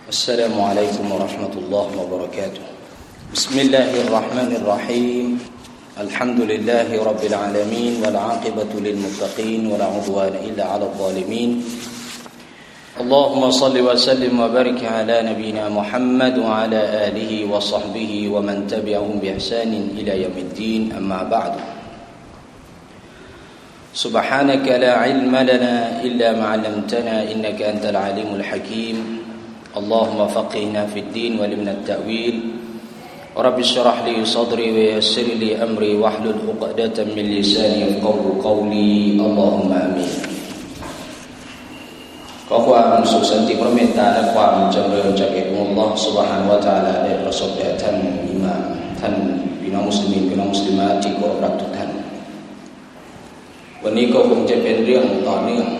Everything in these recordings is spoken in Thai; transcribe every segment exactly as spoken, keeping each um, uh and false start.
السلام عليكم ورحمة الله وبركاته بسم الله الرحمن الرحيم الحمد لله رب العالمين والعاقبة للمتقين ولا عدوان إلا على الظالمين اللهم صل وسلم وبارك على نبينا محمد وعلى آله وصحبه ومن تبعهم بإحسان إلى يوم الدين أما بعد سبحانك لا علم لنا إلا ما علمتنا إنك أنت العليم الحكيم اللهم فقهنا في الدين وعلمنا التأويل رب اشرح لي صدري ويسر لي أمري واحلل عقدة من لساني يفقهوا قولي اللهم آمين ขอความสุขสันติพระเมตตาและความจำเริญจากอัลลอฮฺซุบฮานะฮูวะตะอาลาได้ประสบแด่ท่านอิหม่ามท่านพี่น้องมุสลิมพี่น้องมุสลิมะที่เคารพรักทุกท่านวันนี้ก็คงจะเป็นเรื่องต่อเนื่อง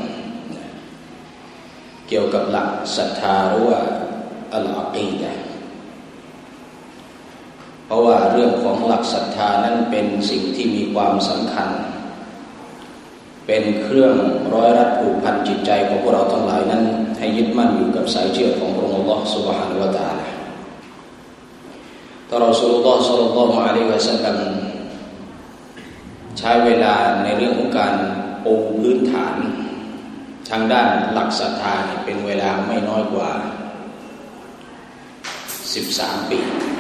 เกี่ยวกับหลักศรัทธาหรือว่าอัลอะกีดะห์เพราะว่าเรื่องของหลักศรัทธานั้นเป็นสิ่งที่มีความสำคัญเป็นเครื่องร้อยรัดผูกพันจิตใจของพวกเราทั้งหลายนั้นให้ยึดมั่นอยู่กับสายเชือกของพระองค์อัลลอฮฺซุบฮานะฮูวะตะอาลาท่านรอซูลุลลอฮฺ ศ็อลลัลลอฮุอะลัยฮิวะซัลลัมใช้เวลาในเรื่องของการปูพื้นฐานทางด้านหลักศรัทธาเป็นเวลาไม่น้อยกว่าสิบสามปี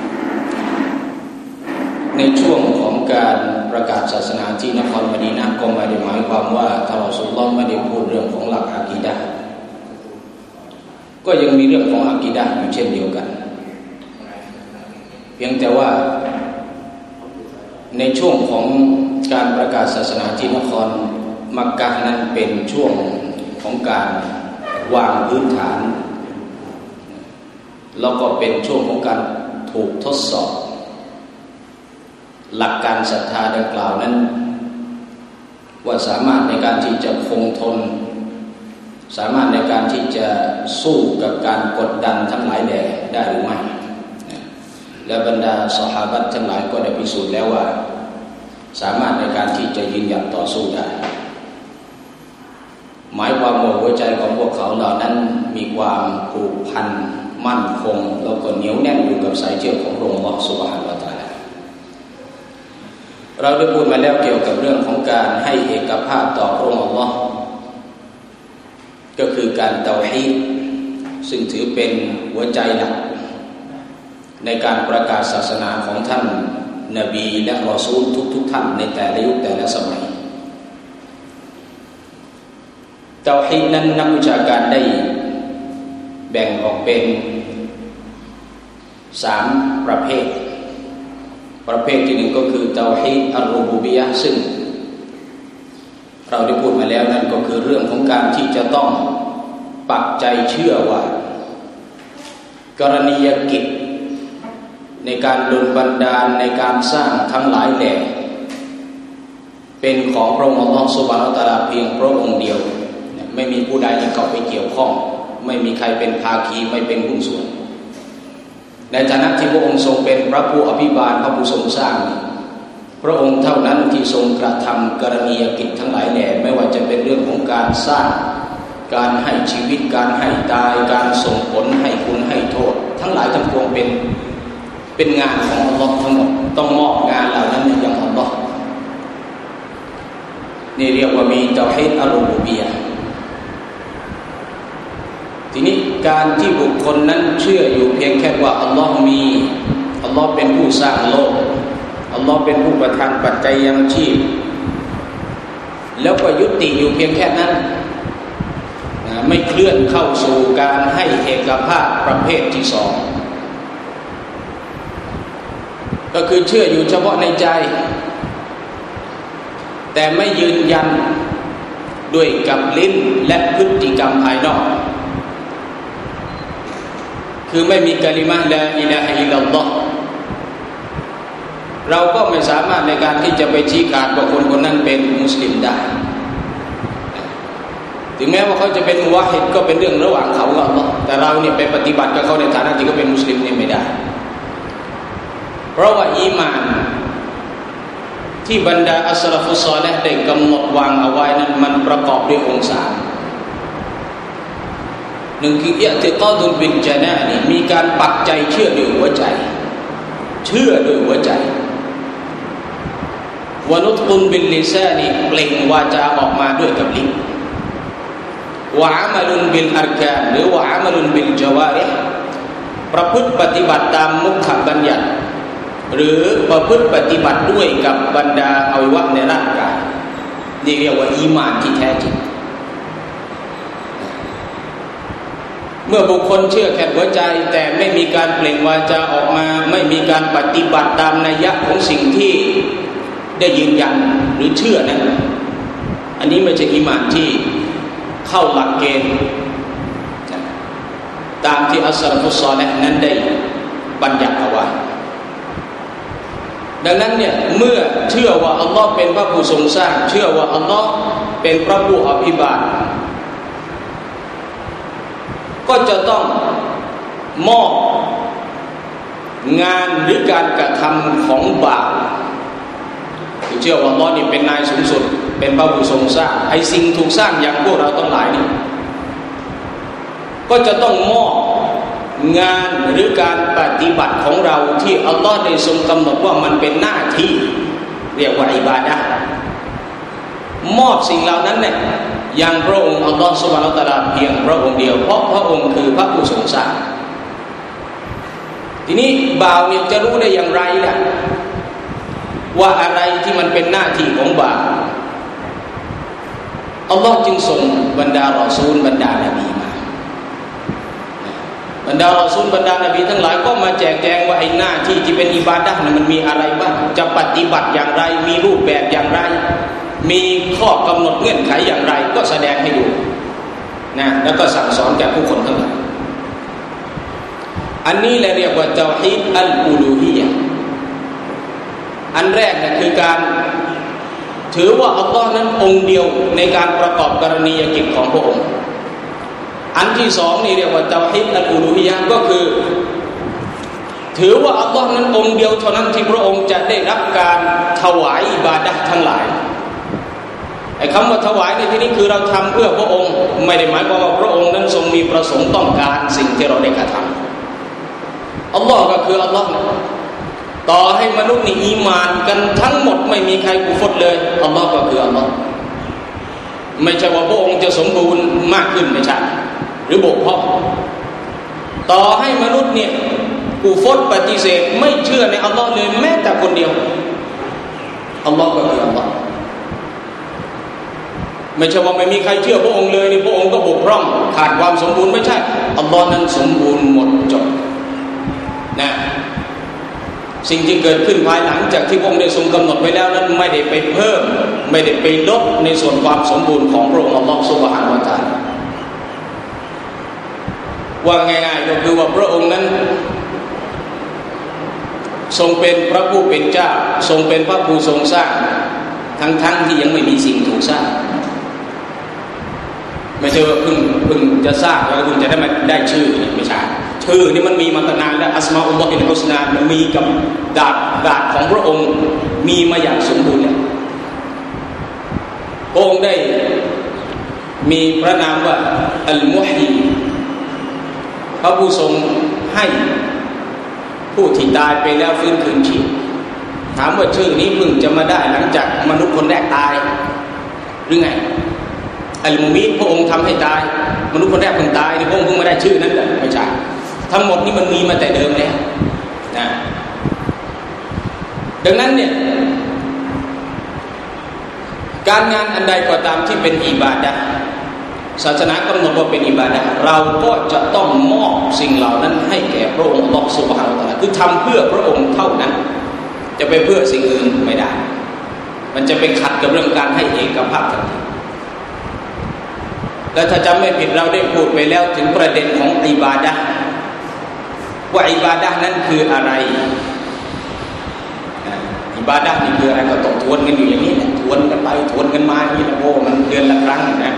ในช่วงของการประกาศศาสนาที่นครมะดีนะห์ก็ไม่ได้หมายความว่าท่านรอซูลุลลอฮ์ไม่ได้พูดเรื่องของหลักอะกีดะห์ก็ยังมีเรื่องของอะกีดะห์อยู่เช่นเดียวกันเพียงแต่ว่าในช่วงของการประกาศศาสนาที่นครมักกะฮ์นั้นเป็นช่วงของการวางพื้นฐานแล้วก็เป็นช่วงของการถูกทดสอบหลักการศรัทธาดังกล่าวนั้นว่าสามารถในการที่จะคงทนสามารถในการที่จะสู้กับการกดดันทั้งหลายแหล่ได้หรือไม่และบรรดาซอฮาบะห์ทั้งหลายก็ได้พิสูจน์แล้วว่าสามารถในการที่จะยืนหยัดต่อสู้ได้หมายความว่าหัวใจของพวกเขาเหล่านั้นมีความผูกพันมั่นคงแล้วก็เหนียวแน่นอยู่กับสายเชือกของพระองค์อัลเลาะห์ซุบฮานะฮูวะตะอาลาเราได้พูดมาแล้วเกี่ยวกับเรื่องของการให้เอกภาพต่อพระองค์อัลเลาะห์ก็คือการเตาฮีดซึ่งถือเป็นหัวใจหลักในการประกาศศาสนาของท่านนบีและรอซูลทุกๆท่านในแต่ละยุคแต่ละสมัยเตาฮีดนั้นนักวิชาการได้แบ่งออกเป็นสามประเภทประเภทที่หนึ่งก็คือเตาฮีดอัลรูบูบิยะห์ซึ่งเราได้พูดมาแล้วนั่นก็คือเรื่องของการที่จะต้องปักใจเชื่อว่ากรณียกิจในการดลบันดาลในการสร้างทั้งหลายแหล่เป็นของพระองค์อัลเลาะห์ซุบฮานะฮูวะตะอาลาเพียงพระองค์เดียวไม่มีผู้ใดที่เข้าไปเกี่ยวข้องไม่มีใครเป็นภาคีไม่เป็นหุ้นส่วนในฐานะที่พระองค์ทรงเป็นพระผู้อภิบาลพระผู้ทรงสร้างพระองค์เท่านั้นที่ทรงกระทำกรณียกิจทั้งหลายแหล่ไม่ว่าจะเป็นเรื่องของการสร้างการให้ชีวิตการให้ตายการส่งผลให้คุณให้โทษทั้งหลายทั้งปวงเป็นเป็นงานของอัลเลาะห์ทั้งหมดต้องมอบงานเหล่านั้นให้ยังอัลเลาะห์นี่เรียกว่ามีเตาฮีดอัลรูบูบิยะห์ทีนี้การที่บุคคลนั้นเชื่ออยู่เพียงแค่ว่าอัลเลาะห์มีอัลเลาะห์เป็นผู้สร้างโลกอัลเลาะห์เป็นผู้ประทานปัจจัยยังชีพแล้วก็ยุติอยู่เพียงแค่นั้นไม่เคลื่อนเข้าสู่การให้เอกภาพประเภทที่สองก็คือเชื่ออยู่เฉพาะในใจแต่ไม่ยืนยันด้วยกับลิ้นและพฤติกรรมภายนอกคือไม่มีกะลิมะห์ลาอิลาฮะอิลลัลลอฮ์เราก็ไม่สามารถในการที่จะไปชี้ขาดว่าคนคนนั้นเป็นมุสลิมได้ถึงแม้ว่าเขาจะเป็นมุวะฮิดก็เป็นเรื่องระหว่างเขากับอัลเลาะห์แต่เราเนี่ยไปปฏิบัติกับเขาในฐานะที่เขาเป็นมุสลิมนี่ไม่ได้เพราะว่าอีหม่านที่บรรดาอัสลาฟุศอลิห์ได้กำหนดวางเอาไว้นั้นมันประกอบด้วยองค์สามหนึ่งคืออิอ์ติกาดุลบิลญะนานีมีการปักใจเชื่อด้วยหัวใจเชื่อด้วยหัวใจวะนุตกุนบิลลิซานีเปล่งวาจาออกมาด้วยกับลิ้นวะอะมะลุนบิลอัรกานหรือวะอะมะลุนบิลญะวาริฮ์ประพฤติปฏิบัติตามมุขบัญญัติหรือประพฤติปฏิบัติด้วยกับบรรดาอวัยวะในร่างกายนี่เรียกว่าอีหม่านที่แท้จริงเมื่อบุคคลเชื่อแค่หัวใจแต่ไม่มีการเปล่งวาจาออกมาไม่มีการปฏิบัติตามนัยยะของสิ่งที่ได้ยืนยันหรือเชื่อนั้นอันนี้ไม่ใช่อีหม่านที่เข้าหลักเกณฑ์ตามที่อัสซอฟุศศอลิฮ์นั้นได้บัญญัติเอาไว้ดังนั้นเนี่ยเมื่อเชื่อว่าอัลลอฮ์เป็นพระผู้ทรงสร้างเชื่อว่าอัลลอฮ์เป็นพระผู้อภิบาลก็จะต้องมอบงานหรือการกระทำของบ่าวที่เชื่อว่าอัลลอฮ์นี่เป็นนายสูงสุดเป็นพระผู้ทรงสร้างไอ้สิ่งถูกสร้างอย่างพวกเราทั้งหลายนี่ก็จะต้องมอบงานหรือการปฏิบัติของเราที่อัลลอฮ์ได้ทรงกำหนดว่ามันเป็นหน้าที่เรียกว่าอิบาดะห์มอบสิ่งเหล่านั้นเนี่ยอย่างพระองค์อัลลอฮ์ซุบฮานะฮูวะตะอาลาเพียงพระองค์เดียวเพราะพระองค์คือพระผู้ทรงสร้างทีนี้บ่าวเนี่ยจะรู้ได้อย่างไรล่ะว่าอะไรที่มันเป็นหน้าที่ของบ่าวอัลลอฮ์จึงส่งบรรดารอซูลบรรดานบีมาบรรดารอซูลบรรดานบีทั้งหลายก็มาแจกแจงว่าไอ้หน้าที่ที่เป็นอิบาดะห์นั้นมันมีอะไรบ้างจะปฏิบัติอย่างไรมีรูปแบบอย่างไรมีข้อกำหนดเงื่อนไขอย่างไรก็แสดงให้ดูนะแล้วก็สั่งสอนแก่ผู้คนทั้งหลายอันนี้แหละเรียกว่าเตาฮีดอัลอูลูฮียะห์อันแรกนะคือการถือว่าอัลลอฮ์นั้นองค์เดียวในการประกอบกรณียกิจของพระองค์อันที่สองนี่เรียกว่าเตาฮีดอัลอูลูฮียะห์ก็คือถือว่าอัลลอฮ์นั้นองค์เดียวเท่านั้นที่พระองค์จะได้รับการถวายอิบาดะห์ทั้งหลายไอ้คำว่าถวายในที่นี้คือเราทำเพื่อพระองค์ไม่ได้หมายความว่าพระองค์นั้นทรงมีประสงค์ต้องการสิ่งที่เราได้กระทำอัลลอฮ์ก็คืออัลลอฮ์ต่อให้มนุษย์นี่อีหม่านกันทั้งหมดไม่มีใครกุฟรเลยอัลลอฮ์ก็คืออัลลอฮ์ไม่ใช่ว่าพระองค์จะสมบูรณ์มากขึ้นไม่ใช่หรือบกพร่องต่อให้มนุษย์เนี่ยกุฟรปฏิเสธไม่เชื่อในอัลลอฮ์เลยแม้แต่คนเดียวอัลลอฮ์ก็คืออัลลอฮ์ไม่ใช่ว่าไม่มีใครเชื่อพระองค์เลยนี่พระองค์ก็บกพร่องขาดความสมบูรณ์ไม่ใช่อัลลอฮ์นั้นสมบูรณ์หมดจดนะสิ่งที่เกิดขึ้นภายหลังจากที่พระองค์ได้ทรงกำหนดไว้แล้วนั้นไม่ได้ไปเพิ่มไม่ได้ไปลดในส่วนความสมบูรณ์ของพระองค์อัลลอฮ์ซุบฮานะฮูวะตะอาลาว่าง่ายๆก็คือว่าพระองค์นั้นทรงเป็นพระผู้เป็นเจ้าทรงเป็นพระผู้ทรงสร้างทั้งๆที่ยังไม่มีสิ่งถูกสร้างไม่ใช่ว่าเพิ่งเพิ่งจะสร้างแล้วเพิ่งจะได้มาได้ชื่อไม่ใช่ชื่อนี่มันมีมาตั้งนานแล้วอัสมาอุลลอฮิลฮุสนามันมีกับดาบดาบของพระองค์มีมาอย่างสมบูรณ์แล้วพระองค์ได้มีพระนามว่าอัลมุฮีพระผู้ทรงให้ผู้ที่ตายไปแล้วฟื้นคืนชีพถามว่าชื่อนี้เพิ่งจะมาได้หลังจากมนุษย์คนแรกตายหรือไงอัลมุมีตพระองค์ทำให้ตายมนุษย์คนแรกเพิ่งตายนี่พระองค์เพิ่งมาได้ชื่อนั้นแหละไม่ใช่ทั้งหมดนี้มันมีมาแต่เดิมแล้วนะดังนั้นเนี่ยการงานอันใดก็ตามที่เป็นอิบาดะห์ศาสนากำหนดว่าเป็นอิบาดะห์เราก็จะต้องมอบสิ่งเหล่านั้นให้แก่พระองค์อัลเลาะห์ซุบฮานะฮูวะตะอาลาคือทำเพื่อพระองค์เท่านั้นจะไปเพื่อสิ่งอื่นไม่ได้มันจะไปขัดกับเรื่องการให้เอกภาพทันทีและถ้าจำไม่ผิดเราได้พูดไปแล้วถึงประเด็นของอิบาดะห์ว่าอิบาดะห์นั้นคืออะไรอิบาดะห์นี่คืออะไรก็ต้องทวนกันอยู่อย่างนี้แหละทวนกันไปทวนกันมาอย่างนี้นะโอ้มันเดือนละครั้งนะ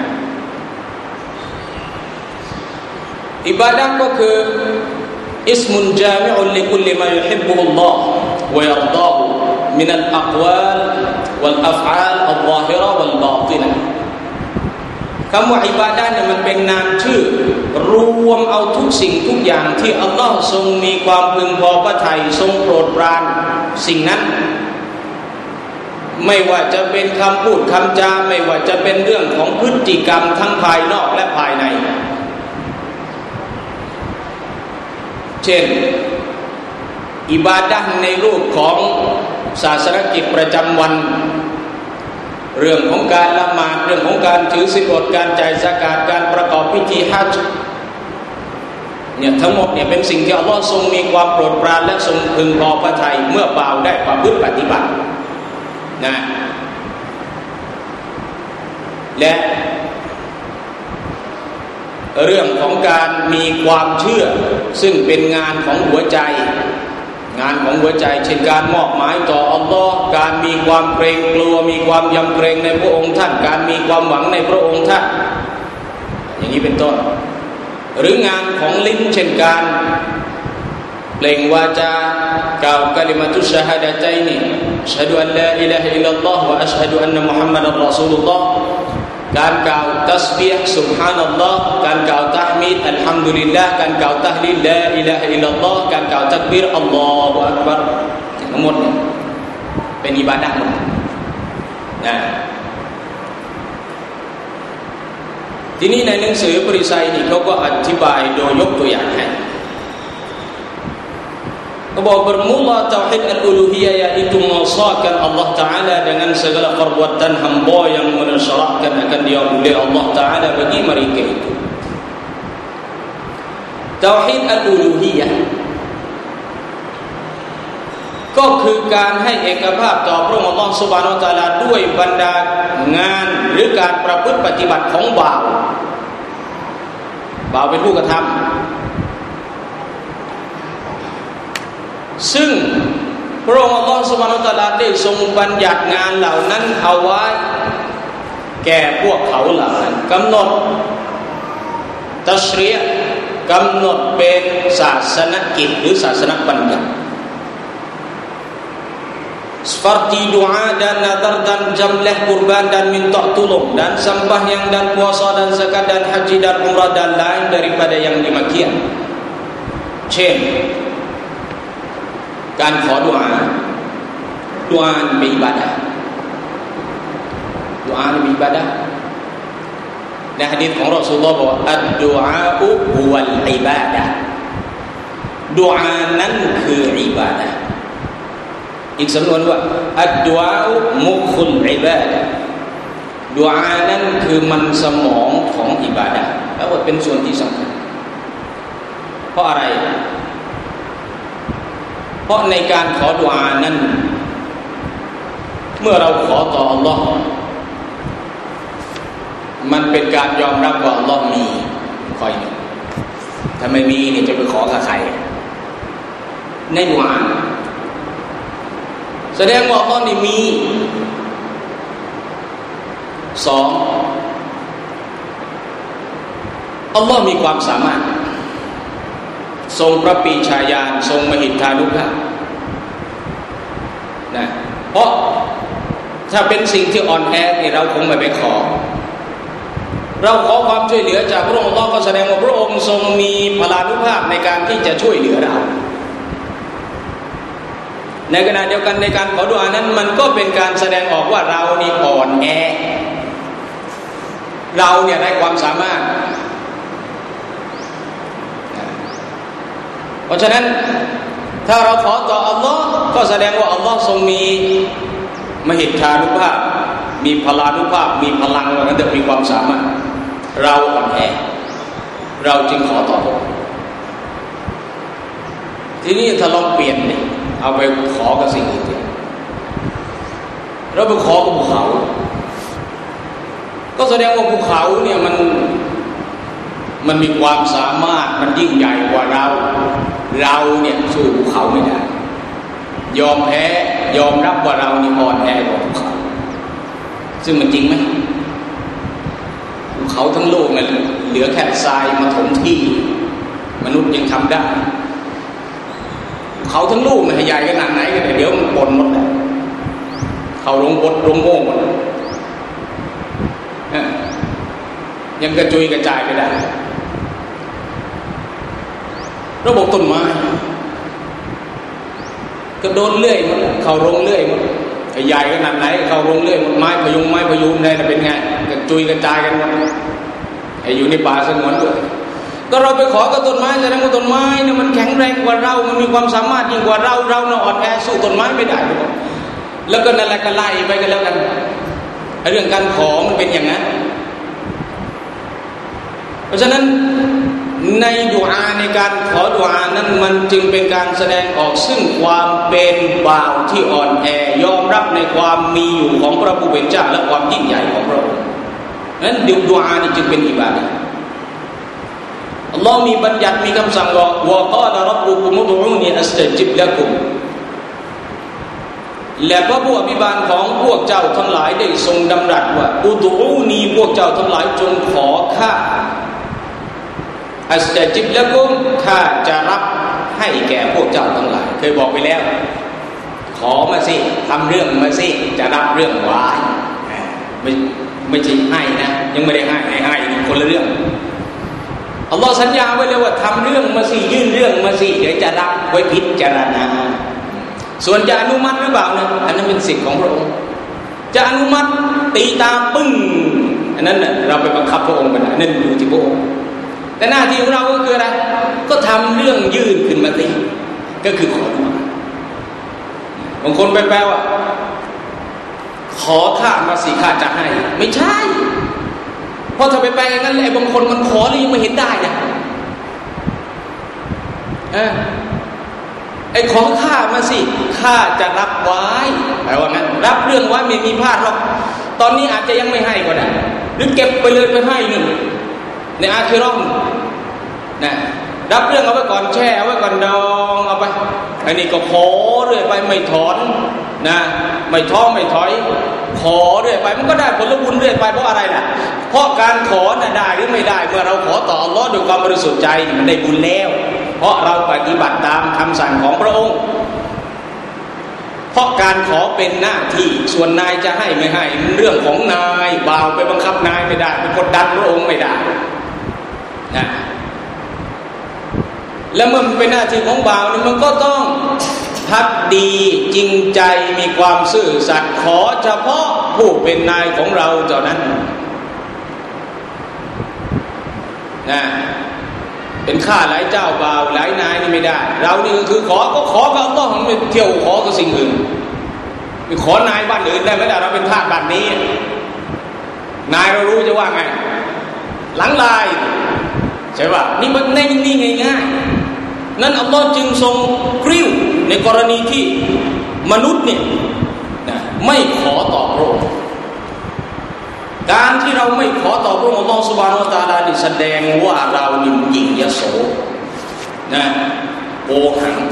อิบาดะห์ก็คืออิสมุนจามิอุลลิกุลลิมายุฮิบบุฮุลลอฮ์วะยัรฎาฮุมินัลอักวาลวัลอัฟอาลอัลฎอฮิเราะวัลบาตินะคำว่าอิบาดะห์เนี่ยมันเป็นนามชื่อรวมเอาทุกสิ่งทุกอย่างที่อัลลอฮ์ทรงมีความพึงพอพระทัยทรงโปรดปรานสิ่งนั้นไม่ว่าจะเป็นคำพูดคำจาไม่ว่าจะเป็นเรื่องของพฤติกรรมทั้งภายนอกและภายในเช่นอิบาดะห์ในรูปของศาสนกิจประจำวันเรื่องของการละหมาดเรื่องของการถือศีลอดการจ่ายซะกาตการประกอบพิธีฮัจญ์เนี่ยทั้งหมดเนี่ยเป็นสิ่งที่อัลลอฮ์ทรงมีความโปรดปรานและทรงพึงพอพระทัยเมื่อบ่าวได้ประพฤติปฏิบัตินะและเรื่องของการมีความเชื่อซึ่งเป็นงานของหัวใจงานของหัวใจเช่นการมอบหมายต่ออัลลอฮ์การมีความเกรงกลัวมีความยำเกรงในพระองค์ท่านการมีความหวังในพระองค์ท่านอย่างนี้เป็นต้นหรืองานของลิ้นเช่นการเปล่งวาจากล่าวกะลิมะตุชชะฮาดะตัยนีอัชฮะดุอัลลาอิลาฮะอิลลัลลอฮ์วะอัชฮะดุอันนะมุฮัมมัดอัรรอซูลุลลอฮ์การกล่าวตัสบีฮ์ซุบฮานัลลอฮ์การกล่าวตะห์มีดอัลฮัมดุลิลลาห์การกล่าวตะห์ลีลลาอิลาฮะอิลลัลลอฮ์การกล่าวตักบีรอัลลอฮุอักบัรทั้งหมดเป็นอิบาดะห์หมดนะทีนี้ในหนังสือปริษัยนี่เขาก็อธิบายโดยยกตัวอย่างให้เขาบอกbermula tauhid al-uluhiyah yaitu mengesahkan Allah Taala dengan segala perbuatan hamba yang mensyaratkan akan diabudi Allah Taala bagi mereka itu. Tauhid al-uluhiyah ก็คือการให้เอกภาพต่อพระองค์อัลเลาะห์ซุบฮานะฮูวะตะอาลาด้วยบรรดางานหรือการประพฤติปฏิบัติของบ่าวบ่าวเป็นผู้กระทำซึ่งพระองค์อัลเลาะห์ซุบฮานะฮูวะตะอาลาได้ทรงบัญญัติงานเหล่านั้นเอาไว้แก่พวกเขาเหล่านั้นกำหนดตัชรีอะห์กำหนดเป็นศาสนกิจหรือศาสนบัญญัติ seperti doa dan nazar dan jamblah kurban dan minta tolong dan sembahyang dan puasa dan zakat dan haji dan umrah dan lain daripada yang demikian. เช่นการขอดุอาดุอาเป็นอิบาดะห์ดุอาเป็นอิบาดะห์ในหะดีษของรอซูลุลลอฮ์บอกว่าอัดดุอาอุฮุวัลอิบาดะห์ดุอานั้นคืออิบาดะห์อีกสำนวนว่าอัดดุอามุคุลอิบาดะห์ดุอานั้นคือมันสมองของอิบาดะห์แปลว่าเป็นส่วนที่สำคัญเพราะอะไรเพราะในการขอดุอานั้นเมื่อเราขอต่ออัลลอฮ์มันเป็นการยอมรับว่าอัลลอฮ์มีคอยหนึ่งถ้าไม่มีนี่จะไปขอกับใครในดุอาแสดงว่าอัลลอฮ์นี่มีสองอัลลอฮ์มีความสามารถทรงพระปรีชาญาณทรงมหิทธานุภาพนะเพราะถ้าเป็นสิ่งที่อ่อนแอนี่เราคงไม่ไปขอเราขอความช่วยเหลือจากพระองค์อัลเลาะห์ก็แสดงว่าพระองค์ทรงมีพลานุภาพในการที่จะช่วยเหลือเราในขณะเดียวกันในการขอดุอานั้นมันก็เป็นการแสดงออกว่าเรานี่อ่อนแอเราเนี่ยได้ความสามารถเพราะฉะนั้นถ้าเราขอต่ออัลลอฮ์ก็แสดงว่าอัลลอฮ์ทรงมีมหิทธานุภาพมีพลานุภาพมีพลังว่างั้นแต่มีความสามารถเราอ่อนแอเราจึงขอต่อทีนี้ถ้าลองเปลี่ยนเนี่ยเอาไปขอกับสิ่งอื่นเราไปขอกับภูเขาก็แสดงว่าภูเขาเนี่ยมันมันมีความสามารถมันยิ่งใหญ่กว่าเราเราเนี่ยสู้ภูเขาไม่ได้ยอมแพ้ยอมรับว่าเรานี่อ่อนแอกว่าภูเขาซึ่งมันจริงไหมภูเขาทั้งโลกเนี่ยเหลือแค่ทรายมาถมที่มนุษย์ยังทำได้ภูเขาทั้งลูกมันใหญ่ขนาดไหนก็เดี๋ยวมันปนหมดเลยเขาลงบดลงโม่หมดยังกระจุยกระจายไปได้ระบบต้นไม้ก็โดนเลื่อยหมดเข้าโรงเลื่อยหมดใหญ่ขนาดไหนเข้าโรงเลื่อยหมดไม้พยุงไม้พยุงได้แต่เป็นไงกระจุยกระจายกันหมดไอ้อยู่ในป่าสงวนด้วยก็เราไปขอกับต้นไม้แสดงว่าต้นไม้เนี่ยมันแข็งแรงกว่าเรามันมีความสามารถยิ่งกว่าเราเราเนี่ยอ่อนแอสู้ต้นไม้ไม่ได้แล้วก็นั่นแหละก็ไล่ไปกันแล้วกันเรื่องการขอมันเป็นอย่างนั้นเพราะฉะนั้นในดุอาในการขอดุอานั้นมันจึงเป็นการแสดงออกซึ่งความเป็นบ่าวที่อ่อนแอยอมรับในความมีอยู่ของพระผู้เป็นเจ้าและความยิ่งใหญ่ของพระองค์นั้นดุอานี่จึงเป็นอิบาดะห์อัลลอฮ์มีบัญญัติมีคำสั่งว่าวะกาลร็อบบุกุมอุดูนีอัสตะญิบละกุมและพระผู้อภิบาลของพวกเจ้าทั้งหลายได้ทรงดำรัสว่าอุดูนีพวกเจ้าทั้งหลายจงขอข้าอัสตะญิบละกุมข้าจะรับให้แก่พวกเจ้าทั้งหลายเคยบอกไปแล้วขอมาสิทำเรื่องมาสิจะรับเรื่องไว้ไม่ไม่ใช่ให้นะยังไม่ได้ให้ให้ให้คนละเรื่องอัลลอฮ์สัญญาไว้เลยว่าทำเรื่องมาสิยื่นเรื่องมาสิเดี๋ยวจะรับไว้พิจารณาส่วนจะอนุมัติหรือเปล่าเนี่ยอันนั้นเป็นสิทธิ์ของพระองค์จะอนุมัติตีตาปึ้งอันนั้นน่ะเราไปบังคับพระองค์ไม่ได้นั่นอยู่ที่พระองค์แต่หน้าที่ของเราก็คืออะไรก็ทำเรื่องยื่นขึ้นมาสิก็คือขอดุอาบางคนไปแปลว่าขอข้ามาสิข้าจะให้ไม่ใช่เพราะถ้าไปแปลอย่างนั้นไอ้บางคนมันขอแล้วยังไม่เห็นได้นะเออไอ้ขอข้ามาสิข้าจะรับไว้แปลว่างั้นรับเรื่องไว้ไม่มีพลาดหรอกตอนนี้อาจจะยังไม่ให้ก็ได้หรือเก็บไปเลยไปให้หนึ่งในอาคิเราะห์นะรับเรื่องเอาไว้ก่อนแช่เอาไว้ก่อนดองเอาไปอันนี้ก็ขอเรื่อยไปไม่ถอนนะไม่ท้อไม่ถอยขอเรื่อยไปมันก็ได้ผลบุญเรื่อยไปเพราะอะไรนะเพราะการขอน่ะได้หรือไม่ได้เมื่อเราขอต่ออัลเลาะห์ด้วยความบริสุทธิ์ใจมันได้บุญแล้วเพราะเราปฏิบัติตามคำสั่งของพระองค์เพราะการขอเป็นหน้าที่ส่วนนายจะให้ไม่ให้มันเรื่องของนายบ่าวไปบังคับนายไม่ได้ไปกดดันพระองค์ไม่ได้นะแล้วเมื่อมันเป็นหน้าที่ของบ่าวนี่มันก็ต้องภักดีจริงใจมีความซื่อสัตย์ขอเฉพาะผู้เป็นนายของเราเท่านั้นนะเป็นข้าหลายเจ้าบ่าวหลายนายนี่ไม่ได้เรานี่ก็คือขอก็ขอกับอัลเลาะห์ไม่เที่ยวขอกับสิ่งอื่นไปขอนายบ้านอื่นได้ไหมล่ะเราเป็นทาสบ้านนี้นายเรารู้จะว่าไงหลังลายใช่ป่ะนี่มันในนี่ง่ายๆนั้นอัลเลาะห์จึงทรงกริ้วในกรณีที่มนุษย์เนี่ยนะไม่ขอต่อพระองค์การที่เราไม่ขอต่อพระองค์อัลเลาะห์ซุบฮานะฮูวะตะอาลานี่แสดงว่าเรานี่ยิ่งยโสนะโอหัง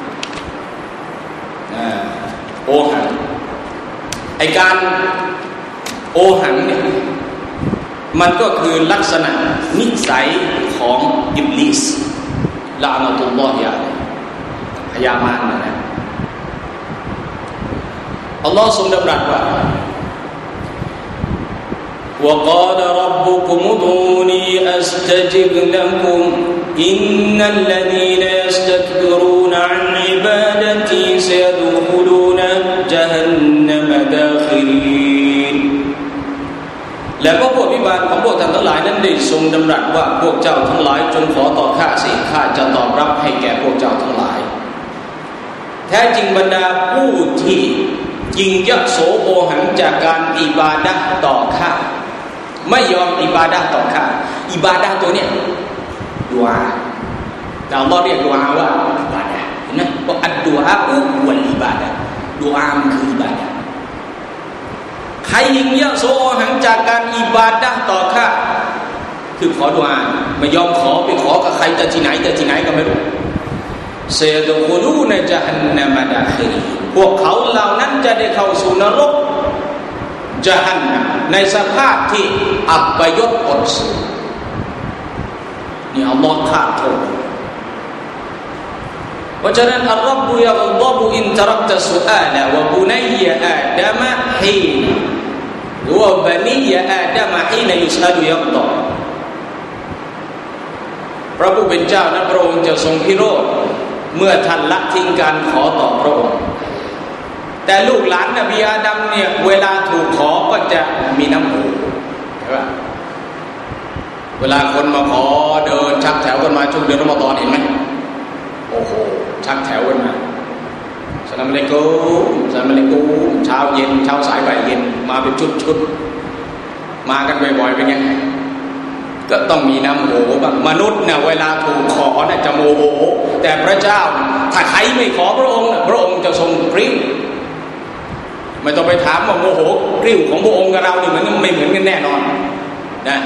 นะโอหังไอการโอหังเนี่ยมันก็คือลักษณะนิสัยของอิบลิสลานะตุลลอฮิอะลัยฮิพยามารนะอัลลอฮ์ทรงดำรัสว่า وقال ربكم ادعوني أستجب لكم إن الذين يستكبرون عن عبادتي سيدخلون جهنم داخرين และพระผู้อภิบาลของพวกท่านทั้งหลายนั้นได้ทรงดำรัสว่าพวกเจ้าทั้งหลายจงขอต่อข้าสิข้าจะตอบรับให้แก่พวกเจ้าทั้งหลายแท้จริงบรรดาผู้ที่ยิ่งยโสโอหังจากการอิบาดะห์ต่อข้าไม่ยอมอิบาดะห์ต่อข้าอิบาดะห์ตัวเนี้ยดุอาแต่อัลเลาะห์เรียกดุอาว่าอิบาดะห์เห็นไหมว่าอัดดุอาอุวัลอิบาดะห์ดุอามันคืออิบาดะห์ใครยิ่งยโสโอหังจากการอิบาดะห์ต่อข้าคือขอดุอาไม่ยอมขอไปขอกับใครแต่ที่ไหนแต่ที่ไหนก็ไม่รู้เซยดุคูลูนจะฮันนัมดาคิรีพวกเขาเหล่านั้นจะได้เข้าสู่นรกจะฮันนัมในสภาพที่อับยศอดสูงนี่อัลลอฮ์ฆ่าโทษเพราะฉะนั้นอัลลอฮฺยะอัลลอฮฺอินตรักตะสุอาลวะบุนัยยะอาดัมฮีนวะบะนียะอาดัมฮีนยุสอัลยักตอพระพระผู้เป็นเจ้านั้นพระองค์จะทรงพิโรธเมื่อท่านละทิ้งการขอต่อพระองค์แต่ลูกหลานนบีอาดัมเนี่ยเวลาถูกขอก็จะมีน้ำหูใช่ป่ะเวลาคนมาขอเดินชักแถวกันมาช่วงเดือนรอมฎอนเห็นไหมโอ้โหชักแถวกันมาสลามอะลัยกุมสลามอะลัยกุมเช้าเย็นเช้าสายบ่ายเย็นมาเป็นชุดๆมากันบ่อยๆเป็นไงก็ต้องมีน้ำโหบ้างมนุษย์เนี่ยเวลาถูกขอเนี่ยจะโมโหแต่พระเจ้าถ้าใครไม่ขอพระองค์พระองค์จะทรงกริ้วไม่ต้องไปถามว่าโมโหกริ้วของพระองค์กับเราเนี่ยมันไม่เหมือนกันแน่นอนนะ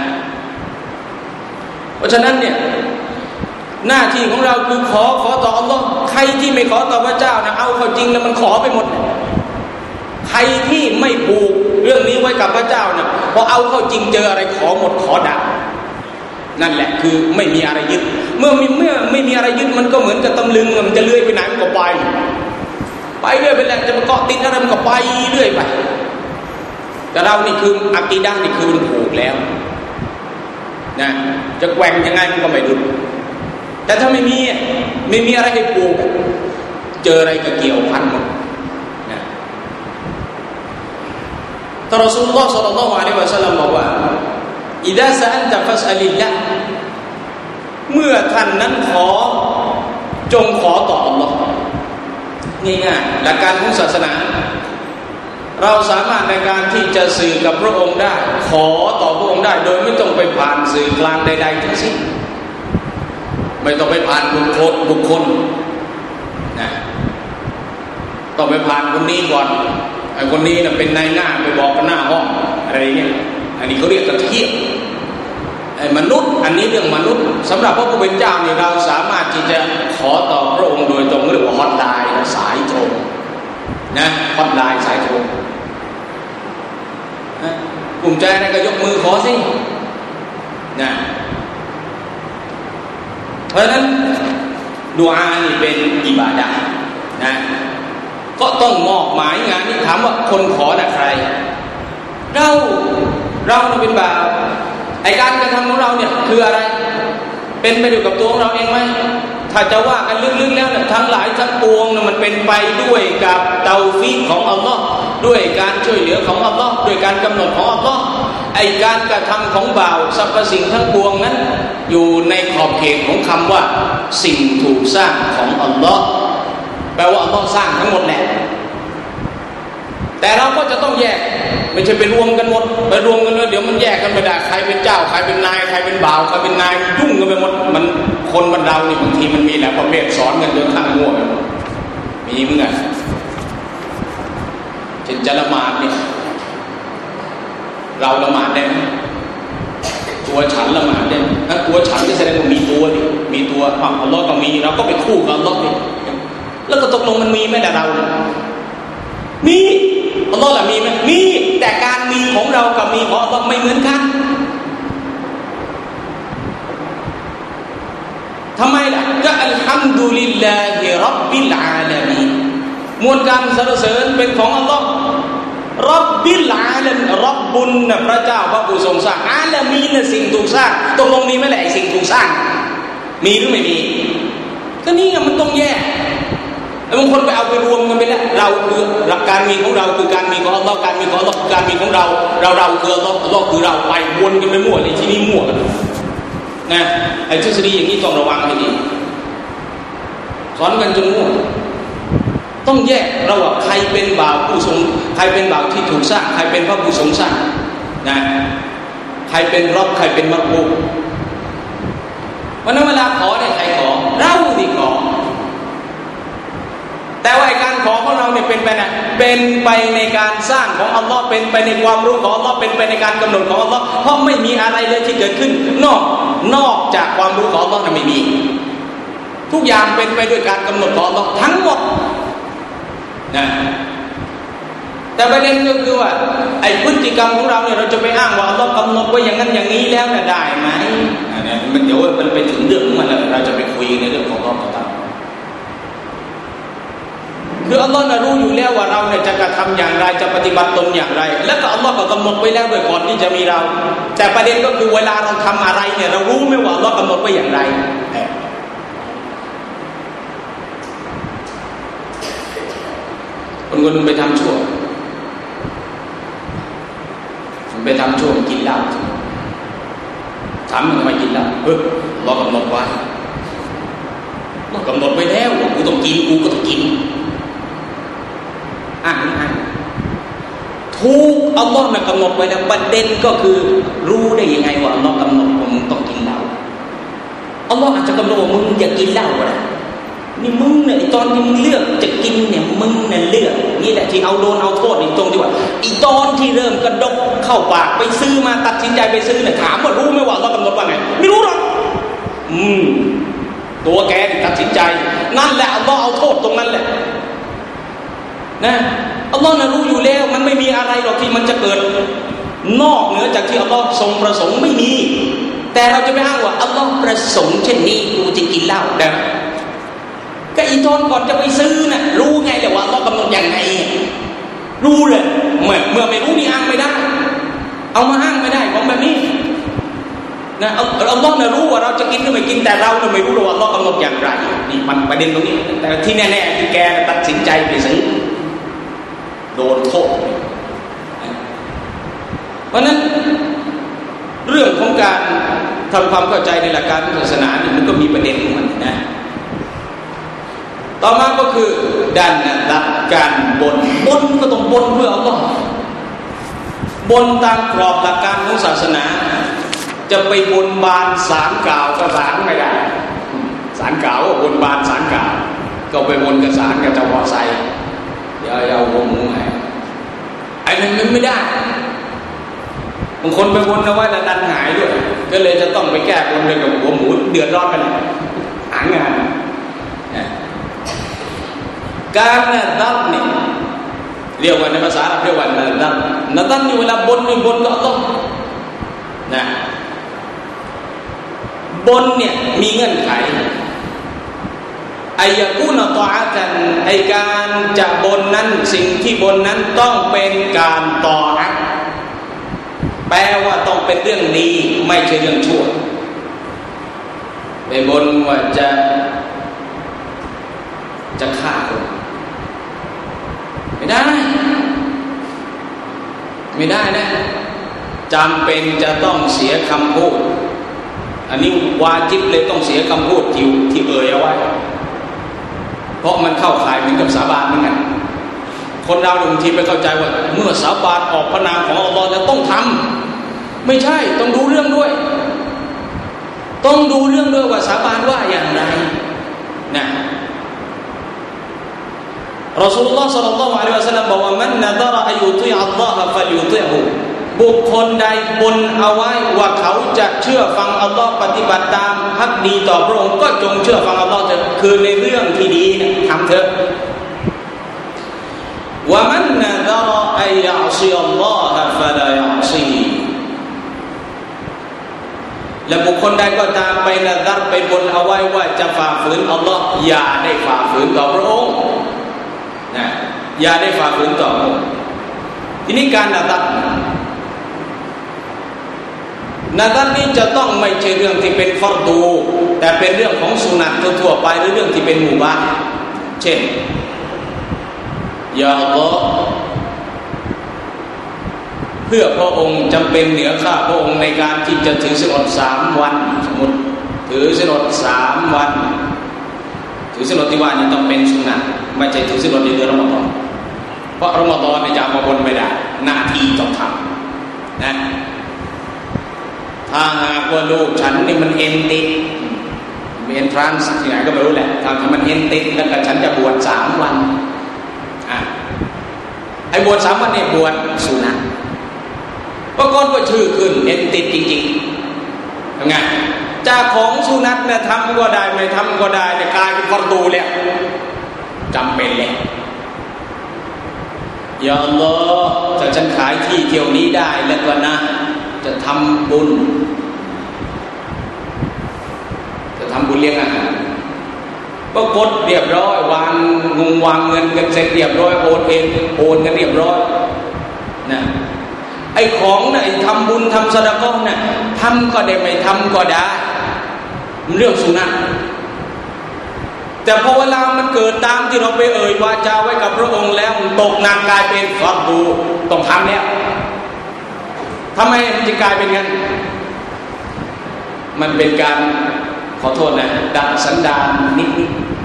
เพราะฉะนั้นเนี่ยหน้าที่ของเราคือขอขอต่ออัลลอฮ์ใครที่ไม่ขอต่อพระเจ้านะเอาเข้าจริงแล้วมันขอไปหมดใครที่ไม่ผูกเรื่องนี้ไว้กับพระเจ้าเนี่ยพอเอาเข้าจริงเจออะไรขอหมดขอดับนั่นแหละคือไม่มีอะไรยึดเมื่อมีเมื่อไม่มีอะไรยึดมันก็เหมือนกับตำลึงมันจะเลื่อยไปไหนมันก็ไปไปเรื่อยไปแหละจะมาเกาะติดอะไรมันก็ไปเรื่อยไปแต่เรานี่คืออะกีดะห์นี่คือมันผูกแล้วนะจะแกว่งยังไงมันก็ไม่หลุดแต่ถ้าไม่มีไม่มีอะไรให้ผูกเจออะไรก็เกี่ยวพันหมดนะท่านรอซูลุลลอฮ์ ศ็อลลัลลอฮุอะลัยฮิวะซัลลัมบอกว่าอิดะซะอันตะฟัสอะลิลละห์เมื่อท่านนั้นขอจงขอต่ออัลเลาะห์ง่ายๆหลักการของศาสนาเราสามารถในการที่จะสื่อกับพระองค์ได้ขอต่อพระองค์ได้โดยไม่ต้องไปผ่านสื่อกลางใดๆทั้งสิ้นไม่ต้องไปผ่านบุคคลบุคคลนะต้องไปผ่านคนนี้ก่อนไอ้คนนี้น่ะเป็นนายหน้าไปบอกกันหน้าห้องอะไรเงี้ยอันนี้เขาเรียกตะเกียบไอ้มนุษย์อันนี้เรื่องมนุษย์สำหรับพระผู้เป็นเจ้านี่เราสามารถที่จะขอต่อพระองค์โดยตรงเรียกว่าฮอตไลน์สายตรงนะฮอตไลน์สายตรงนะกลุ่มใจนั่นก็ยกมือขอสินะเพราะฉะนั้นดุอานี่เป็นอิบาดะห์นะก็ต้องมอบหมายงานนี้ถามว่าคนขอน่ะใครเราเราเป็นบ่าวไอ้การกระทำของเราเนี่ยคืออะไรเป็นไปอยู่กับตัวของเราเองไหมถ้าจะว่ากันลึกๆแล้วเนี่ยทั้งหลายทั้งปวงเนี่ยมันเป็นไปด้วยกับเตาฟีกของอัลลอฮ์ด้วยการช่วยเหลือของอัลลอฮ์ด้วยการกำหนดของอัลลอฮ์ไอ้การกระทำของบ่าวสรรพสิ่งทั้งปวงนั้นอยู่ในขอบเขตของคำว่าสิ่งถูกสร้างของอัลลอฮ์แปลว่าอัลลอฮ์สร้างทั้งหมดแหละแต่เราก็จะต้องแยกไม่ใช่ไปรวมกันหมดไปรวมกันแล้วเดี๋ยวมันแยกกันไม่ได้ใครเป็นเจ้าใครเป็นนายใครเป็นบ่าวใครเป็นนายยุ่งกันไปหมดมันคนบรรดานี่บางทีมันมีแหละประเภทสอนกันจนข้างง่วงมีเหมือนกันเช่นจะละหมาดเนี่ยเราละหมาดได้ไหมตัวฉันละหมาดได้ถ้าตัวฉันก็แสดงว่ามีตัวดิมีตัวอัลลอฮ์ก็มีเราก็ไปคู่กับอัลลอฮ์ดิแล้วก็ตกลงมันมีไหมแต่เรามีอัลลอฮ์ล่ะมีไหมมีแต่การมีของเรากับมีของอัลลอฮ์ไม่เหมือนกันทำไมล่ะก็อัลฮัมดุลิลลาฮิร็อบบิลอาลามีนมวลการสรรเสริญเป็นของอัลลอฮ์ร็อบบิลอาลามีนร็อบบุญนะพระเจ้าพระผู้ทรงสร้างอาลามีนสิ่งถูกสร้างตกลงมีไหมแหละสิ่งถูกสร้างมีหรือไม่มีก็นี่มันต้องแยกบางคนไปเอาไปรวมกันไปแล้วเราคือหลักการมีของเราคือการมีของอัลลอฮ์การมีของอัลลอฮ์การมีของเราเราเราคืออัลลอฮ์อัลลอฮ์คือเราไปวนกันไปมั่วในที่นี้มั่วกันนะไอ้ทฤษฎีอย่างนี้ต้องระวังให้ดีสอนกันจนมั่วต้องแยกระหว่างใครเป็นบ่าวผู้ทรงใครเป็นบ่าวที่ถูกสร้างใครเป็นพระผู้ทรงสร้างนะใครเป็นร็อบใครเป็นมักบูวันนั้นเวลาขอเนี่ยใครขอเราที่ขอแต่ว่าการขอของเราเนี่ยเป็นไปนะเป็นไปในการสร้างของอัลลอฮ์เป็นไปในความรู้ของอัลลอฮ์เป็นไปในการกำหนดของอัลลอฮ์เพราะไม่มีอะไรเลยที่เกิดขึ้นนอกนอกจากความรู้ของอัลลอฮ์นั้นไม่มีทุกอย่างเป็นไปด้วยการกำหนดของอัลลอฮ์ทั้งหมดนะแต่ประเด็นก็คือว่าไอ้พฤติกรรมของเราเนี่ยเราจะไปอ้างว่าอัลลอฮ์กำหนดไว้อย่างนั้นอย่างนี้แล้วน่ะได้ไหมเนี่ยมันเดี๋ยวมันไปถึงเรื่องของมันแล้วเราจะไปคุยในเรื่องของอัลลอฮ์ต่างคคืออัลลอฮ์น่ะรู้อยู่แล้วว่าเราเนี่ยจะกระทำอย่างไรจะปฏิบัติตนอย่างไรแล้วก็อัลลอฮ์ก็กำหนดไว้แล้วด้วยก่อนที่จะมีเราแต่ประเด็นก็คือเวลาเราทำอะไรเนี่ยเรารู้ไหมว่าอัลลอฮ์กำหนดไว้อย่างไรคนคนนึงไปทำชั่วไปทำชั่วกินเหล้าถามมึงทำไมกินเหล้าเอออัลลอฮ์กำหนดไว้อัลลอฮ์กำหนดไว้แล้วกูต้องกินกูก็ต้องกินอ่านอ่านทุกอัลลอฮ์น่ะกำหนดไว้แล้วประเด็นก็คือรู้ได้ยังไงว่าอัลลอฮ์กำหนดว่ามึงต้องกินเหล้าอัลลอฮ์อาจจะกำหนดว่ามึงอย่ากินเหล้าก็ได้นี่มึงเนี่ยตอนที่มึงเลือกจะกินเนี่ยมึงเนี่ยเลือกนี่แหละที่เอาโดนเอาโทษอีกตรงที่ว่าอีตอนที่เริ่มกระดกเข้าปากไปซื้อมาตัดสินใจไปซื้อเนี่ยถามว่ารู้ไหมว่าอัลลอฮ์กำหนดว่าไงไม่รู้หรอกอืมตัวแกตัดสินใจนั่นแหละอัลลอฮ์เอาโทษตรงนั้นแหละนะอัลลอฮ์น่ะรู้อยู่แล้วมันไม่มีอะไรหรอกที่มันจะเกิดนอกเหนือจากที่อัลลอฮ์ทรงประสงค์ไม่มีแต่เราจะไปอ้างว่าอัลลอฮ์ประสงค์เช่นนี้กูจะกินเหล้าได้ก็อีตอนก่อนจะไปซื้อน่ะรู้ไงแต่ว่าอัลลอฮ์กำหนดอย่างไรรู้เลยเมื่อเมื่อไม่รู้นี่อ้างไม่ได้เอามาอ้างไม่ได้ของแบบนี้นะอัลลอฮ์น่ะรู้ว่าเราจะกินหรือไม่กินแต่เราเนี่ยไม่รู้ว่าอัลลอฮ์กำหนดอย่างไรนี่มันประเด็นตรงนี้แต่ที่แน่ๆคือแกตัดสินใจไปซื้อโดนโทษเพราะนั้นเรื่องของการทำความเข้าใจในหลักการศาสนาเนี่ยมันก็มีประเด็นของมันนะต่อมาก็คือด้านหลักการบนบนก็ต้องบนเพื่ออัลลอฮ์บนตามกรอบหลักการของศาสนาจะไปบนบานศาลกล่าวก็ศาลไม่ได้ศาลกล่าวก็บนบานศาลกล่าวก็ไปบนกับศาลกับเจ้าพ่อไซอย่าอย่าหัวหมูไอ้ไอ้นั้นมันไม่ได้บางคนไปบนเอาไว้แล้วดันหายด้วยก็เลยจะต้องไปแก้บนเลยกับหัวหมูเดือดร้อนกันหางานการนัดดับนี่เรียกว่าในภาษาอาหรับเรียกว่านัดดับนัดดับนี่เวลาบนนี่บนก็ต้องนะบนเนี่ยมีเงื่อนไขอายะกูนตออะกันไอการจะบนนั้นสิ่งที่บนนั้นต้องเป็นการตออะห์แปลว่าต้องเป็นเรื่องดีไม่ใช่เรื่องชั่วไปบนว่าจะจะฆ่าคนไม่ได้ไม่ได้นะจำเป็นจะต้องเสียคำพูดอันนี้วาญิบเลยต้องเสียคำพูดที่ที่เอ่ยเอาไว้เพราะมันเข้าข่ายเหมือนกับสาบานเหมือนกันคนเราบางทีไปเข้าใจว่าเมื่อสาบานออกพระนามของอัลลอฮ์แล้วต้องทำไม่ใช่ต้องดูเรื่องด้วยต้องดูเรื่องด้วยว่าสาบานว่าอย่างไรนะรอซูลุลลอฮ์ศ็อลลัลลอฮุอะลัยฮิวะซัลลัมบอกว่ามันนะดะรออัยยุติอัลลอฮะฟัลยุติฮุบุคคลใดบนเอาไว้ว่าเขาจะเชื่อฟังอัลลอฮ์ปฏิบัติตามภักดีต่อพระองค์ก็จงเชื่อฟังอัลลอฮ์เถิดคือในเรื่องที่ดีนะทำเถอะวะมันนะดะรออัยยะซิยัลลอฮะฟะลายะซีและบุคคลใดก็ตามไปนะดัรไปบนเอาไว้ว่าจะฝ่าฝืนอัลลอฮ์อย่าได้ฝ่าฝืนต่อพระองค์นะอย่าได้ฝ่าฝืนต่อพระองค์ทีนี้การนะดัรนะดัรนี้จะต้องไม่ใช่เรื่องที่เป็นฟัรดูแต่เป็นเรื่องของสุนัตทั่วไปหรือเรื่องที่เป็นมุบาห์เช่นยาอัลลอฮ์เพื่อพระองค์จำเป็นเหนือข้าพระองค์ในการที่จะถือศีลอดสามวันสมมติถือศีลอดสามวันถือศีลอดที่ว่านี่ต้องเป็นสุนัตไม่ใช่ถือศีลอดในเดือนรอมฎอนเพราะรอมฎอนเนี่ยจะมาบนไม่ได้หน้าที่ต้องทำนะถ้าหากว่าลูกฉันนี่มันเอ็นติดเอ็นทรานซ์ที่ไหนก็ไม่รู้แหละถ้ามันเอ็นติดแล้วก็ฉันจะบวชสามวันอ่ะไอ้บวชสามวันเนี่ยบวชสุนัตปรากฏว่าชื่อขึ้นเอ็นติดจริงๆทำไงจากของสุนัตเนี่ยทำก็ได้ไม่ทำก็ได้เนี่ยกลายเป็นฟัรดูแล้วจำเป็นแล้วยาอัลลอฮ์ถ้าฉันขายที่เที่ยวนี้ได้แล้วก็นะจะทำบุญจะทำบุญเลี้ยงอาหารก็กดเรียบร้อยวางงงวางเงินกันเสร็จเรียบร้อยโอนเองโอนกันเรียบร้อยนะไอ้ของน่ะไอ้ทำบุญทำสะดะเกาะน่ะทำก็ได้ไม่ทำก็ได้มันเรื่องสุนัขแต่พอเวลามันเกิดตามที่เราไปเอ่ยวาจาไว้กับพระองค์แล้วมันตกหนักกลายเป็นฟัรดูต้องทำแล้วทำไมมันจะกลายเป็นงั้นมันเป็นการขอโทษนะดัดสันดานนิด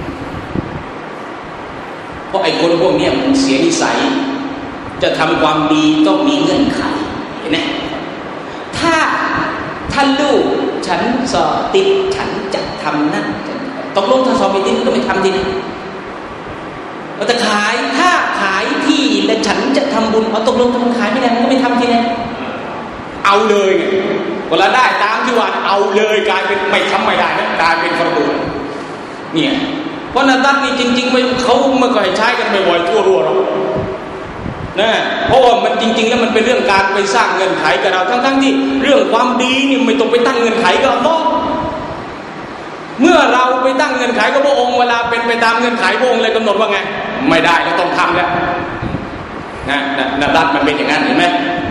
ๆเพราะไอ้คนพวกนี้มันเสียนิสัยจะทำความดีต้องมีเงื่อนไขเห็นไหมถ้าท่านลูกฉันสอบติดฉันจะทำนั่นตกลงถ้าสอบไม่ติดก็ไม่ทำทีนี้เราจะขายถ้าขายที่และฉันจะทำบุญเอาตกลงถ้ามันขายไม่ได้ก็ไม่ทำทีนี้เอาเลยเวลาได้ตามที่ว่าเอาเลยกลายเป็นไม่ทำไม่ได้นะกลายเป็นฟัรดูเนี่ยเพราะนัดัตนี่จริงๆไม่เขาไม่ค่อยใช้กันบ่อยๆทั่วรัวหรอกนะเพราะว่ามันจริงๆแล้วมันเป็นเรื่องการไปสร้างเงื่อนไขกับเราทั้งๆที่เรื่องความดีนี่ไม่ต้องไปตั้งเงื่อนไขกับอัลเลาะห์เมื่อเราไปตั้งเงื่อนไขกับพระองค์เวลาเป็นไปตามเงื่อนไขพระองค์เลยกำหนดว่าไงไม่ได้แล้วต้องทำแล้วนะนัดัตมันเป็นอย่างนั้นเห็นไหม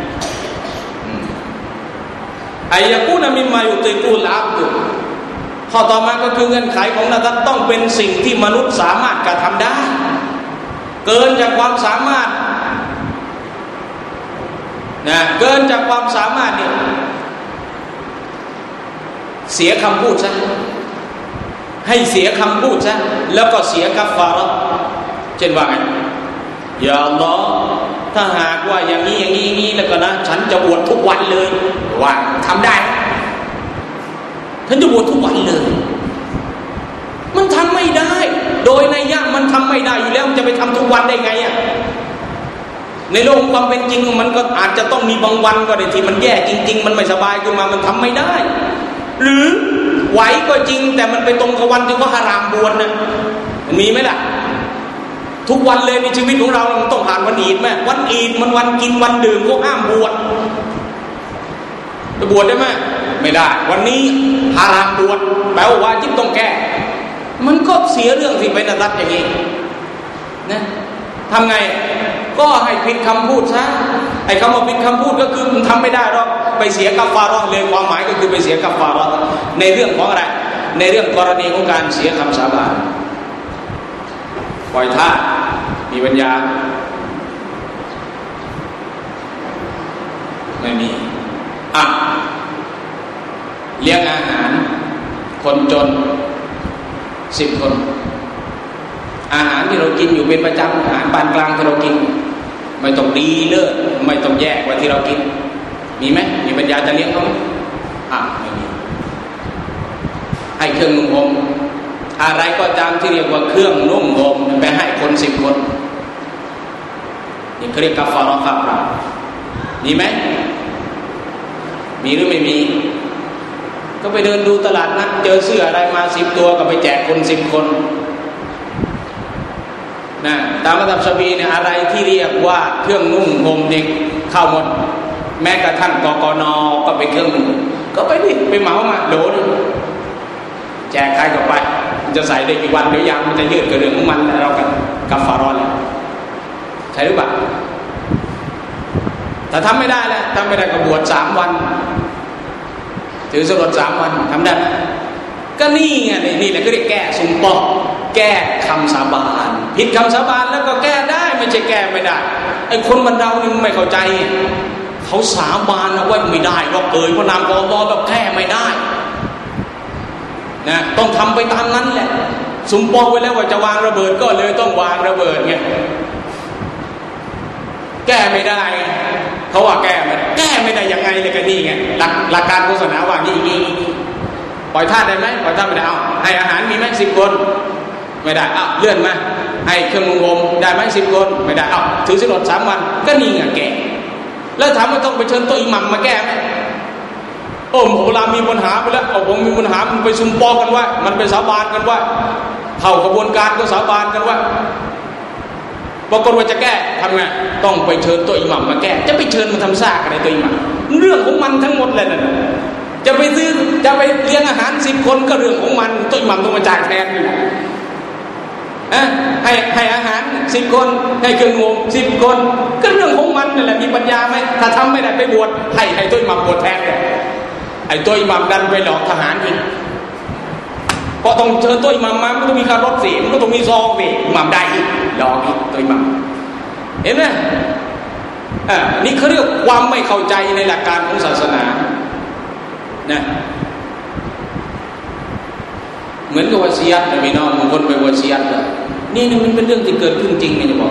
อายะกูนะมิมมายุติกูลอับดุข้อต่อมาก็คือเงื่อนไขของนัดัตต้องเป็นสิ่งที่มนุษย์สามารถกระทำได้เกินจากความสามารถนะเกินจากความสามารถเนี่ยเสียคำพูดซะให้เสียคำพูดซะแล้วก็เสียกัฟฟาเราะห์เช่นว่าไงยาอัลลอฮ์ถ้าหากว่าอย่างนี้อย่างนี้อย่างนี้แล้วก็นะฉันจะบวชทุกวันเลยว่าทำได้ฉันจะบวชทุกวันเลยมันทำไม่ได้โดยในยะมันทำไม่ได้อยู่แล้วมันจะไปทำทุกวันได้ไงอ่ะในโลกความเป็นจริงมันก็อาจจะต้องมีบางวันก็ได้ที่มันแย่จริงๆมันไม่สบายขึ้นมามันทำไม่ได้หรือไหวก็จริงแต่มันไปตรงกับวันที่เขาฮารามบวชนะมันมีไหมล่ะทุกวันเลยในชีวิตของเรามันต้องผ่านวันอีดไหมวันอีดมันวันกินวันดื่มก็ห้ามบวชจะบวชได้ไหมไม่ได้วันนี้ฮารามบวชแปลว่าวาญิบต้องแก้มันก็เสียเรื่องสิไปนัดัตอย่างนี้นะทำไงก็ให้ผิดคำพูดซะไอ้คำว่าผิดคำพูดก็คือมันทำไม่ได้หรอกไปเสียกัฟฟาเราะห์เลยความหมายก็คือไปเสียกัฟฟาเราะห์ในเรื่องของอะไรในเรื่องกรณีของการเสียคำสาบานปล่อยท่ามีปัญญาไม่มีอ่ะเลี้ยงอาหารคนจนสิบคนอาหารที่เรากินอยู่เป็นประจำอาหารปานกลางที่เรากินไม่ต้องดีเลิศไม่ต้องแย่กว่าที่เรากินมีไหมมีปัญญาจะเลี้ยงเขาไหมอ่ะไม่มีให้เครื่องนุ่งห่มอะไรก็ตามที่เรียกว่าเครื่องนุ่งห่มไปให้คนสิบคนนี่เขาเรียกกัฟฟาเราะห์ครับมีไหมมีหรือไม่มีก็ไปเดินดูตลาดนัดเจอเสื้ออะไรมาสิบตัวก็ไปแจกคนสิบคนนะตามมัธยมชาฟีเนี่ยอะไรที่เรียกว่าเครื่องนุ่งห่มเด็กเข้าหมดแม้กระทั่งกกน.ก็เป็นเครื่องนุ่งก็ไปดิไปเหมามาโหลนึงแจกใครก็ไปจะใส่ได้กี่วันเดี๋ยวยางมันจะยืดกระเรื่องของมันแล้วเรากันกัฟฟาเราะห์แล้วใช่หรือเปล่าแต่ทำไม่ได้แล้วทำไม่ได้ก็บวชสามวันถือสลดสามวันทำได้ก็นี่ไงนี่แหละก็เรียกแก้ซุมปอแก้คำสาบานผิดคำสาบานแล้วก็แก้ได้ไม่ใช่แก้ไม่ได้ไอ้คนบรรดานี่ไม่เข้าใจเขาสาบานนะว่าไม่ได้ก็เอ่ยพระนามของอัลเลาะห์แบบแก้ไม่ได้นะต้องทำไปตามนั้นแหละซุมปอไว้แล้วว่าจะวางระเบิดก็เลยต้องวางระเบิดไงแก้ไม่ได้เขาว่าแก้ไม่แก้ไม่ได้ยังไงเลยกันนี่ไงหลักหลักการศาสนาว่าอย่างนี้ปล่อยท่าได้ไหมปล่อยท่าไม่ได้เอาให้อาหารมีไหมสิบคนไม่ได้เอาเลื่อนมาให้เครื่องนุ่งห่มได้ไหมสิบคนไม่ได้เอาถือศีลอดสามวันก็นี่ไงแก้แล้วถามว่าต้องไปเชิญโต๊ะอิหมัมมาแก้ไหมโอ้โหเวลามีปัญหาไปแล้วเอาผมมีปัญหามันไปซุ่มปอกันว่ามันไปสาบานกันว่าเข้ากระบวนการก็สาบานกันว่าปรากฏว่าจะแก้ทำไงต้องไปเชิญตัวอิหมัมมาแก้จะไปเชิญมาทำซากอะไรตัวอิหมัมเรื่องของมันทั้งหมดเลยนะจะไปซื้อจะไปเลี้ยงอาหารสิบคนก็เรื่องของมันตัวอิหมัมต้องมาจ่ายแทนอยู่ให้ให้อาหารสิบคนให้เครื่องงมสิบคนก็เรื่องของมันนั่นแหละมีปัญญาไหมถ้าทำไม่ได้ไปบวชให้ให้ตัวอิหมัมบวชแทนไอ้ตัวอิหมัมดันไปหลอกทหารอีกเพราะต้องเชิญตัวอิหมัมมามันก็ต้องมีการรถสิมันก็ต้องมีซองสิอิหมัมได้อีกหลอกอีกตัวอิหมัมเห็นไหมอ่านี่เขาเรียกความไม่เข้าใจในหลักการของศาสนานะเหมือนกับวะซียัตนะพี่น้องบางคนไปวะซียัตนี่นี่มันเป็นเรื่องที่เกิดขึ้นจริงนี่จะบอก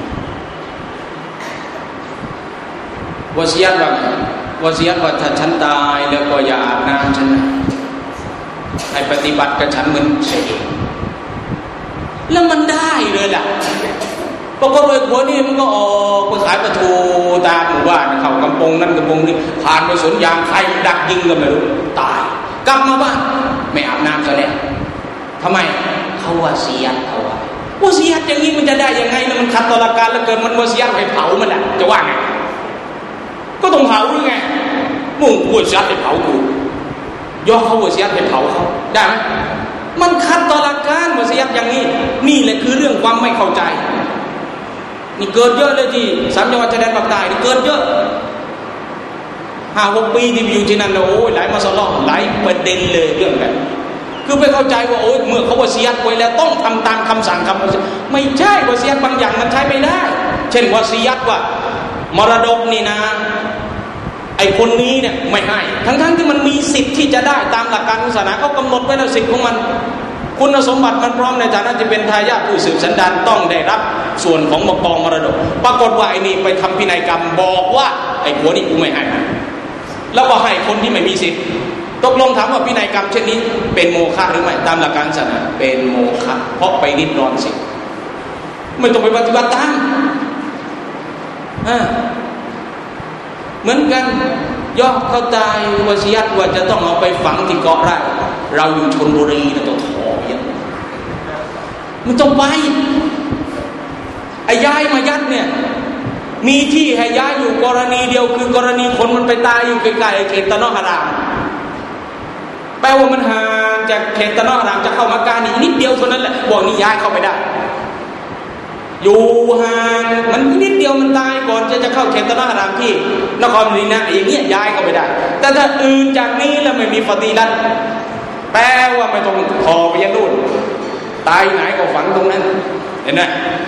วะซียัตว่าวะซียัตว่าถ้าฉันตายแล้วก็อย่าอาบน้ำฉันนะให้ปฏิบัติกับฉันเหมือนเฉยแล้วมันได้เลยล่ะปรากฏว่าผัวนี่มันก็ออกไปขายปลาทูตามหมู่บ้านเข้ากำปงนั่นกำปงนี่ผ่านไปสวนยางใครดักยิงก็ไม่รู้ตายกลับมาบ้านไม่อาบน้ำซะแล้วทำไมเขาวะซียัตเขาว่าวะซียัตอย่างนี้มันจะได้ยังไงนะมันขัดต่อหลักการแล้วเกินมันวะซียัตให้เผามันแหละจะว่าไงก็ต้องเผาหรือไงมุ่งวะซียัตให้เผากูย่อเขาวะซียัตให้เผาเขาได้ไหมมันขัดต่อหลักการวะซียัตอย่างนี้นี่แหละคือเรื่องความไม่เข้าใจนี่เกิดเยอะเลยที่สามจังหวัดชายแดนภาคใต้นี่เกิดเยอะห้าหกปีที่อยู่ที่นั่นโอ้ยหลายมาสลองหลายประเด็นเลยเรื่องแบบคือไปเข้าใจว่าโอ้ยเมื่อเขาวะซียัตไว้แล้วต้องทำตามคำสั่งคำไม่ใช่วะซียัตบางอย่างมันใช้ไม่ได้เช่นวะซียัตว่ามรดกนี่นะไอ้คนนี้เนี่ยไม่ให้ทั้งๆที่มันมีสิทธิ์ที่จะได้ตามหลักการศาสนาเขากำหนดไว้แล้วสิทธิ์ของมันคุณสมบัติมันพร้อมในฐานะที่เป็นทายาทผู้สืบสันดานต้องได้รับส่วนของกองมรดกปรากฏว่าไอ้นี่ไปทำพินัยกรรมบอกว่าไอ้ผัวนี่กูไม่ให้แล้วก็ให้คนที่ไม่มีสิทธิ์ตกลงถามว่าพินัยกรรมเช่นนี้เป็นโมฆะหรือไม่ตามหลักการศาสนาเป็นโมฆะเพราะไปริดรอนสิทธิ์ไม่ต้องไปปฏิบัติตามอ่าเหมือนกันย่อเขาตายวะซียัตว่าจะต้องเอาไปฝังที่เกาะไร่เราอยู่ชลบุรีนะต้องขอเยอะมันต้องไปไอ้ย้ายมายัดเนี่ยมีที่ให้ย้ายอยู่กรณีเดียวคือกรณีคนมันไปตายอยู่ใกล้ๆเขตตะนอฮารามแปลว่ามันห่างจากเขตตะนอฮารามจะเข้ามักกะนี่นิดเดียวเท่านั้นแหละบอกนี่ย้ายเข้าไปได้อยู่ห่างมันนิดเดียวมันตายก่อนจะจะเข้าเขตตะนอฮารามที่นครมะดีนะห์อย่างเงี้ยย้ายเข้าไปได้แต่ถ้าอื่นจากนี้แล้วไม่มีฟะดีลัตแปลว่าไม่ต้องขอไปยันนู่นตายไหนก็ฝังตรงนั้นเห็นไหม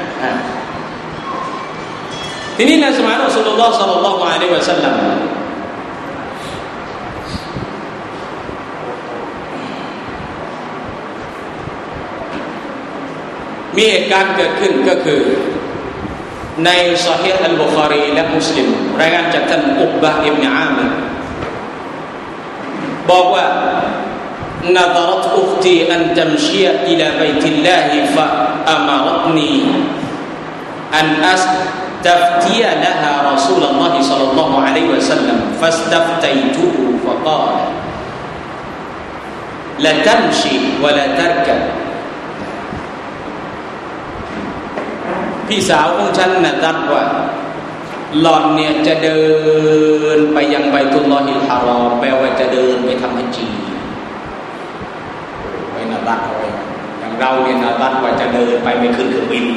ทีนี้ในสมัยรอซูลุลลอฮ์ศ็อลลัลลอฮุอะลัยฮิวะซัลลัมมีเหตุการณ์เกิดขึ้นก็คือในซอฮีฮ์อัลบุคอรีและมุสลิมรายงานจากท่านอุกบะห์อิบนุอามิรบอกว่าنظرت أختي أن تمشي إلى بيت الله فأمرتني أن أستفتي لها رسول الله صلى الله عليه وسلم فاستفتيته فقال لا تمشي ولا تركب พี่สาวของฉันน่ะนัดว่าหล่อนเนี่ยจะเดินไปยังไบตุลลอฮิลฮารอมแปลว่าจะเดินไปทำฮัจญีไว้นารัดเอาไว้อย่างเราเนี่ยนารัดว่าจะเดินไปไม่ขึ้นเครื่องบิน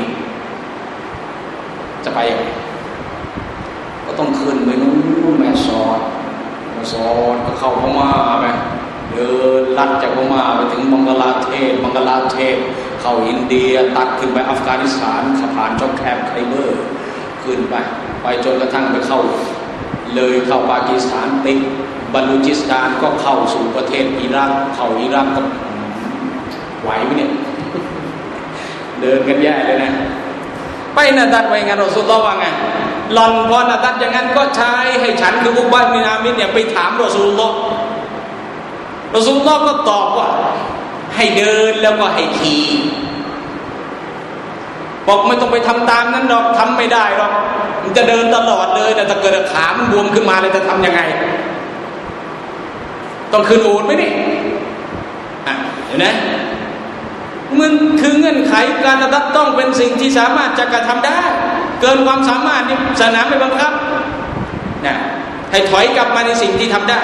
จะไปยังไงก็ต้องขึ้นไปนู้นแม่สอดแม่สอดก็เข้าพม่าไปเดินลัดจากพม่าไปถึงบังกลาเทศบังกลาเทศเข้าอินเดียตัดขึ้นไปอัฟกานิสถานผ่านช่องแคบไคเบอร์ขึ้นไปไปจนกระทั่งไปเข้าเลยเข้าปากีสถานติดบัลูจิสถานก็เข้าสู่ประเทศอิรักเข้าอิรักก็ไหวไหมเนี่ยเดินกันแย่เลยนะไปนาดัดไว้ไงรอซูลุลลอฮ์ว่าไงหล่อนพอนาดัดอย่างนั้นก็ใช้ให้ฉันคืออุบัยมินามิดเนี่ยไปถามรอซูลุลลอฮ์รอซูลุลลอฮ์ก็ตอบว่าให้เดินแล้วก็ให้ขี่บอกไม่ต้องไปทำตามนั้นหรอกทำไม่ได้หรอกมันจะเดินตลอดเลยแต่ถ้าเกิดขามันบวมขึ้นมาเลยจะทำยังไงต้องขึ้นอูฐไหมนี่อ่ะเห็นไหมมันคือเงื่อนไขการตัดต้องเป็นสิ่งที่สามารถจะกระทำได้เกินความสามารถนี่ศาสนาไม่บังคับนะให้ถอยกลับมาในสิ่งที่ทำได้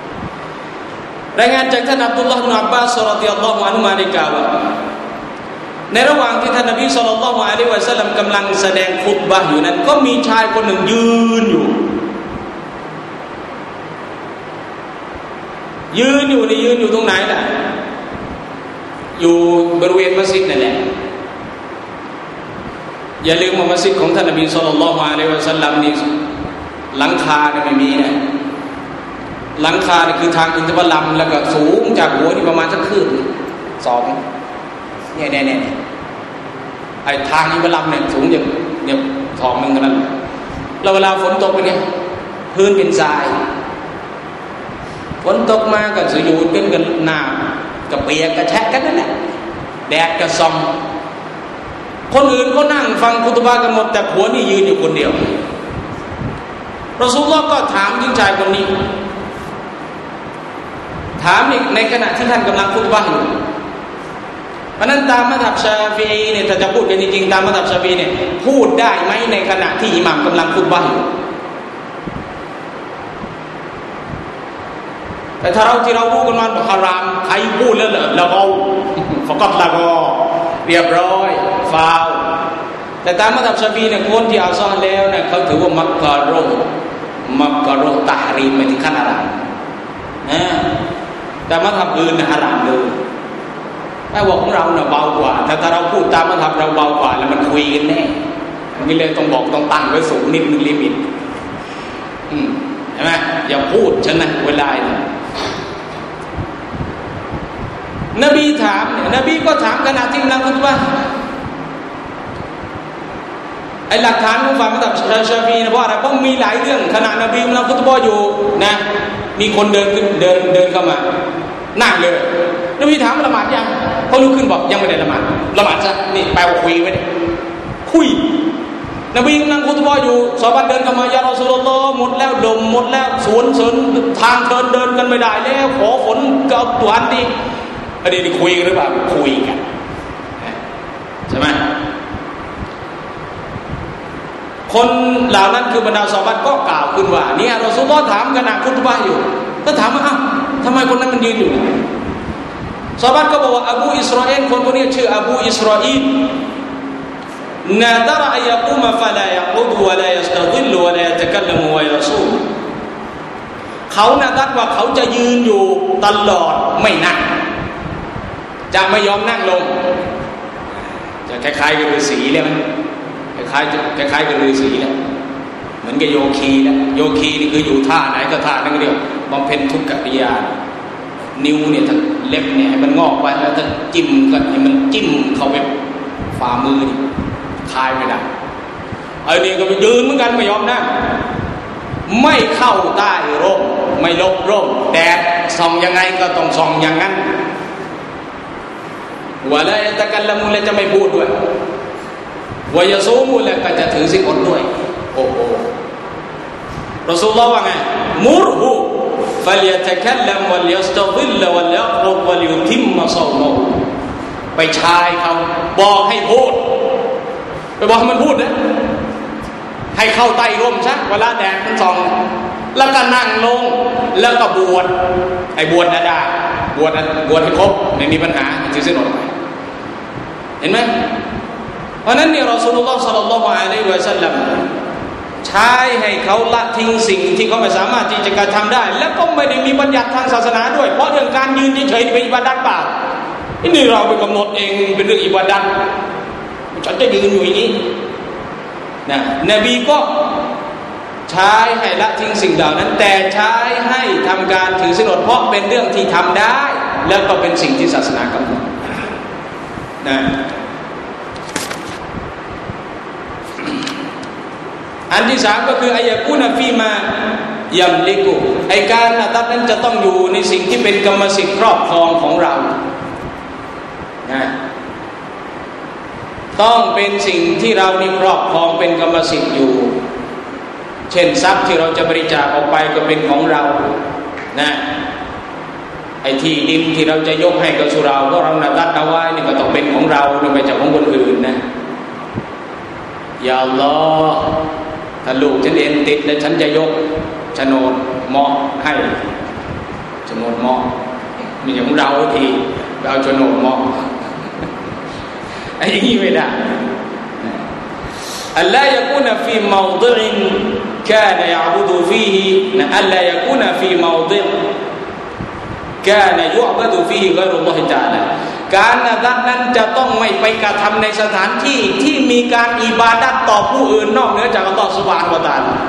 รายงานจากท่านอับดุลลอฮ์ อิบนุ อับบาส รอฎิยัลลอฮุอันฮุมาได้กล่าวว่าในระหว่างที่ท่านนบีศ็อลลัลลอฮุอะลัยฮิวะซัลลัมกำลังแสดงคุตบะห์อยู่นั้นก็มีชายคนหนึ่งยืนอยู่ยืนอยู่นี่ยืนอยู่ตรงไหนล่ะอยู่บริเวณมัสยิดนั่นแหละอย่าลืมว่ามัสยิดของท่านนบีศ็อลลัลลอฮุอะลัยฮิวะซัลลัมนี่หลังคาเนี่ยไม่มีนะหลังคาเนี่ยคือทางอินทผลัมแล้วก็สูงจากหัวนี่ประมาณสักคืบสองเนี่ยเนี่ยเนี่ยไอ้ทางอินทผลัมเนี่ยสูงอย่างเนี่ยทองนึงกันนั้นแล้วเวลาฝนตกเป็นไงพื้นเป็นทรายฝนตกมาก็จะอยู่กันกันหน้าก็เปียกกระแทกกันนั่นแหละแดดก็ส่องคนอื่นก็นั่งฟังคุตบะห์กันหมดแต่ผัวนี่ยืนอยู่คนเดียวรอซูลุลลอฮ์ก็ถามหญิงชายคนนี้ถามอีกในขณะที่ท่านกำลังคุตบะห์อยู่เพราะนั้นตามมัซฮับชาฟิอีเนี่ยถ้าจะพูดกันจริงๆตามมัซฮับชาฟิอีเนี่ยพูดได้ไหมในขณะที่อิหม่ามกำลังคุตบะห์อยู่แต่ถ้าเราที่เราพูดกันมาบอกฮารามใครพูดแล้วละเราฟะกัตละก็เรียบร้อยฟาวแต่ตามมัซฮับชาฟิอีเนี่ยคนที่อัลซอฮ์แล้วเนี่ยเขาถือว่ามักกะรุมักกะรุตะฮรีมไม่ถึงขั้นฮารามนะแต่มัซฮับอื่นน่ะฮารามเลยแม้ว่าของเราเนี่ยเบากว่าแต่ถ้าเราพูดตามมัซฮับเราเบากว่าแล้วมันคุยกันแน่นี่เลยต้องบอกต้องตั้งไว้สูงนิดนึงลิมิตอืมใช่ไหมอย่าพูดฉันนะเวลาเนี่ยนบีถามเนี่ยนบีก็ถามขณะที่กำลังคุตบะห์ไอ้หลักฐานของฝ่ายมัซฮับชาฟิอีนะเพราะอะไรเพราะมีหลายเรื่องขณะนบีกำลังคุตบะห์อยู่นะมีคนเดินขึ้นเดินเดินเข้ามานั่งเลยนบีถามละหมาดยังเขาลุกขึ้นบอกยังไม่ได้ละหมาดละหมาดซะนี่แปลว่าคุยไว้เนี่ยคุยนบีกำลังคุตบะห์อยู่ซอฮาบะห์เดินเข้ามายารอซูลุลลอฮ์หมดแล้วลมหมดแล้วสวนเสริญทางเดินเดินกันไม่ได้แล้วขอฝนกับตัวอันดีอันนี้คุยกันหรือเปล่าคุยกันใช่ไหมคนเหล่านั้นคือบรรดาซอฮาบะห์ก็กล่าวขึ้นว่าเนี่ยรอซูลุลลอฮ์ถามขณะคุตบะห์อยู่ก็ถามว่าอ้าวทำไมคนนั้นมันยืนอยู่ซอฮาบะห์ก็บอกว่าอบูอิสราเอลคนคนนี้ชื่ออบูอิสราเอลนาดะรอัยกุมฟะลายักุดวะลายัสตะฎิลวะลายัตะกัลลัมวะยะซูลเขานาดัดว่าเขาจะยืนอยู่ตลอดไม่นั่งจะไม่ยอมนั่งลงจะคล้ายๆกับฤาษีเลยมั้ยคล้ายๆคล้ายๆกับฤาษีแหละเหมือนกับโยคีแหละโยคีนี่คืออยู่ท่าไหนก็ท่านั้นเดียวบำเพ็ญทุกขกิริยานิ้วเนี่ยถ้าเล็บเนี่ยให้มันงอกไปแล้วถ้าจิ้มก็ให้มันจิ้มเข้าไปฝ่ามือนี่คายไม่ได้ไอ้นี่ก็ไปยืนเหมือนกันไม่ยอมนั่งไม่เข้าใต้ร่มไม่ลบร่มแดดส่องยังไงก็ต้องส่องอย่างนั้นวะลายัตะกัลลัมุและจะไม่พูดด้วยวะยะซูมุและก็จะถือศีลอดด้วยโอ้โหรอซูลุลลอฮ์ว่าไงมุรฮูฟัลยะตะกัลลัมวัลยัสตะฎิลวัลยักรุวัลยุติมมะศอมะฮูไปชายเขาบอกให้พูดไปบอกให้มันพูดนะให้เข้าใต้ร่มซะเวลาแดดมันส่องแล้วก็นั่งลงแล้วก็บวชไอ้บวชนะได้บวชบวชให้ครบไม่มีปัญหาถือศีลอดไปเห็นไหมเพราะนั้นเนี่ยรอซูลุลลอฮ์ศ็อลลัลลอฮุอะลัยฮิวะซัลลัมใช้ให้เขาละทิ้งสิ่งที่เขาไม่สามารถที่จะกระทำได้แล้วก็ไม่ได้มีบัญญัติทางศาสนาด้วยเพราะเรื่องการยืนเฉยๆเป็นอิบาดัตเปล่านี่เราไปกำหนดเองเป็นเรื่องอิบาดัตฉันจะยืนอยู่อย่างนี้นะนบีก็ใช้ให้ละทิ้งสิ่งเหล่านั้นแต่ใช้ให้ทำการถือศีลอดเพราะเป็นเรื่องที่ทำได้แล้วก็เป็นสิ่งที่ศาสนากำหนดนะอันที่สามก็คืออายะกุนฟีมายัมลิกุไอการนะตัดนั้นจะต้องอยู่ในสิ่งที่เป็นกรรมสิทธิ์ครอบครองของเรานะต้องเป็นสิ่งที่เรานี่ครอบครองเป็นกรรมสิทธิ์อยู่เช่นทรัพย์ที่เราจะบริจาคออกไปก็เป็นของเรานะไอ้ที่ดินที่เราจะยกให้กับสุเราเพราะเรานะตัดเอาไว้นี่ก็ต้องเป็นของเราไม่ใช่ของคนอื่นนะยาอัลลอฮ์ถ้าลูกฉันเรียนติดแล้วฉันจะยกโฉนดเหมาะให้โฉนดเหมาะมีของเราทีเอาโฉนดเหมาะไอ้อย่างนี้ไม่ได้อัลลายะกูนฟีมาวฎิอกานยะอ์บุดุฟีฮินะอัลลายะกูนฟีมาวฎิกานยุอ์บะดุฟีฮิฆอยรุลลอฮิตะอาลาการนะดัดนั้นจะต้องไม่ไปกระทำในสถานที่ที่มีการอิบาดัตต่อผู้อื่นนอกเหนือจากอัลเลาะห์ซุบฮานะฮูวะตะอาลา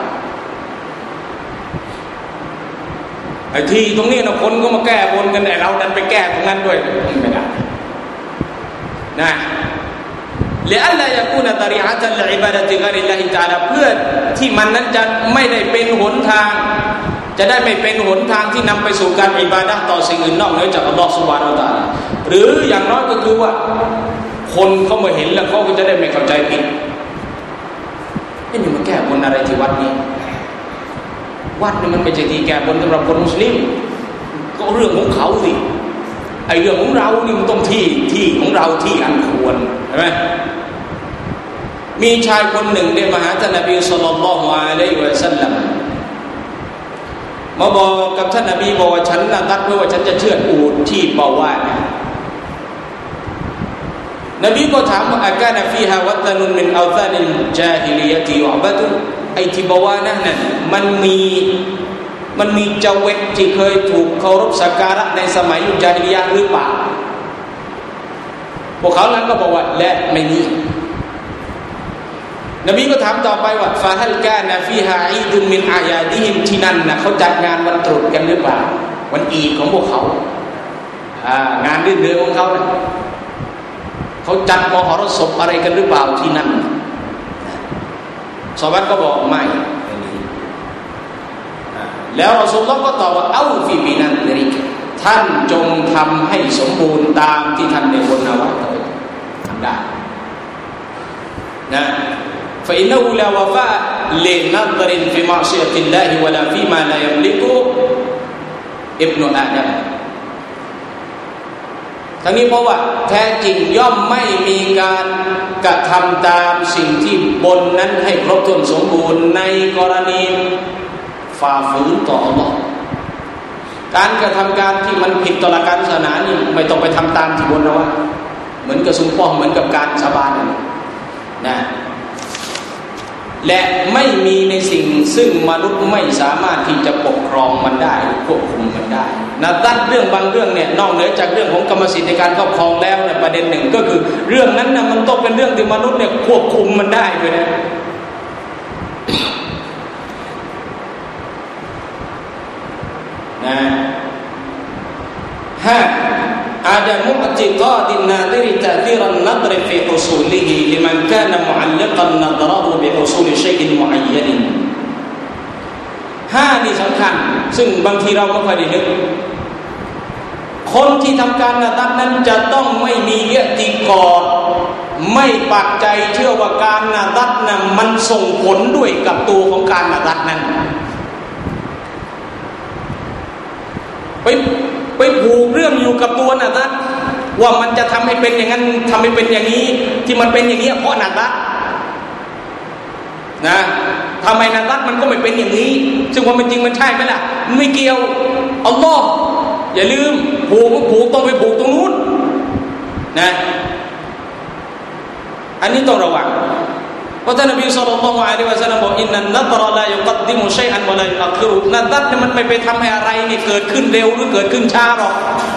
ไอ้ที่ตรงนี้นะคนก็มาแก้บนกันแต่เราดันไปแก้ตรงนั้นด้วยไม่ได้นะلئلا يكون طريقة لعبادة غير الله تعالى เพื่อที่มันนั้นจะไม่ได้เป็นหนทางจะได้ไม่เป็นหนทางที่นำไปสู่การอิบาดะห์ต่อสิ่งอื่นนอกเหนือจากอัลเลาะห์ซุบฮานะฮูวะตะอาลาหรืออย่างน้อยก็คือว่าคนเขามาเห็นแล้วเขาก็จะได้ไม่เข้าใจผิดนี่มันแก้บนอะไรที่วัดนี้วัดนี่มันไม่ใช่ที่แก้บนสำหรับคนมุสลิมก็เรื่องของเขาสิไอ้เรื่องของเรานี่มันต้องที่ที่ของเราที่อันควรใช่ไหมมีชายคนหนึ่งได้มาหาท่านนบีศ็อลลัลลอฮุอะลัยฮิวะซัลลัมมาบอกกับท่านนบีบอกว่าฉันน่ะนัดไว้ว่าฉันจะเชือดอูฐที่บาวานะนบีก็ถามว่าอากานะฟีฮาวัตนุนมินอัลซานิลญาฮิลิยะติยุอ์บะดุไอ้ที่บาวานะนั้นมันมีมันมีเจเวตที่เคยถูกเคารพสักการะในสมัยยุคญาฮิลิยะห์หรือเปล่าพวกเขานั้นก็บอกว่าและไม่มีนบีก็ถามต่อไปว่าฟาฮัลกานะฟีฮาอีดุนมินอายาดิฮิมที่นั่นนะเขาจัดงานวันตรุษกันหรือเปล่าวันอีดของพวกเขาอ่างานรื่นเริงของเขานะเขาจัดมหรสพอะไรกันหรือเปล่าที่นั่นซอฮาบะห์ก็บอกไม่แล้วรอซูลุลลอฮ์ก็ตอบว่าเอาฟีบินันริกท่านจงทำให้สมบูรณ์ตามที่ท่านได้บนเอาไว้ทำได้นะفإنه لا وفاء لنظر في معصية الله ولا فيما لا يملك ابن آدم ทั้งนี้เพราะว่าแท้จริงย่อมไม่มีการกระทำตามสิ่งที่บนนั้นให้ครบถ้วนสมบูรณ์ในกรณีฝ่าฝืนต่ออัลเลาะห์การกระทำการที่มันผิดต่อหลักการศาสนานี่ไม่ต้องไปทำตามที่บนเอาไว้เหมือนกับซุมป้อเหมือนกับการสาบานนะและไม่มีในสิ่งซึ่งมนุษย์ไม่สามารถที่จะปกครองมันได้ควบคุมมันได้นะตั้งเรื่องบางเรื่องเนี่ยนอกเหนือจากเรื่องของกรรมสิทธิ์ในการครอบครองแล้วเนี่ยประเด็นหนึ่งก็คือเรื่องนั้นนะมันต้องเป็นเรื่องที่มนุษย์เนี่ยควบคุมมันได้ด้วยนะนะฮะعدم اعتقاد الناظر تأثير النظر في حصوله لمن كان معلقا نظره بحصول شيء معين ห้านี่สำคัญซึ่งบางทีเราไม่ค่อยได้นึกคนที่ทำการนะดัดนั้นจะต้องไม่มีอิอ์ติกอดไม่ปักใจเชื่อว่าการนะดัดนั้นมันส่งผลด้วยกับตัวของการนะดัดนั้นไปไปผูกเรื่องอยู่กับตัวนะดัดว่ามันจะทำให้เป็นอย่างนั้นทำให้เป็นอย่างนี้ที่มันเป็นอย่างนี้เพราะนะดัดนะทำไมนะดัดมันก็ไม่เป็นอย่างนี้ซึ่งความเป็นจริงมันใช่ไหมล่ะมันไม่เกี่ยวอัลลอฮ์อย่าลืมผูกผูกต้องไปผูกตรงนู้นนะอันนี้ต้องระวังเพราะท่านนบีศ็อลลัลลอฮุอะลัยฮิวะซัลลัมบอกอินนันนัฎรลายุกัดดิมุชัยอันวะลายุอัคคิรุนะดัดเนี่ยมันไม่ไปทำให้อะไรนี่เกิดขึ้นเร็วหรือเกิดขึ้นช้าหรอก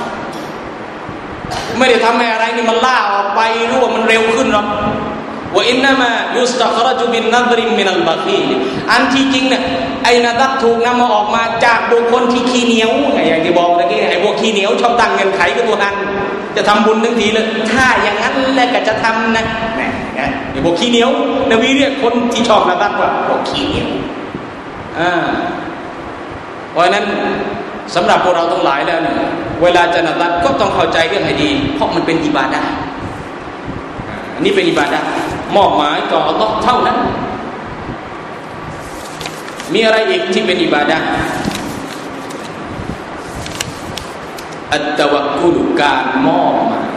ไม่ได้ทำให้อะไรนี่มันล่าออกไปหรือว่ามันเร็วขึ้นหรอกว่าอินนามะยุสตัครจุบินนัฎริมินัลบักีอันที่จริงเนี่ยไอ้นะดัดถูกนำมาออกมาจากบุคคลที่ขี้เหนียวอย่างที่บอกเมื่อกี้ไอ้พวกขี้เหนียวชอบตั้งเงื่อนไขกับตัวนั้นจะทำบุญทั้งทีเลยถ้าอย่างนั้นแหละก็จะทำนะนะไอ้พวกขี้เหนียวนบีเรียกคนที่ชอบนะดัดว่าพวกขี้เหนียวอ่าเพราะนั้นสำหรับพวกเราทั้งหลายแล้วเนี่ยเวลาจะนะดัดก็ต้องเข้าใจเรื่องให้ดีเพราะมันเป็นอิบาดะห์อันนี้เป็นอิบาดะห์มอบหมายต่ออัลเลาะห์เท่านั้นมีอะไรอีกที่เป็นอิบาดะห์อัตตะวักกุลการมอบหมาย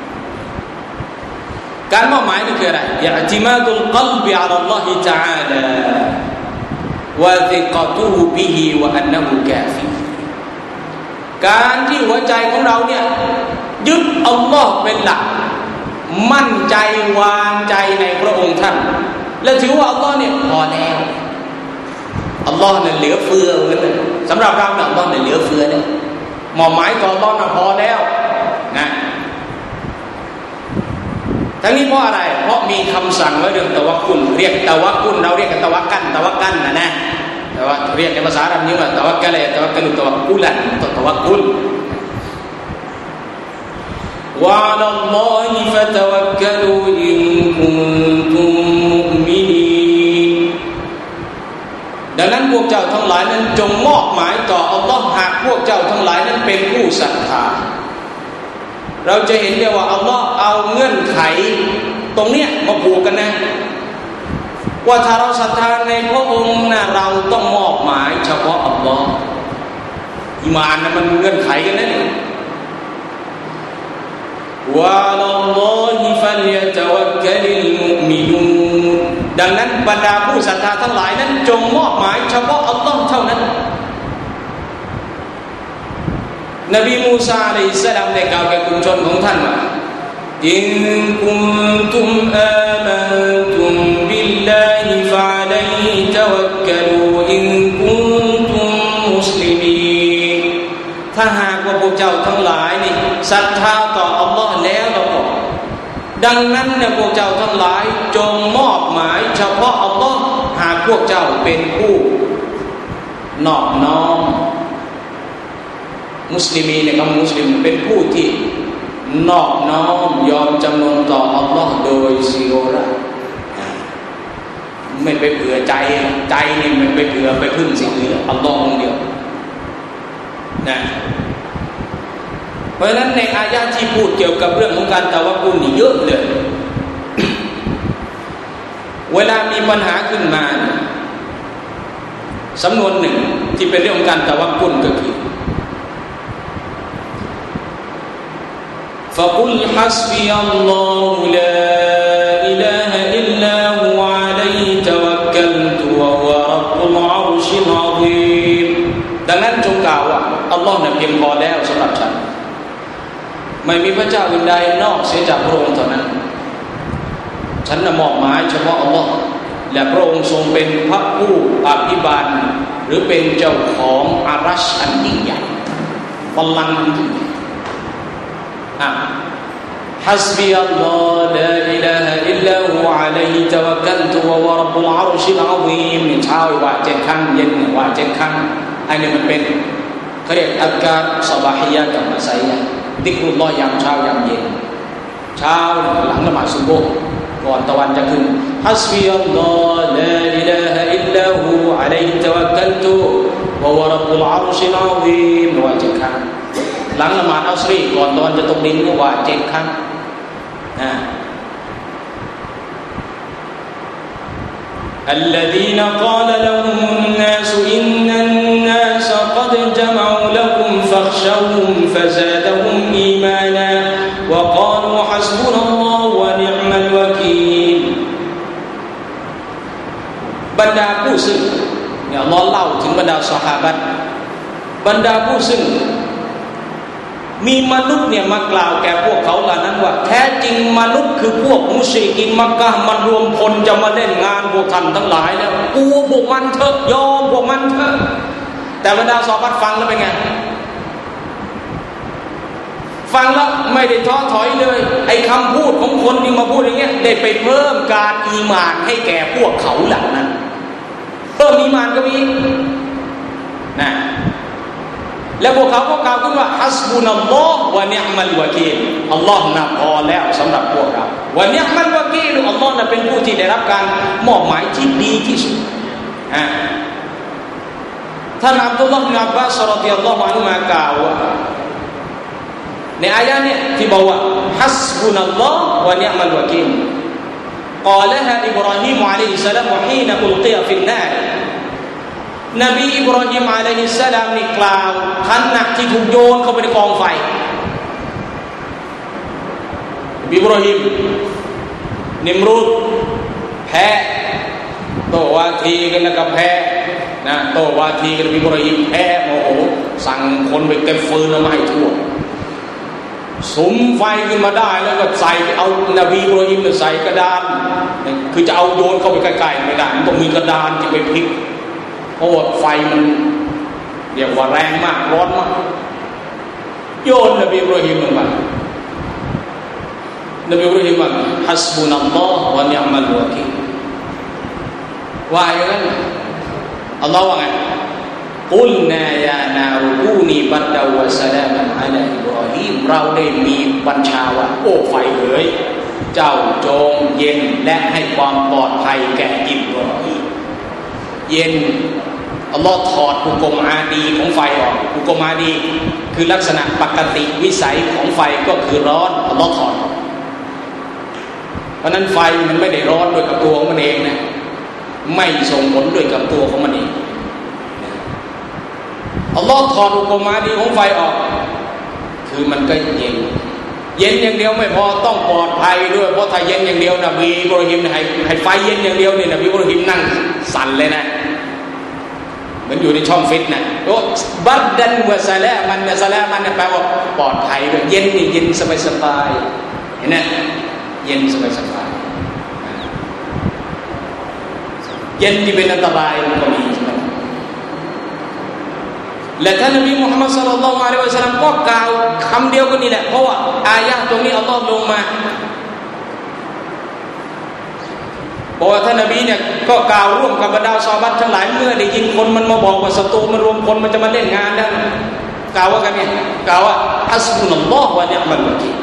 การมอบหมายนี่คืออะไรอิอ์ติมาดุลกัลบิอะลัลลอฮิตะอาลาวะซิกะตุฮุบิฮิวะอันนะฮูกาฟิการที่หัวใจของเราเนี่ยยึดอัลลอฮ์เป็นหลักมั่นใจวางใจในพระองค์ท่านและถือว่าอัลลอฮ์เนี่ยพอแล้วอัลลอฮ์เนี่ยเหลือเฟือเลยสำหรับเราเนี่ยอัลลอฮ์เนี่ยเหลือเฟือเนี่ยหมอหมายต่ออัลลอฮ์น่ะพอแล้วนะทั้งนี้เพราะอะไรเพราะมีคำสั่งไว้เรื่องตะวักกุลเรียกตะวักกุลเราเรียกกันตะวักกันตะวักกันนะนะแต่ว่าเรียกในภาษาอาหรับนี้ว่าตะวักกันเลยตะวักกันตะวักกุลันตะวักกุลวะอัลลอฮิฟะตะวักกะลูอินกุนตุมมุมินีนดังนั้นพวกเจ้าทั้งหลายนั้นจงมอบหมายต่ออัลลอฮ์หากพวกเจ้าทั้งหลายนั้นเป็นผู้ศรัทธาเราจะเห็นได้ว่าอัลลอฮ์เอาเงื่อนไขตรงเนี้ยมาผูกกันนะว่าถ้าเราศรัทธาในพระองค์นะเราต้องมอบหมายเฉพาะอัลลอฮ์อีหม่านนะมันเงื่อนไขกันนะนี่วะอัลลอฮิฟัลยะตะวักกะลิลมุมินูนดังนั้นบรรดาผู้ศรัทธาทั้งหลายนั้นจงมอบหมายเฉพาะอัลลอฮ์เท่านั้นนบีมูซาอะลัยฮิสสลามได้กล่าวแก่กลุ่มชนของท่านว่าอินกุนตุมอามันตุมบิลลาฮิฟะอะลัยฮิตะวักกะลูอินกุนตุมมุสลิมีนถ้าหากว่าพวกเจ้าทั้งหลายนี่ศรัทธาต่ออัลลอฮ์แล้วแล้วก็ดังนั้นเนี่ยพวกเจ้าทั้งหลายจงมอบหมายเฉพาะอัลลอฮ์หากพวกเจ้าเป็นผู้นอบน้อมมุสลิมีเนี่ยคำมุสลิมเป็นผู้ที่นอบน้อมยอมจำนนต่ออัลลอฮ์โดยซิโรระไม่ไปเผื่อใจใจนี่มันไปเผื่อไปพึ่งสิ่งอื่นอัลลอฮ์องเดียวนะเพราะฉะนั้นในอายะห์ที่พูดเกี่ยวกับเรื่องของการตะวักกุลนี่เยอะเลยเวลามีปัญหาขึ้นมาสำนวนหนึ่งที่เป็นเรื่องของการตะวักกุลก็คือفقل حسبي الله لا إله إلا هو عليه توكلت وهو رب العرش العظيم ดังนั้นจงกล่าวว่าอัลลอฮ์เนี่ยเพียงพอแล้วสำหรับฉันไม่มีพระเจ้าอื่นใดนอกเสียจากพระองค์เท่านั้นฉันน่ะมอบหมายเฉพาะอัลลอฮ์และพระองค์ทรงเป็นพระผู้อภิบาลหรือเป็นเจ้าของอารัชอันยิ่งใหญ่บัลลังก์ยิ่งใหญ่حسبي الله لا إله إلا هو عليه توكلت وهو رب العرش العظيم เช้าว่าเจ็ดครั้งเย็นว่าเจ็ดครั้งอันนี้มันเป็นเขาเรียกอักการซอบาฮิยะกับมัสยิดดิกรุลลอฮ์ยามเช้ายามเย็นเช้าหลังละหมาดซุบฮ์ก่อนตะวันจะขึ้น حسبي الله لا إله إلا هو عليه توكلت وهو رب العرش العظيم ว่าเจ็ดครั้งหลังละหมาดอัสรีก่อนตอนจะตกดินก็ว่าเจ็ดครั้งนะ الذين قال لهم الناس إن الناس قد جمعوا لكم فاخشوهم فزادهم إيمانا وقالوا حسبنا الله ونعم الوكيل บรรดาผู้ซึ่งเนี่ยอัลเลาะห์เล่าถึงบรรดาซอฮาบะห์บรรดาผู้ซึ่งมีมนุษย์เนี่ยมากล่าวแก่พวกเขาเหล่านั้นว่าแท้จริงมนุษย์คือพวกมุชริกีนมักกะฮ์มันรวมพลจะมาเล่นงานพวกท่านทั้งหลายแล้วกลัวพวกมันเถอะยอมพวกมันเถอะแต่บรรดาซอฮาบะห์ฟังแล้วเป็นไงฟังแล้วไม่ได้ท้อถอยเลยไอ้คำพูดของคนที่มาพูดอย่างเงี้ยได้ไปเพิ่มการอีหม่านให้แก่พวกเขาเหล่านั้นเพิ่มอีหม่านก็มีนะแล้วพวกเขาก็กล่าวขึ้นว่าฮัสบุนัลลอฮ์วะนิอ์มัลวะกีลอัลลอฮ์น่ะพอแล้วสำหรับพวกเราวะนิอ์มัลวะกีลอัลลอฮ์น่ะเป็นผู้ที่ได้รับการมอบหมายที่ดีที่สุดอ่าท่านอับดุลลอฮ์บินอับบาสรอฎิยัลลอฮุอันฮุมากล่าวว่าในอายะห์นี้ที่บอกว่าฮัสบุนัลลอฮ์วะนิอ์มัลวะกีลقالها إبراهيم عليه السلام حين ألقي في النارนบีอิบรอฮีมอะลัยฮิสสลามนี่กล่าวขณะที่ถูกโยนเข้าไปในกองไฟอิบรอฮีมนิมรูดแพ้โตวาทีกันแล้วก็แพ้นะโตวาทีกันอิบรอฮีมแพ้โอ้โหสั่งคนไปเก็บฟืนมาให้ทั่วสุมไฟขึ้นมาได้แล้วก็ใส่เอานบีอิบราฮิมใส่กระดานคือจะเอาโยนเข้าไปใกล้ๆไม่ได้มันต้องมีกระดานที่ไปพลิกเพราะว่าไฟมันเรียกว่าแรงมากร้อนมากโยนนบีอิบราฮิมลงไปนบีอิบราฮิมว่าฮัสบุนัลลอฮ์วะนิอ์มัลวะกีลว่าอย่างนั้นอัลลอฮ์ว่าไงกุลนายานารูกูนีบัดดาวะสลามันอะลาอิบราฮิมเราได้มีบัญชาว่าโอ้ไฟเอ๋ยเจ้าจงเย็นและให้ความปลอดภัยแก่อิบราฮิมเย็นอัลลอฮ์ถอดหุกมอาดีของไฟออกหุกมอาดีคือลักษณะปกติวิสัยของไฟก็คือร้อนอัลลอฮ์ถอดเพราะนั้นไฟมันไม่ได้ร้อนด้วยกับตัวของมันเองนะไม่ส่งผลด้วยกับตัวของมันเองอัลลอฮ์ถอดอุปมาดีของไฟออกคือมันก็เย็นเย็นอย่างเดียวไม่พอต้องปลอดภัยด้วยเพราะถ้าเย็นอย่างเดียวนบีอิบราฮิมให้ให้ไฟเย็นอย่างเดียวเนี่ยนบีอิบราฮิมนั่งสั่นเลยนะเหมือนอยู่ในช่องฟิตนะโอ้บัดดันวะซะลามันเนี่ยซะลามันเนี่ยแปลว่าปลอดภัยด้วยเย็นนี่เย็นสบายๆเห็นไหมเย็นสบายๆเย็นที่เป็นอันตรายมันก็มีและท่านนบีมุฮัมมัดศ็อลลัลลอฮุอะลัยฮิวะซัลลัมก็กล่าวคำเดียวกันนี่แหละเพราะว่าอายะห์ตรงนี้อัลลอฮ์ลงมาเพราะว่าท่านนบีเนี่ยก็กล่าวร่วมกับบรรดาซอฮาบะห์ทั้งหลายเมื่อได้ยินคนมันมาบอกว่าศัตรูมันรวมคนมันจะมาเล่นงานแล้วกล่าวว่ากันเนี่ยกล่าวว่าฮัสบุนัลลอฮุวะนิอ์มัลวะกีล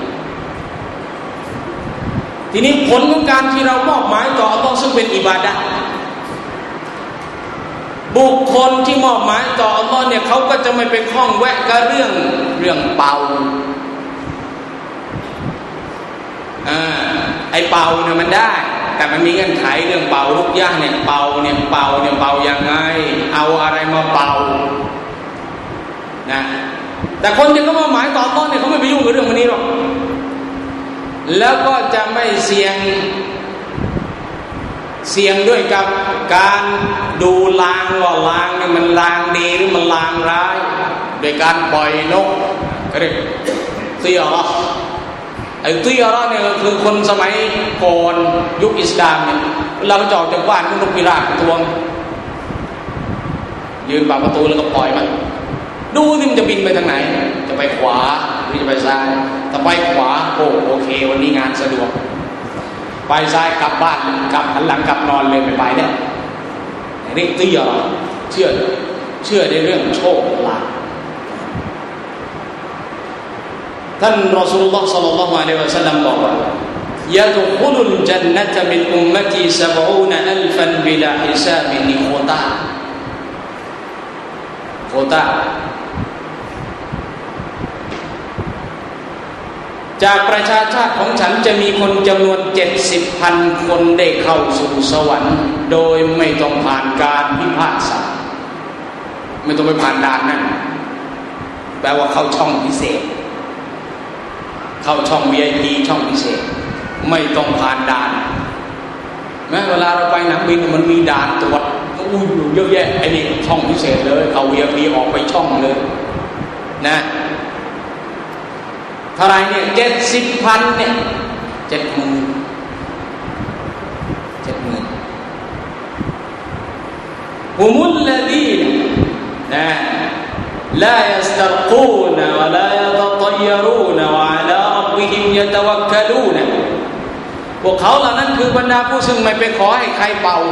ทีนี้ผลของการที่เรามอบหมายต่ออัลลอฮ์ซึ่งเป็นอิบาดะห์บุคคลที่มอบหมายต่ออัลลอฮ์เนี่ยเขาก็จะไม่ไปคล้องแวะกับเรื่องเรื่องเป่าอ่าไอเป่าเนี่ยมันได้แต่มันมีเงื่อนไขเรื่องเป่ารุกยะเนี่ยเป่าเนี่ยเป่าเนี่ยเป่ายังไงเอาอะไรมาเป่านะแต่คนที่เขามอบหมายต่ออัลลอฮ์เนี่ยเขาไม่ไปยุ่งกับเรื่องพวกนี้หรอกแล้วก็จะไม่เสี่ยงเสี่ยงด้วยกับการดูลางว่าลางเนี่ยมันลางดีหรือมันลางร้ายโดยการปล่อยนกก็เรียกตียระไอ้ตียระเนี่ยคือคนสมัยก่อนยุคอิสลามเนี่ยเราจะออกจากบ้านนกพิราบตัวยืนปากประตูแล้วก็ปล่อยมันดูที่มันจะบินไปทางไหนจะไปขวาหรือจะไปซ้ายถ้าไปขวาโอ้โอเควันนี้งานสะดวกไปซ้ายกลับบ้านกลับหันหลังกลับนอนเลยไม่ไปเนี่ยเรียกตียระเชื่อเชื่อในเรื่องโชคลาภท่านรอซูลุลลอฮ์ศ็อลลัลลอฮุอะลัยฮิวะซัลลัมบอกว่ายะดุคุลุลญันนะตะมินอุมมะตีซะบะอูนอัลฟันบิลาฮิซาบินโคตาโคตาจากประชาชาติของฉันจะมีคนจำนวนเจ็ดสิบพันคนได้เข้าสู่สวรรค์โดยไม่ต้องผ่านการพิพากษาไม่ต้องไปผ่านด่านนั่นแปลว่าเข้าช่องพิเศษเข้าช่อง วี ไอ พี ช่องพิเศษไม่ต้องผ่านด่านแม้เวลาเราไปหนังบินมันมีด่านตรวจอู้อยู่เยอะแยะไอ้นี่ช่องพิเศษเลยเข้า วี ไอ พี ออกไปช่องเลยนะเท่าไรเนี่ยเจ็ดสิบพันเนี่ยเจ็ดหมื่นเจ็ดหมื่นฮุมุลลดีนนะลายัสตัรกูนวะลายะตะฏอยรูนวะอะลาร็อบบิฮิมยะตะวักกะลูนพวกเขาเหล่านั้นคือบรรดาผู้ซึ่งไม่ไปขอให้ใครเป่า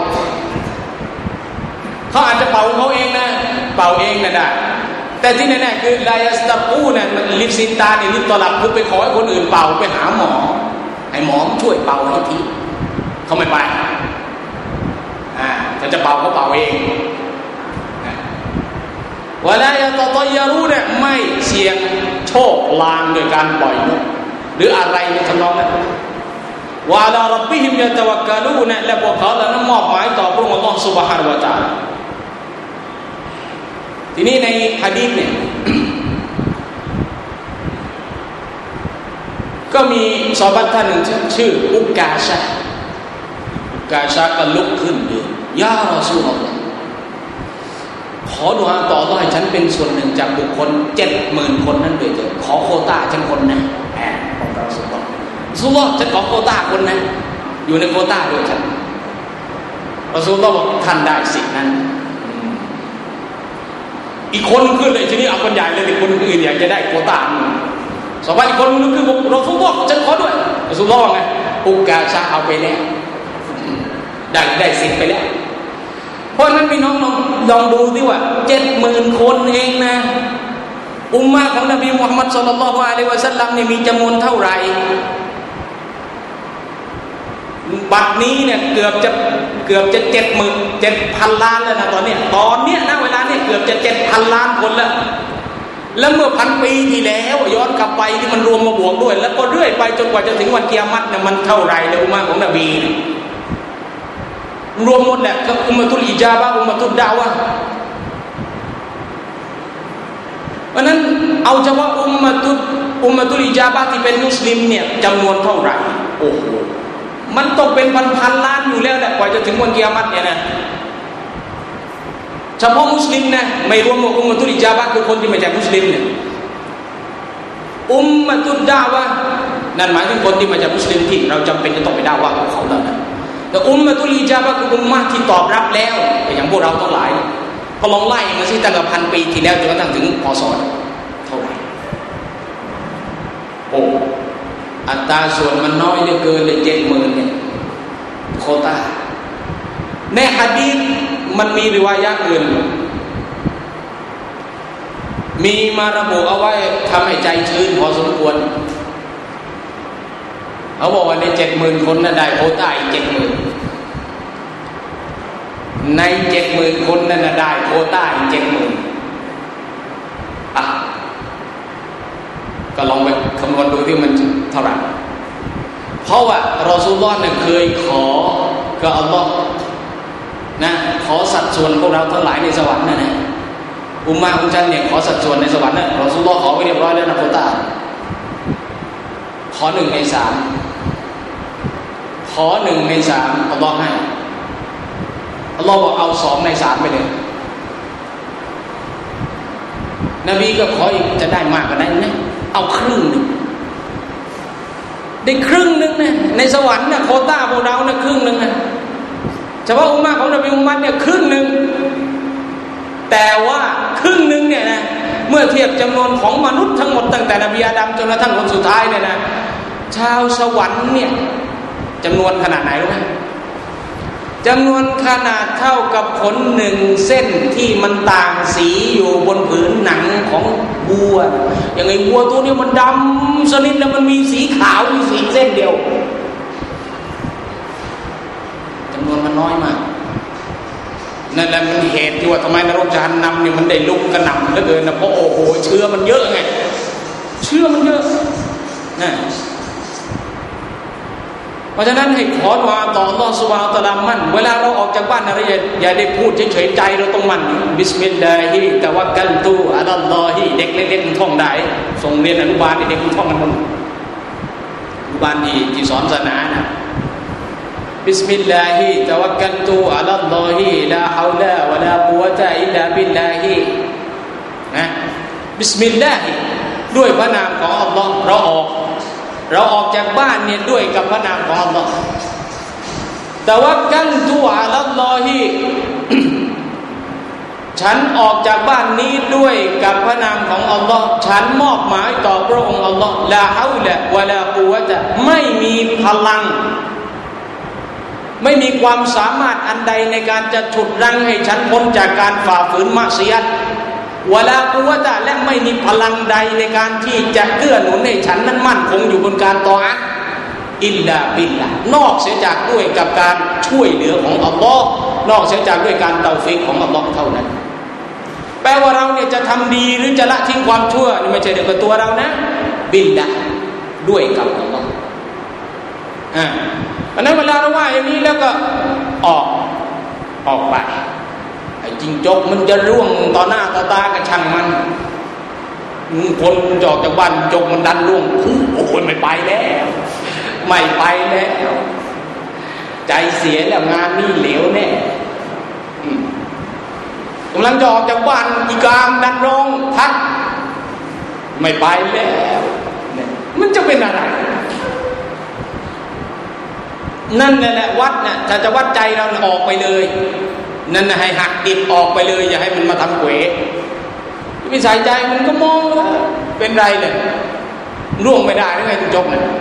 เขาอาจจะเป่าเขาเองนะเป่าเองนะได้แต่ที่แน่ๆคือลายัสตัรกูนะมันลิฟซินตาเนี่ยลิฟตอลับคือไปขอให้คนอื่นเป่าไปหาหมอให้หมอช่วยเป่าให้ทีเขาไม่ไปอ่าถ้าจะเป่าเขาเป่าเองวะลายะตะฏอยรูเนี่ยไม่เสี่ยงโชคลางโดยการปล่อยนกหรืออะไรในทำนองนั้นวะอะลาร็อบบิฮิมยะตะวักกะลูนและพวกเขานั้นมอบหมายต่อพระองค์อัลเลาะห์ซุบฮานะฮูวะตะอาลาทีนี้ในหะดีษเนี่ยก็มีซอฮาบะห์ท่านหนึ่งชื่ออุกาชะอุกาชะก็ลุกขึ้นยืนยารอซูลุลลอฮ์ขอดุอาต่ออัลเลาะห์ให้ฉันเป็นส่วนหนึ่งจากบุคคล เจ็ดหมื่น คนนั้นด้วยเถิดขอโควต้าฉันคนนะแหมรอซูลุลลอฮ์ฉันขอโควต้าคนนะอยู่ในโควต้าด้วยฉันรอซูลุลลอฮ์บอกท่านได้สิทธินั้นอีกคนขึ้นเลยทีนี้เอาคนใหญ่เลยอีกคนอื่นอยากจะได้โควต้าสองวันอีกคนนึงคือบอกรอซูลุลลอฮ์ฉันขอด้วยรอซูลุลลอฮ์ว่าไงอุกาซาเอาไปแล้วได้ได้สิทธิ์ไปแล้วเพราะนั้นพี่น้องลองลองดูที่ว่าเจ็ดหมื่นคนเองนะอุมมะของนบีมุฮัมมัดศ็อลลัลลอฮุอะลัยฮิวะซัลลัมนี่มีจำนวนเท่าไหร่บัดนี้เนี่ยเกือบจะเกือบจะเจ็ดหมื่นเจ็ดพันล้านแล้วนะตอนนี้ตอนเนี้ยนะเวลาเนี่ยเกือบจะเจ็ดพันล้านคนแล้วแล้วเมื่อพันปีที่แล้วย้อนกลับไปที่มันรวมมาบวกด้วยแล้วก็เรื่อยไปจนกว่าจะถึงวันกิยามะฮ์เนี่ยมันเท่าไหร่ในอุมมะของนบีรวมหมดแหละกับอุมมะตุลอิจาบะฮ์อุมมะตุดดะวะฮ์เพราะนั้นเอาเฉพาะอุมมะตุอุมมะตุลอิจาบะฮ์ที่เป็นมุสลิมเนี่ยจำนวนเท่าไหร่โอ้โหมันต้องเป็นพันๆล้านอยู่แล้วแหละกว่าจะถึงวันกิยามะฮ์เนี่ยนะเฉพาะมุสลิมนะไม่รวมอุมมะตุลอิจาบะฮ์คือคนที่ไม่ใช่มุสลิมเนี่ยอุมมะตุดดะวะฮ์นั่นหมายถึงคนที่ไม่ใช่มุสลิมที่เราจำเป็นจะต้องไปด่าว่าเขาแล้วนะแต่อุมมะตุลอิจาบะฮ์คืออุมมะที่ตอบรับแล้วอย่างพวกเราทั้งหลายก็ลองไล่มาสิตั้งแต่พันปีที่แล้วจนกระทั่งถึงพ.ศ.เท่าไหร่โอ้อัตราส่วนมันน้อยเหลือเกินเลยเจ็ดหมื่นเนี่ยโควต้าในหะดีษมันมีริวายะห์อื่นมีมาระบุเอาไว้ทำให้ใจชื้นพอสมควรเขาบอกว่าในเจ็ดหมื่นคนนั้นได้โควต้าอีกเจ็ดหมื่นในเจ็ดหมื่นคนนั้นได้โควต้าอีกเจ็ดหมื่นอ่ะก็ลองไปคำนวณดูที่มันเท่าไหร่เพราะว่ารอซูลุลลอฮ์เนี่ยเคยขอกับอัลลอฮ์นะขอสัดส่วนพวกเราทั้งหลายในสวรรค์นะนะอุมมะของฉันเนี่ยขอสัดส่วนในสวรรค์นะรอซูลุลลอฮ์ขอไว้เรียบร้อยแล้วนะโควต้าขอหนึ่งในสามขอหนึ่งในสามอัลลอฮ์ให้อัลลอฮ์บอกเอาสองในสามไปเลยนบีก็ขออีกจะได้มากกว่านั้นนะเอาครึ่งนึงได้ครึ่งนึงนะในสวรรค์นะโควต้าพวกเรานะครึ่งนึงนะเฉพาะอุมมะของนบีมุฮัมมัดเนี่ยครึ่งนึงแต่ว่าครึ่งนึงเนี่ยนะเมื่อเทียบจำนวนของมนุษย์ทั้งหมดตั้งแต่นบีอาดัมจนกระทั่งคนสุดท้ายเนี่ยนะชาวสวรรค์เนี่ยจำนวนขนาดไหนรู้ไหมจำนวนขนาดเท่ากับขนหนึ่งเส้นที่มันต่างสีอยู่บนผืนหนังของวัวอย่างไอ้วัวตัวนี้มันดำสนิทแล้วมันมีสีขาวอยู่สีเส้นเดียวจำนวนมันน้อยมากนั่นแหละมันเหตุที่ว่าทำไมนรกจานนำเนี่ยมันได้ลุกกระหน่ำเหลือเกินนะเพราะโอ้โหเชื้อมันเยอะไงเชื้อมันเยอะนะเพราะฉะนั้นให้ขอดุอาต่ออัลเลาะห์ซุบฮานะฮูวะตะอาลามั่นเวลาเราออกจากบ้านอะไรอย่าอย่าได้พูดเฉยๆใจเราต้องมั่นบิสมิลลาฮิตะวักกัลตุอะลัลลอฮิเด็กเล็กๆมันท่องได้ส่งเรียนอนุบาลเด็กๆมันท่องกันหมดอนุบาลที่ที่สอนศาสนานะบิสมิลลาฮิตะวักกัลตุอะลัลลอฮิลาฮาวลาวะลากุวะตะอิลลาบิลลาฮินะบิสมิลลาฮิด้วยพระนามของอัลเลาะห์เราออกเราออกจากบ้านเนี่ยด้วยกับพระนามของอัลลอฮ์ตะวักกัลตุอะลัลลอฮิฉันออกจากบ้านนี้ด้วยกับพระนามของอัลลอฮ์ฉันมอบหมายต่อพระองค์อัลลอฮ์ลาฮาวละวะลากุวะตะไม่มีพลังไม่มีความสามารถอันใดในการจะฉุดรั้งให้ฉันพ้นจากการฝ่าฝืนมะซิยะห์วะลากุวะตะและไม่มีพลังใดในการที่จะเกื้อหนุนให้ฉันนั้นมั่นคงอยู่บนการตออะห์อิลลาบิลลาห์นอกเสียจากด้วยกับการช่วยเหลือของอัลลอฮ์นอกเสียจากด้วยการเตาฟีกของอัลลอฮ์เท่านั้นแปลว่าเราเนี่ยจะทำดีหรือจะละทิ้งความชั่วนี่ไม่ใช่เรื่องกับตัวเรานะบิลลาห์ด้วยกับอัลลอฮ์อ่าเพราะนั้นเวลาเราว่าอย่างนี้แล้วก็ออกออกไปไอ้จิงจกมันจะร่วงต่อหน้าต่อตากับช่างมันคนจอกจากบ้านจกมันดันร่วงโอ้ยไม่ไปแล้วไม่ไปแล้วใจเสียแล้วงานนี้เหลวแน่กำลังจะออกจากบ้านอีกามดันร้องทักไม่ไปแล้วมันจะเป็นอะไรนั่นแหละวัดน่ะถ้าจะวัดใจเราออกไปเลยนั่นน่ะให้หักดิบออกไปเลยอย่าให้มันมาทำเขวไม่ใส่ใจมันก็มองเป็นไรเลยร่วงไม่ได้ได้ไงจบเนี่ย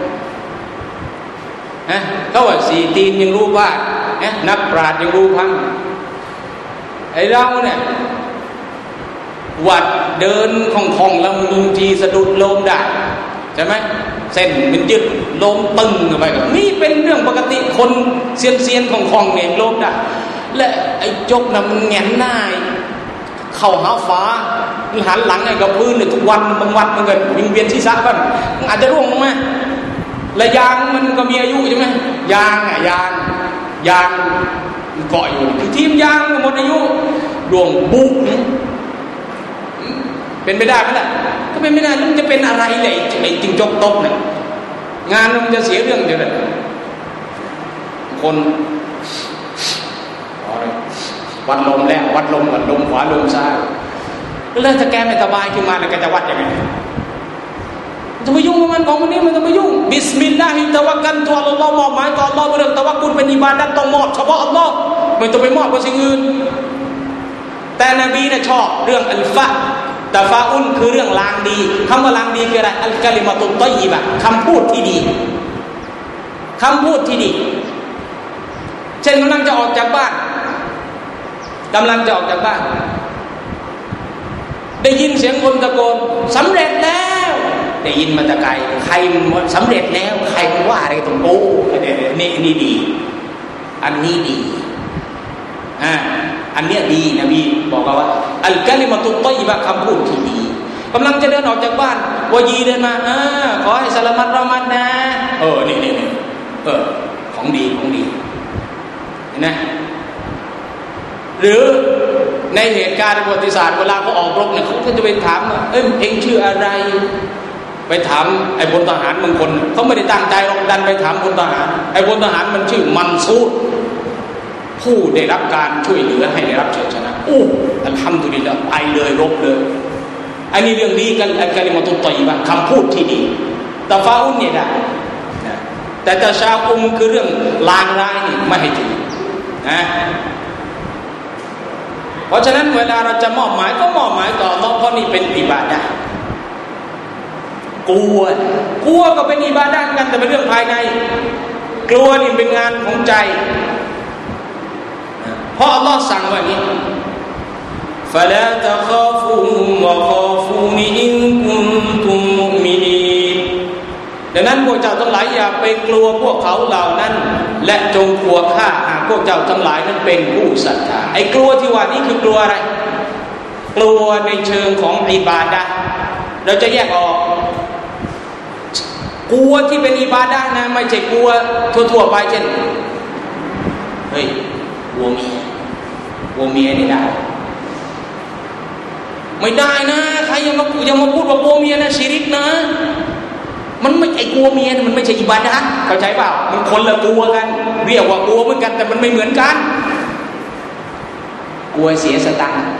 นะเขาว่าสี่ตีนยังรู้พลาดนะนักปราชญ์ยังรู้พังไอ้เราเนี่ยวัดเดินคล่องๆแล้วบางทีสะดุดลมได้ใช่ไหมเส้นมันยึดลมตึงเข้าไปก็นี่เป็นเรื่องปกติคนเซียนเซียนคล่องๆเนี่ยลมได้และไอ้จกน่ะมันแงนหน้าเข้าหาฟ้าหันหลังไอ้กับพื้นเนี่ยทุกวันบางวันมันก็วิงเวียนศีรษะบ้างอาจจะร่วงลงมาและยางมันก็มีอายุใช่ไหมยางอ่ะยางยางเกาะอยู่ทีมยางหมดอายุดวงบุกเป็นไปได้ไหมล่ะก็เป็นไม่ได้มันจะเป็นอะไรเลยไอ้จิงจกตกเนี่ยงานมันจะเสียเรื่องเดียวเลยคนวัดลมแล้ววัดลมวัดลมขวาลมซ้ายแล้วถ้าแกไม่สบายขึ้นมาแล้วแกจะวัดยังไงจะไปยุ่งกับมันของมันนี่มันจะไปยุ่งบิสมิลลาฮิตะวักกัลตุอัลลอฮ์มอบหมายต่ออัลลอฮ์เรื่องตะวักกุลเป็นอิบาดัตต้องมอบเฉพาะอัลลอฮ์ไม่ต้องไปมอบกับสิ่งอื่นแต่นบีน่ะชอบเรื่องอัลฟะตะฟาอุลคือเรื่องลางดีคำว่าลางดีคืออะไรอัลกะลิมะตุตฏอยยิบะคำพูดที่ดีคำพูดที่ดีเช่นกำลังจะออกจากบ้านกำลังจะออกจากบ้านได้ยินเสียงคนตะโกนสำเร็จแล้วได้ยินมาแต่ไกลใครมันสำเร็จแล้วใครมันว่าอะไรตรงโอ้นี่นี่ดีอันนี้ดีอ่าอันเนี้ยดีนบีบอกว่าอัลกะลิมะตุตฏอยยิบะคำพูดที่ดีกำลังจะเดินออกจากบ้านวะยีเดินมาอ่าขอให้สลามัตเราะห์มัตนะเออนี่นี่นี่เออของดีของดีเห็นไหมหรือในเหตุการณ์ประวัติศาสตร์เวลาเขาออกรบเนี่ยเขาก็จะไปถามว่าเอ้ยเอ็งชื่ออะไรไปถามไอ้พลทหารบางคนเขาไม่ได้ตั้งใจหรอกดันไปถามพลทหารไอ้พลทหารมันชื่อมันซูรผู้ได้รับการช่วยเหลือให้ได้รับชัยชนะโอ้อัลฮัมดุลิลละห์ไปเลยรบเลยอันนี้เรื่องดีกันอัลกะลิมะตุตฏอยยิบะคำพูดที่ดีตะฟาอุลเนี่ยได้แต่ตะชาอุมคือเรื่องลางร้ายนี่ไม่ให้ถือนะเพราะฉะนั้นเวลาเราจะมอบหมายก็มอบหมายต่ออัลเลาะห์เพราะนี่เป็นอิบาดะห์กลัวกลัวก็เป็นอิบาดะห์กันแต่เป็นเรื่องภายในกลัวนี่เป็นงานของใจเพราะอัลเลาะห์สั่งว่าอย่างนี้ فلا تخافوهم وخافوني إن كنتم مؤمنين ดังนั้นพวกเจ้าทั้งหลายอย่าไปกลัวพวกเขาเหล่านั้นและจงกลัวข้าหากพวกเจ้าทั้งหลายนั้นเป็นผู้ศรัทธาไอ้กลัวที่ว่านี้คือกลัวอะไรกลัวในเชิงของอิบาดะห์เราจะแยกออกกลัวที่เป็นอิบาดะห์นะไม่ใช่กลัวทั่วๆไปเช่นเฮ้ยกลัวเมียกลัวเมียนี่ได้ไม่ได้นะใครยังมายังมาพูดว่ากลัวเมียนะชิริกนะมันไม่ไอ้กลัวเมียมันไม่ใช่อิบาดะห์เข้าใจเปล่ามันคนละกลัวกันเรียกว่ากลัวเหมือนกันแต่มันไม่เหมือนกันกลัวเสียสตังค์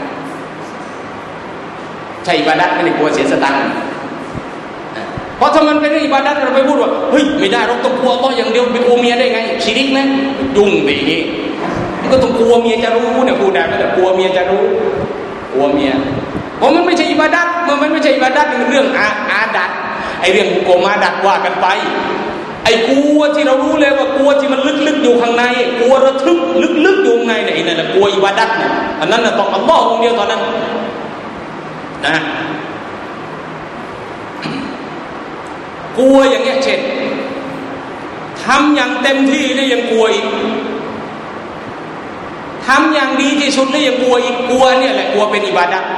ใช่อิบาดะห์ไม่ได้กลัวเสียสตังค์เพราะถ้ามันเป็นอิบาดะห์เราไปพูดว่าเฮ้ยไม่ได้เราต้องกลัวอัลเลาะห์อย่างเดียวไปกลัวเมียได้ไงชิริกนะยุ่งไปอย่างนี้มันก็ต้องกลัวเมียจะรู้เนี่ยพูดได้ไหมแต่กลัวเมียจะรู้กลัวเมียเพราะมันไม่ใช่อิบาดะห์มันไม่ใช่อิบาดะห์เป็นเรื่องอาอาดัดไอ้เรื่องกุโกมาดัดว่ากันไปไอ้กลัวที่เรารู้เลยว่ากลัวที่มันลึกๆอยู่ข้างในกลัวระทึกลึกๆอยู่ข้างในเนี่ยไอ้นั่นแหละกลัวอิบาดะห์เนี่ยอันนั้นน่ะต้องอัลเลาะห์องค์เดียวเท่านั้นนะกลัวอย่างเงี้ยเช่นทำอย่างเต็มที่แล้วยังกลัวอีกทำอย่างดีที่สุดแล้วยังกลัวอีกกลัวเนี่ยแหละกลัวเป็นอิบาดะห์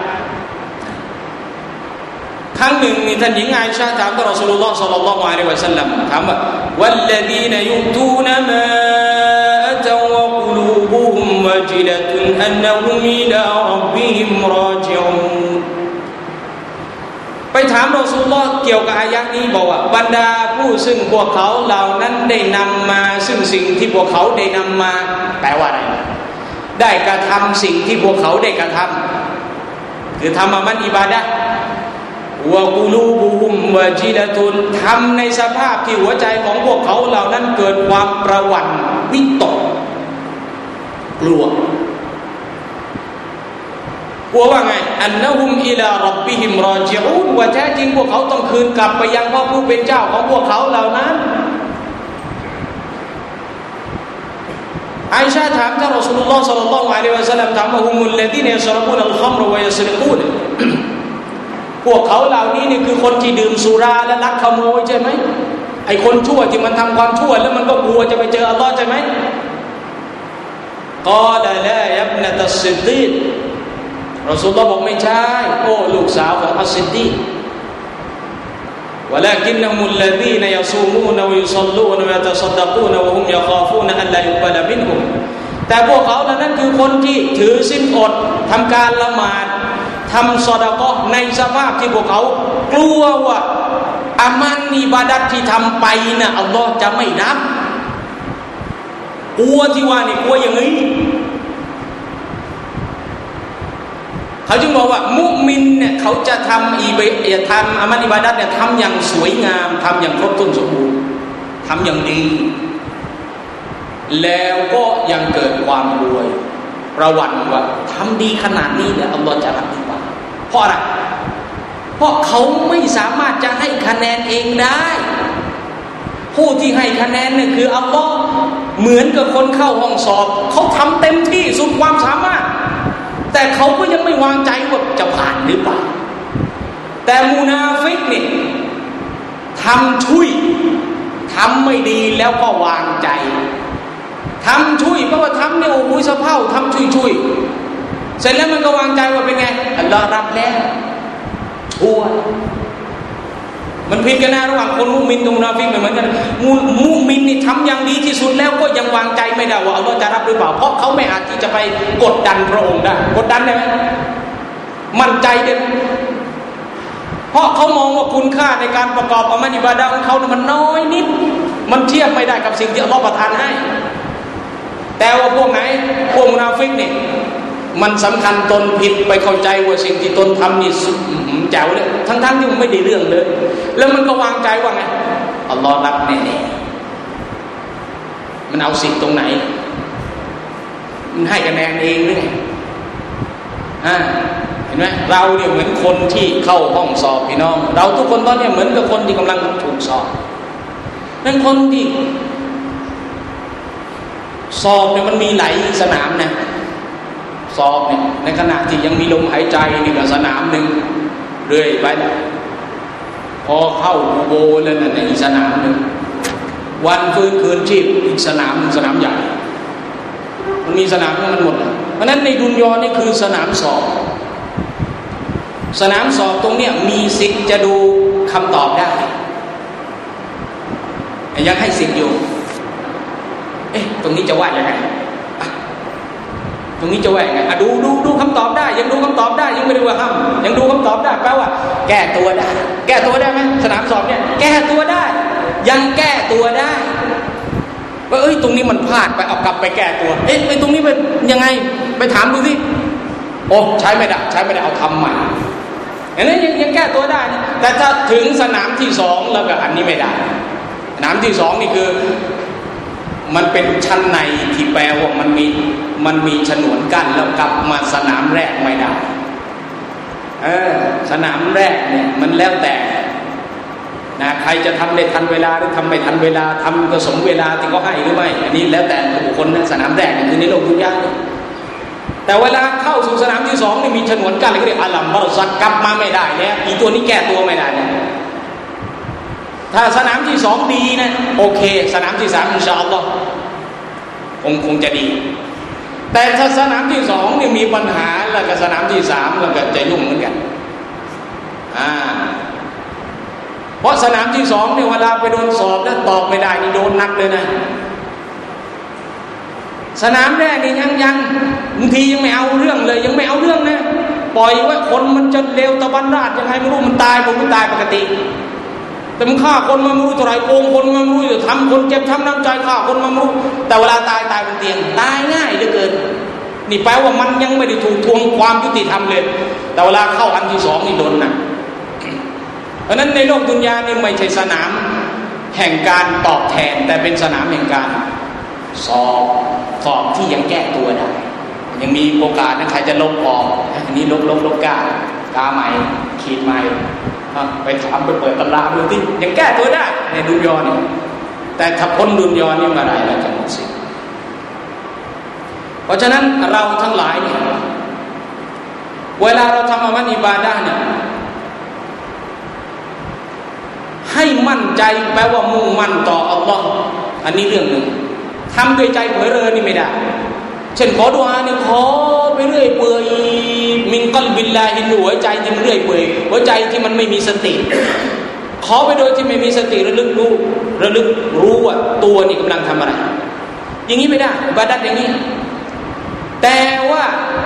ครั้งหนึ่งท่านหญิงอาอิชะห์ถามต่อรอซูลุลลอฮ์ศ็อลลัลลอฮุอะลัยฮิวะซัลลัมถามว่าวัลลดีนยุตูนมาอะตาวะกุลูบุฮุมวะจิละตุนอันนะฮุมอิลาร็อบบิฮิมราจิอูนไปถามรอซูลุลลอฮ์เกี่ยวกับอายะห์นี้บอกว่าบรรดาผู้ซึ่งพวกเขาเหล่านั้นได้นำมาซึ่งสิ่งที่พวกเขาได้นำมาแปลว่าอะไรได้กระทำสิ่งที่พวกเขาได้กระทำคือทำมามันอิบาดะห์วะกุลูบุฮุมวะจิลาตุนทำในสภาพที่หัวใจของพวกเขาเหล่านั้นเกิดความประหวั่นวิตกกลัวกลัวว่าไงอันนะฮุมอิลาร็อบบิฮิมรอญิอูนว่าแท้จริงพวกเขาต้องคืนกลับไปยังพระผู้เป็นเจ้าของพวกเขาเหล่านั้นอาอิชาถามท่านรอซูลุลลอฮ์ศ็อลลัลลอฮุอะลัยฮิวะซัลลัมถามว่าฮุมุลลซีนะยัชรบูนัลคัมรวะยัสริกูนพวกเขาเหล่านี้นี่คือคนที่ดื่มสุราและลักขโมยใช่ไหมไอ้คนชั่วที่มันทำความชั่วแล้วมันก็กลัวจะไปเจออัลลอฮ์ใช่ไหมกอลาลายับนะตัสซิดดีกรอซูลุลลอฮ์บอกไม่ใช่โอ้ลูกสาวของอัสซิดดีกولكنهم الذين يصومون ويصلون ويتصدقون وهم يخافون أن لا يقبل منهم แต่พวกเขานั้นคือคนที่ถือศีลอดทำการละหมาดทำซอดาเกาะห์ในสภาพที่พวกเขากลัวว่าอามันอิบาดัตที่ทำไปนะอัลลอฮ์จะไม่รับกลัวที่ว่านี่กลัวอย่างนี้เขาจึงบอกว่ามุมินเนี่ยเขาจะทำอิบาดะห์ทำอามัลอิบาดัตเนี่ยทำอย่างสวยงามทำอย่างครบถ้วนสมบูรณ์ทำอย่างดีแล้วก็ยังเกิดความรวยประวัติว่าทำดีขนาดนี้แล้วอัลลอฮ์จะรับหรือเปล่าเพราะอะไรเพราะเขาไม่สามารถจะให้คะแนนเองได้ผู้ที่ให้คะแนนเนี่ยคืออัลลอฮ์เหมือนกับคนเข้าห้องสอบเขาทำเต็มที่สุดความสามารถแต่เขาก็ยังไม่วางใจว่าจะผ่านหรือเปล่าแต่มุนาฟิกเนี่ยทำช่วยทำไม่ดีแล้วก็วางใจทำช่วยเพราะว่าทำเนี่ยโอ้ยสะเพร่าทำช่วยช่วยเสร็จแล้วมันก็วางใจว่าเป็นไงอัลลอฮ์รับแล้วชั่วมันผิดกันนะระหว่างคนมุมินกับมุนาฟิกเหมือนกันมุมุมินนี่ทำอย่างดีที่สุดแล้วก็ยังวางใจไม่ได้ว่าอัลลอฮ์จะรับหรือเปล่าเพราะเขาไม่อาจที่จะไปกดดันพระองค์ได้กดดันได้ไหมมั่นใจได้ไหมเพราะเขามองว่าคุณค่าในการประกอบอามัลอิบาดะห์ของเขาเนี่ยมันน้อยนิดมันเทียบไม่ได้กับสิ่งที่อัลลอฮ์ประทานให้แต่ว่าพวกไหนพวกมุนาฟิกเนี่ยมันสำคัญตนผิดไปเข้าใจว่าสิ่งที่ตนทำนี่แจ๋วเลยทั้งๆที่มันไม่ได้เรื่องเลยแล้วมันก็วางใจว่าไงอัลลอฮ์รับแน่ๆมันเอาสิทธิ์ตรงไหนมันให้คะแนนเองหรือไงอ่าเห็นไหมเราเนี่ยเหมือนคนที่เข้าห้องสอบพี่น้องเราทุกคนตอนนี้เหมือนกับคนที่กำลังถูกสอบนั่นคนที่สอบเนี่ยมันมีหลายสนามนะสอบเนี่ยในขณะที่ยังมีลมหายใจนี่ก็สนามหนึ่งเรื่อยไปพอเข้าอุโบสถแล้วนั่นอีกสนามหนึ่งวันฟื้นคืนชีพอีกสนามสนามใหญ่มันมีสนามทั้งนั้นหมดเพราะนั้นในดุนยอนี่คือสนามสอบสนามสอบตรงเนี้ยมีสิทธิ์จะดูคำตอบได้ยังให้สิทธิ์อยู่เอ๊ะตรงนี้จะว่ายังไงตรงนี้จะว่ายังไงดูดูดูคำตอบได้ยังดูคำตอบได้ยังไม่ได้ว่าห้ามยังดูคำตอบได้แปลว่าแก้ตัวได้แก้ตัวได้ไหมสนามสอบเนี่ยแก้ตัวได้ยังแก้ตัวได้ว่าเอ้ยตรงนี้มันพลาดไปเอากลับไปแก้ตัวเอ๊ะไปตรงนี้เป็นยังไงไปถามดูสิโอ้ใช้ไม่ได้ใช้ไม่ได้เอาทำใหม่อันนี้ยังยังแก้ตัวได้แต่ถ้าถึงสนามที่สองแล้วก็อันนี้ไม่ได้สนามที่สองนี่คือมันเป็นชั้นในที่แปลว่ามันมีมันมีฉนวนกั้นแล้วกลับมาสนามแรกไม่ได้เออสนามแรกเนี่ยมันแล้วแต่นะใครจะทำได้ทันเวลาหรือทำไม่ทันเวลาทำก็สมเวลาที่เขาให้หรือไม่อันนี้แล้วแต่บุคคลนะสนามแรกคือในโลกดุนยาแต่เวลาเข้าสู่สนามที่สองนี่มีฉนวนกั้นเลยเรียกอัลลัมบารซักกลับมาไม่ได้แล้วอีตัวนี้แก้ตัวไม่ได้นะถ้าสนามที่สองดีนะโอเคสนามที่สามอินชาอัลลอฮ์คงคงจะดีแต่ถ้าสนามที่สองนี่มีปัญหาแล้วก็สนามที่สามแล้วก็จะยุ่งเหมือนกันอ่าเพราะสนามที่สองเนี่ยเวลาไปโดนสอบแล้วตอบไม่ได้นี่โดนนักเลยนะสนามแรกนี่ยังยังบางทียังไม่เอาเรื่องเลยยังไม่เอาเรื่องนะปล่อยไว้คนมันจะเลวตะบันราดยังไงไม่รู้มันตายผมมันตายปกติแต่มันฆ่าคนมาไม่รู้เท่าไหร่โกงคนมาไม่รู้จะทำคนเจ็บทำน้ำใจฆ่าคนมาไม่รู้แต่เวลาตายตายบนเตียงตายง่ายเหลือเกินนี่แปลว่ามันยังไม่ได้ถูกทวงความยุติธรรมเลยแต่เวลาเข้าอันที่สองนี่โดนนะราะนั้นในโลกดุนยานี่ไม่ใช่สนามแห่งการตอบแทนแต่เป็นสนามแห่งการสอบสอบที่ยังแก้ตัวได้ยังมีโอกาสนะใครจะลบออกอันนี้ลบลบลบกล้ากาใหม่ขีดใหม่ไปทำไปเปิดตำราดูที่ยังแก้ตัวได้ในดุนยานี่แต่ถ้าพ้นดุนยานี่เมื่อไรเราจะหมดสิทธิ์เพราะฉะนั้นเราทั้งหลายเนี่ยเวลาเราทำอามัลอิบาดะห์เนี่ยให้มั่นใจแปลว่ามุ่งมั่นต่ออัลลอฮ์อันนี้เรื่องหนึ่งทำด้วยใจเผลอเรอนี่ไม่ได้เช่นขอดุอาเนี่ยขอไปเรื่อยเปื่อยมินกัลบิลลาฮินหัวใจที่มันเรื่อยเปื่อยหัวใจที่มันไม่มีสติขอไปโดยที่ไม่มีสติระลึกรู้ระลึกรู้ว่าตัวนี่กำลังทำอะไรอย่างนี้ไม่ได้อิบาดะห์อย่างนี้แต่ว่า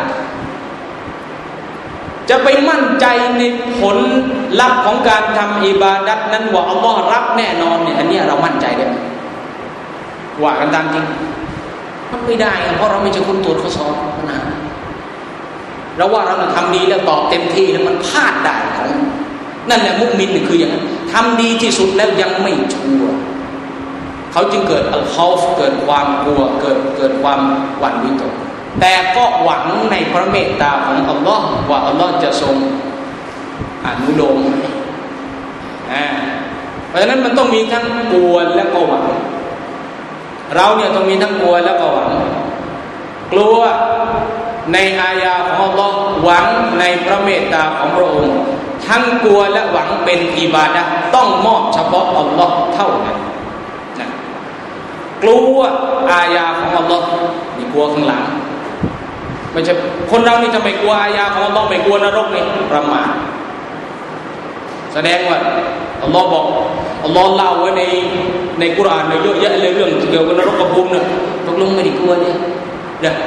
จะไปมั่นใจในผลลัพธ์ของการทำอิบาดัตนั้นว่าอัลลอฮ์รับแน่นอนเนี่ยอันนี้เรามั่นใจได้ว่ากันตามจริงมันไม่ได้เพราะเราไม่ใช่คนตรวจข้อสอบนะเราว่าเราทำดีแล้วตอบเต็มที่แล้วมันพลาดได้ของนั่นแหละมุมินคืออย่างนั้นทำดีที่สุดแล้วยังไม่ชัวร์เขาจึงเกิดอัลคอฟเกิดความกลัวเกิดเกิดความหวั่นวิตกแต่ก็หวังในพระเมตตาของอัลลอฮ์ว่าอัลลอฮ์จะทรงอนุโลมอ่าเพราะฉะนั้นมันต้องมีทั้งกลัวและก็หวังเราเนี่ยต้องมีทั้งกลัวและก็หวังกลัวในอายาของอัลลอฮ์หวังในพระเมตตาของพระองค์ทั้งกลัวและหวังเป็นอิบาดะห์ต้องมอบเฉพาะอัลลอฮ์เท่านั้นนะกลัวอายาของอัลลอฮ์นี่กลัวข้างหลังไม่ใช่คนเรานี่ทำไมกลัวอายาของอัลลอฮ์ไม่กลัวนรกนี่ประมาทแสดงว่าอัลลอฮ์บอกอัลลอฮ์เล่าไว้ในในกุรอานเนี่ยเยอะแยะเลยเรื่องเกี่ยวกับนรกกับภูมิเนี่ยตกลงไม่ได้กลัวเนี่ยเด้อ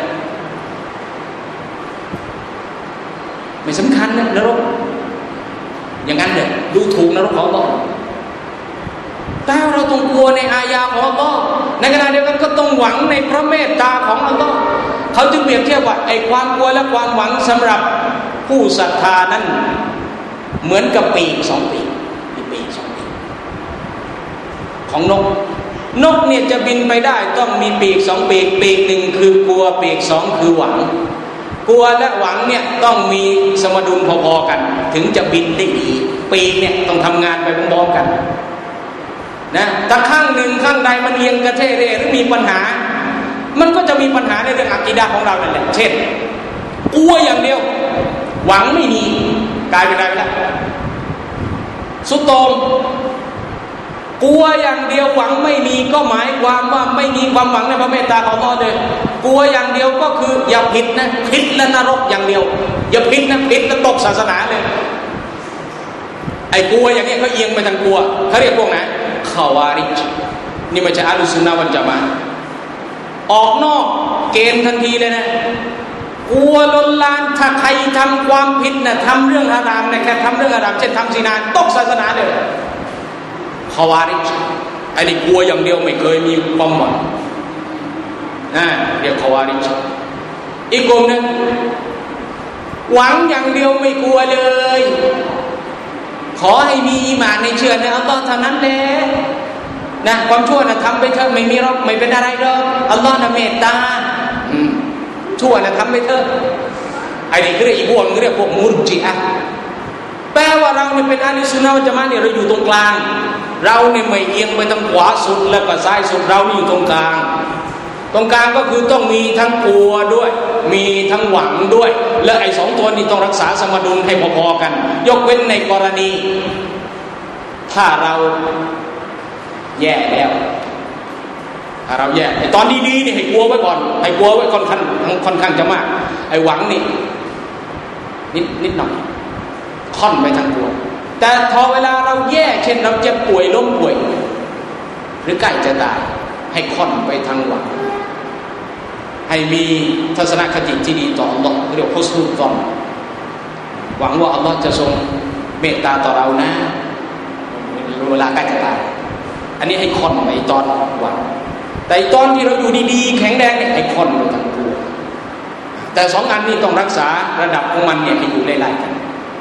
ไม่สำคัญนะนรกอย่างนั้นเลยดูถูกนรกของอัลลอฮ์แต่เราต้องกลัวในอายาของอัลลอฮ์ในขณะเดียวกันก็ต้องหวังในพระเมตตาของอัลลอฮ์เขาจึงเปรียบเทียบว่าไอ้ความกลัวและความหวังสำหรับผู้ศรัทธานั้นเหมือนกับปีกสองปีกมีปีกสองปีกของนกนกเนี่ยจะบินไปได้ต้องมีปีกสองปีกปีกหนึ่งคือกลัวปีกสองคือหวังกลัวและหวังเนี่ยต้องมีสมดุลพอๆกันถึงจะบินได้ดีปีกเนี่ยต้องทำงานไปพร้อมๆกันนะถ้าข้างหนึ่งข้างใดมันเอียงกระเทเรหรือมีปัญหามันก็จะมีปัญหาในเรื่องอะกีดะห์ของเรานั่นแหละเช่นกลัวอย่างเดียวหวังไม่มีกลายเป็นอะไรไปแล้วสุดโต่งกลัวอย่างเดียวหวังไม่มีก็หมายความว่าไม่มีความหวังในพระเมตตาของอัลเลาะห์เลยกลัวอย่างเดียวก็คืออย่าผิดนะผิดและนรกอย่างเดียวอย่าผิดนะผิดแล้วตกศาสนาเลยไอ้กลัวอย่างนี้เขาเอียงไปทางกลัวเขาเรียกพวกไหนคาวาริจนี่ไม่ใช่อะห์ลุสซุนนะฮ์วัลญะมาอะห์ออกนอกเกณฑ์ทันทีเลยนะกลัวล้นลานถ้าใครทำความผิดนะทำเรื่องฮารามนะแค่ทำเรื่องฮารามเช่นทำซินาตกศาสนาเลยคาวาริจไอ้นี่กลัวอย่างเดียวไม่เคยมีความหวังนะเรียกคาวาริจอีกกลุ่มนึงหวังอย่างเดียวไม่กลัวเลยขอให้มีอีหม่านในเชื่อในอัลลอฮ์เท่านั้นแหละนะความชั่วนะทำไปเถอะไม่มีหรอกไม่เป็นอะไรหรอกอัลลอฮ์น่ะเมตตาชั่วนะทำไปเถอะไอ้นี่คืออีกพวกนึงเรียกพวกมุรจิอะห์แปลว่าเราเนี่ยเป็นอะห์ลุสซุนนะฮ์วัลญะมาอะห์เนี่ยเราอยู่ตรงกลางเราเนี่ยไม่เอียงไปทางขวาสุดแล้วก็ซ้ายสุดเรานี่อยู่ตรงกลางตรงกลางก็คือต้องมีทั้งกลัวด้วยมีทั้งหวังด้วยและไอ้สองตัวนี้ต้องรักษาสมดุลให้พอๆกันยกเว้นในกรณีถ้าเราแย่แล้วถ้าเราแย่ไอ้ตอนดีๆนี่ให้กลัวไว้ก่อนให้กลัวไว้ค่อนข้างค่อนข้างจะมากไอ้หวังนี่นิดนิดหน่อยค่อนไปทางกลัวแต่พอเวลาเราแย่เช่นเราเจ็บป่วยล้มป่วยหรือใกล้จะตายให้ค่อนไปทางหวังให้มีทัศนคติที่ดีต่ออัลลอฮ์เรียกฮุสนุซอนหวังว่าอัลลอฮ์จะทรงเมตตาต่อเรานะเวลาใกล้จะตายอันนี้ให้ค่อนไปตอนหวังแต่ตอนที่เราอยู่ดีๆแข็งแรงเนี่ยให้ค่อนไปทางกลัวแต่สองอันนี้ต้องรักษาระดับของมันเนี่ยให้อยู่ไล่ๆกัน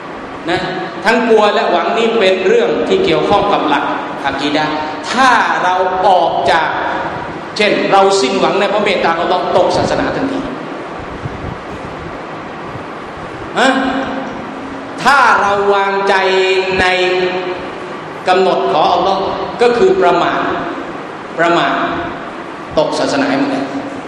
นะทั้งกลัวและหวังนี่เป็นเรื่องที่เกี่ยวข้องกับหลักอะกีดะห์ถ้าเราออกจากเช่นเราสิ้นหวังในพระเมตตาของอัลเลาะห์ตกศาสนาทันทีฮะถ้าเราวางใจในกำหนดของอัลเลาะห์ก็คือประมาทประมาทตกศาสนาเหมือนกัน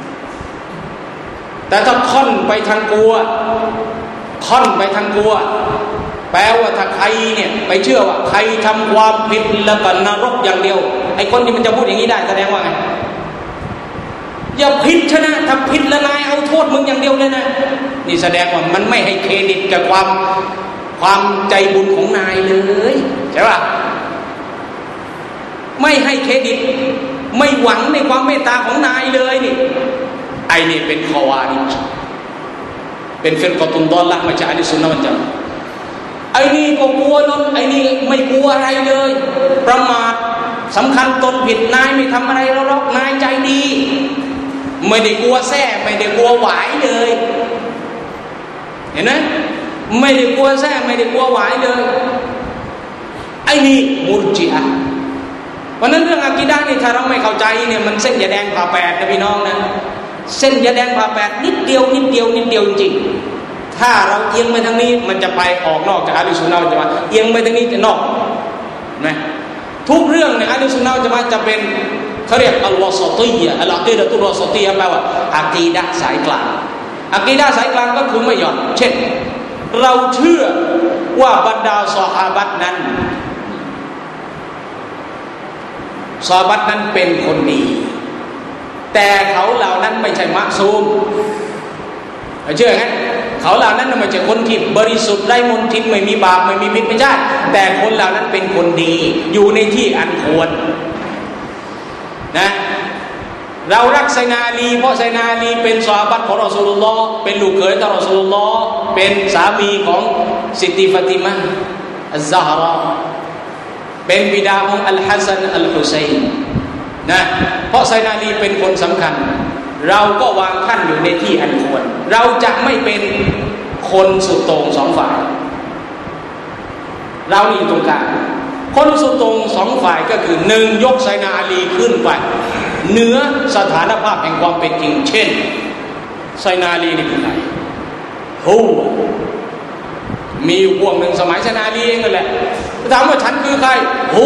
แต่ถ้าค่อนไปทางกลัวค่อนไปทางกลัวแปลว่าถ้าใครเนี่ยไปเชื่อว่าใครทำความผิดแล้วก็นรกอย่างเดียวไอ้คนที่มันจะพูดอย่างนี้ได้แสดงว่าไงอย่าผิดชนะถ้าผิดแล้วนายเอาโทษมึงอย่างเดียวเลยนะนี่แสดงว่ามันไม่ให้เครดิตกับความความใจบุญของนายเลยใช่ป่ะไม่ให้เครดิตไม่หวังในความเมตตาของนายเลยนี่ไอ้นี่เป็นคอวาริจเป็นฟิรกะตุนฎอลละห์ไม่ใช่อะห์ลุสซุนนะฮ์วัลญะมาอะห์ไอ้นี่ก็กลัวล้นไอ้นี่ไม่กลัวอะไรเลยประมาทสำคัญตนผิดนายไม่ทำอะไรหรอกนายใจดีไม่ได้กลัวแท้ไม่ได้กลัวหวายเลยเห็นไหมไม่ได้กลัวแท้ไม่ได้กลัวหวายเลยไอ้นี่มุรจิอะห์เพราะนั้นเรื่องอะกีดะห์นี่ถ้าเราไม่เข้าใจเนี่ยมันเส้นยาแดงผ่าแปดนะพี่น้องนะเส้นยาแดงผ่าแปดนิดเดียวนิดเดียวนิดเดียวจริงถ้าเราเอียงไปทางนี้มันจะไปออกนอกจากอะห์ลุสซุนนะฮ์วัลญะมาอะห์เอียงไปทางนี้จะนอกนะทุกเรื่องในอะห์ลุสซุนนะฮ์วัลญะมาอะห์จะเป็นเขาเรียกอัลวาซาติยะอัลอะกีดะตุลวาซาติยะแปลว่าอะกีดะห์สายกลางอะกีดะห์สายกลางก็คือไม่หย่อนเช่นเราเชื่อว่าบรรดาซอฮาบะห์นั้นซอฮาบะห์นั้นเป็นคนดีแต่เขาเหล่านั้นไม่ใช่มะซูมเชื่องั้นเขาเหล่านั้นไม่ใช่คนที่บริสุทธิ์ไร้มลทินไม่มีบาปไม่มีพิษไม่ใช่แต่คนเหล่านั้นเป็นคนดีอยู่ในที่อันควรนะเรารักไซนาลีเพราะไซนาลีเป็นซอฮาบะห์ของรอซูลุลลอฮ์เป็นลูกเขยของรอซูลุลลอฮ์เป็นสามีของซิตตีฟาติมะห์อัซซะฮราเป็นบิดาของอัลฮัสซันอัลฮุซัยน์นะเพราะไซนาลีเป็นคนสำคัญเราก็วางท่านอยู่ในที่อันควรเราจะไม่เป็นคนสุดโต่งสองฝ่ายเราอยู่ตรงกลางคนสุดโต่งสองฝ่ายก็คือหนึ่งยกไซนาลีขึ้นไปเหนือสถานภาพแห่งความเป็นจริงเช่นไซนาลีนี่คือใครฮูมีอยู่พวกหนึ่งสมัยไซนาลีเองนั่นแหละถามว่าฉันคือใครฮู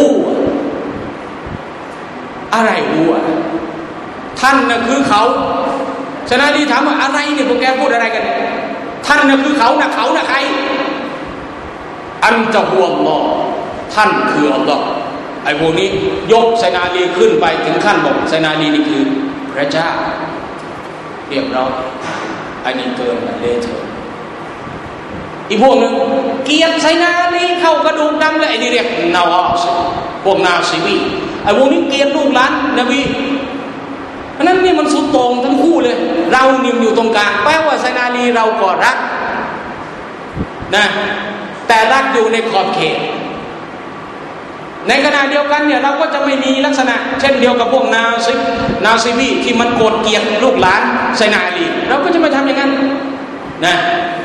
อะไรฮูท่านน่ะคือเขาไซนาลีถามว่าอะไรเนี่ยพวกแกพูดอะไรกันท่านน่ะคือเขาน่ะเขาน่ะใครอันตะฮุวัลลอฮ์ท่านคืออัลลอฮ์ไอ้พวกนี้ยกไซนาลีขึ้นไปถึงขั้นบอกไซนาลีนี่คือพระเจ้าเรียบร้อยอันนี้เกินเลเทอร์อีกพวกนึงเกียรติไซนาลีเข้ากระดูกดำเลยไอ้นี่เรียกนาวาสพวกนาซีวีไอ้พวกนี้เกียรติลูกหลานนบีเพราะนั้นนี่มันสุดโต่งทั้งคู่เลยเรานิ่มอยู่ตรงกลางแปลว่าไซนาลีเราก็รักนะแต่รักอยู่ในขอบเขตในขณะเดียวกันเนี่ยเราก็จะไม่มีลักษณะเช่นเดียวกับพวกนาซินาซีบีที่มันโกรธเกลียดลูกหลานไซนาลีเราก็จะไม่ทำอย่างนั้นนะ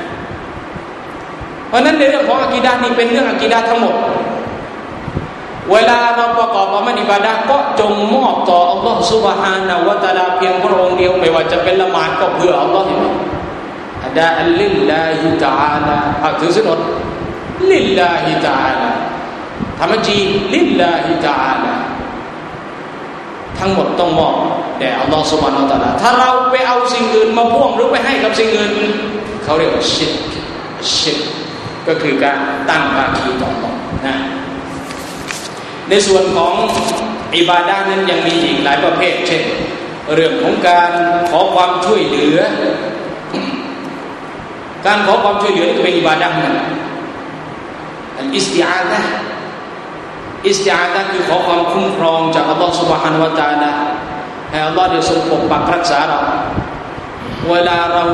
เพราะนั้นในเรื่องของอะกีดะห์นี่เป็นเรื่องอะกีดะห์ทั้งหมดเวลาเราประกอบอามัลอิบาดะห์ก็จงมอบต่ออัลลอฮฺซุบฮานะฮูวะตะอาลาเพียงพระองค์เดียวไม่ว่าจะเป็นละหมาดก็เพื่ออัลลอฮฺอะดาอัลลิลลาฮิตะอาลาอ่ะถือศีลอดลิลลาฮิตะอาลาธรรมจีลิลลาฮิตะอาลาทั้งหมดต้องมอบแด่อัลลอฮฺซุบฮานะฮูวะตะอาลาถ้าเราไปเอาสิ่งอื่นมาพ่วงหรือไปให้กับสิ่งอื่นเขาเรียกว่าชิรกชิรกก็คือการตั้งภาคีต่ออัลลอฮฺนะในส่วนของอิบาดะห์นั้นยังมีอีกหลายประเภทเช่นเรื่องของการขอความช่วยเหลือการขอความช่วยเหลือนี่ก็เป็นอิบาดะห์นะอัลอิสติอาซะห์อิสติอาซะห์คือขอความคุ้มครองจากอัลลอฮฺ سبحانه และ تعالى ให้อัลลอฮฺได้ทรงปกปักรักษาเราเวลาเรา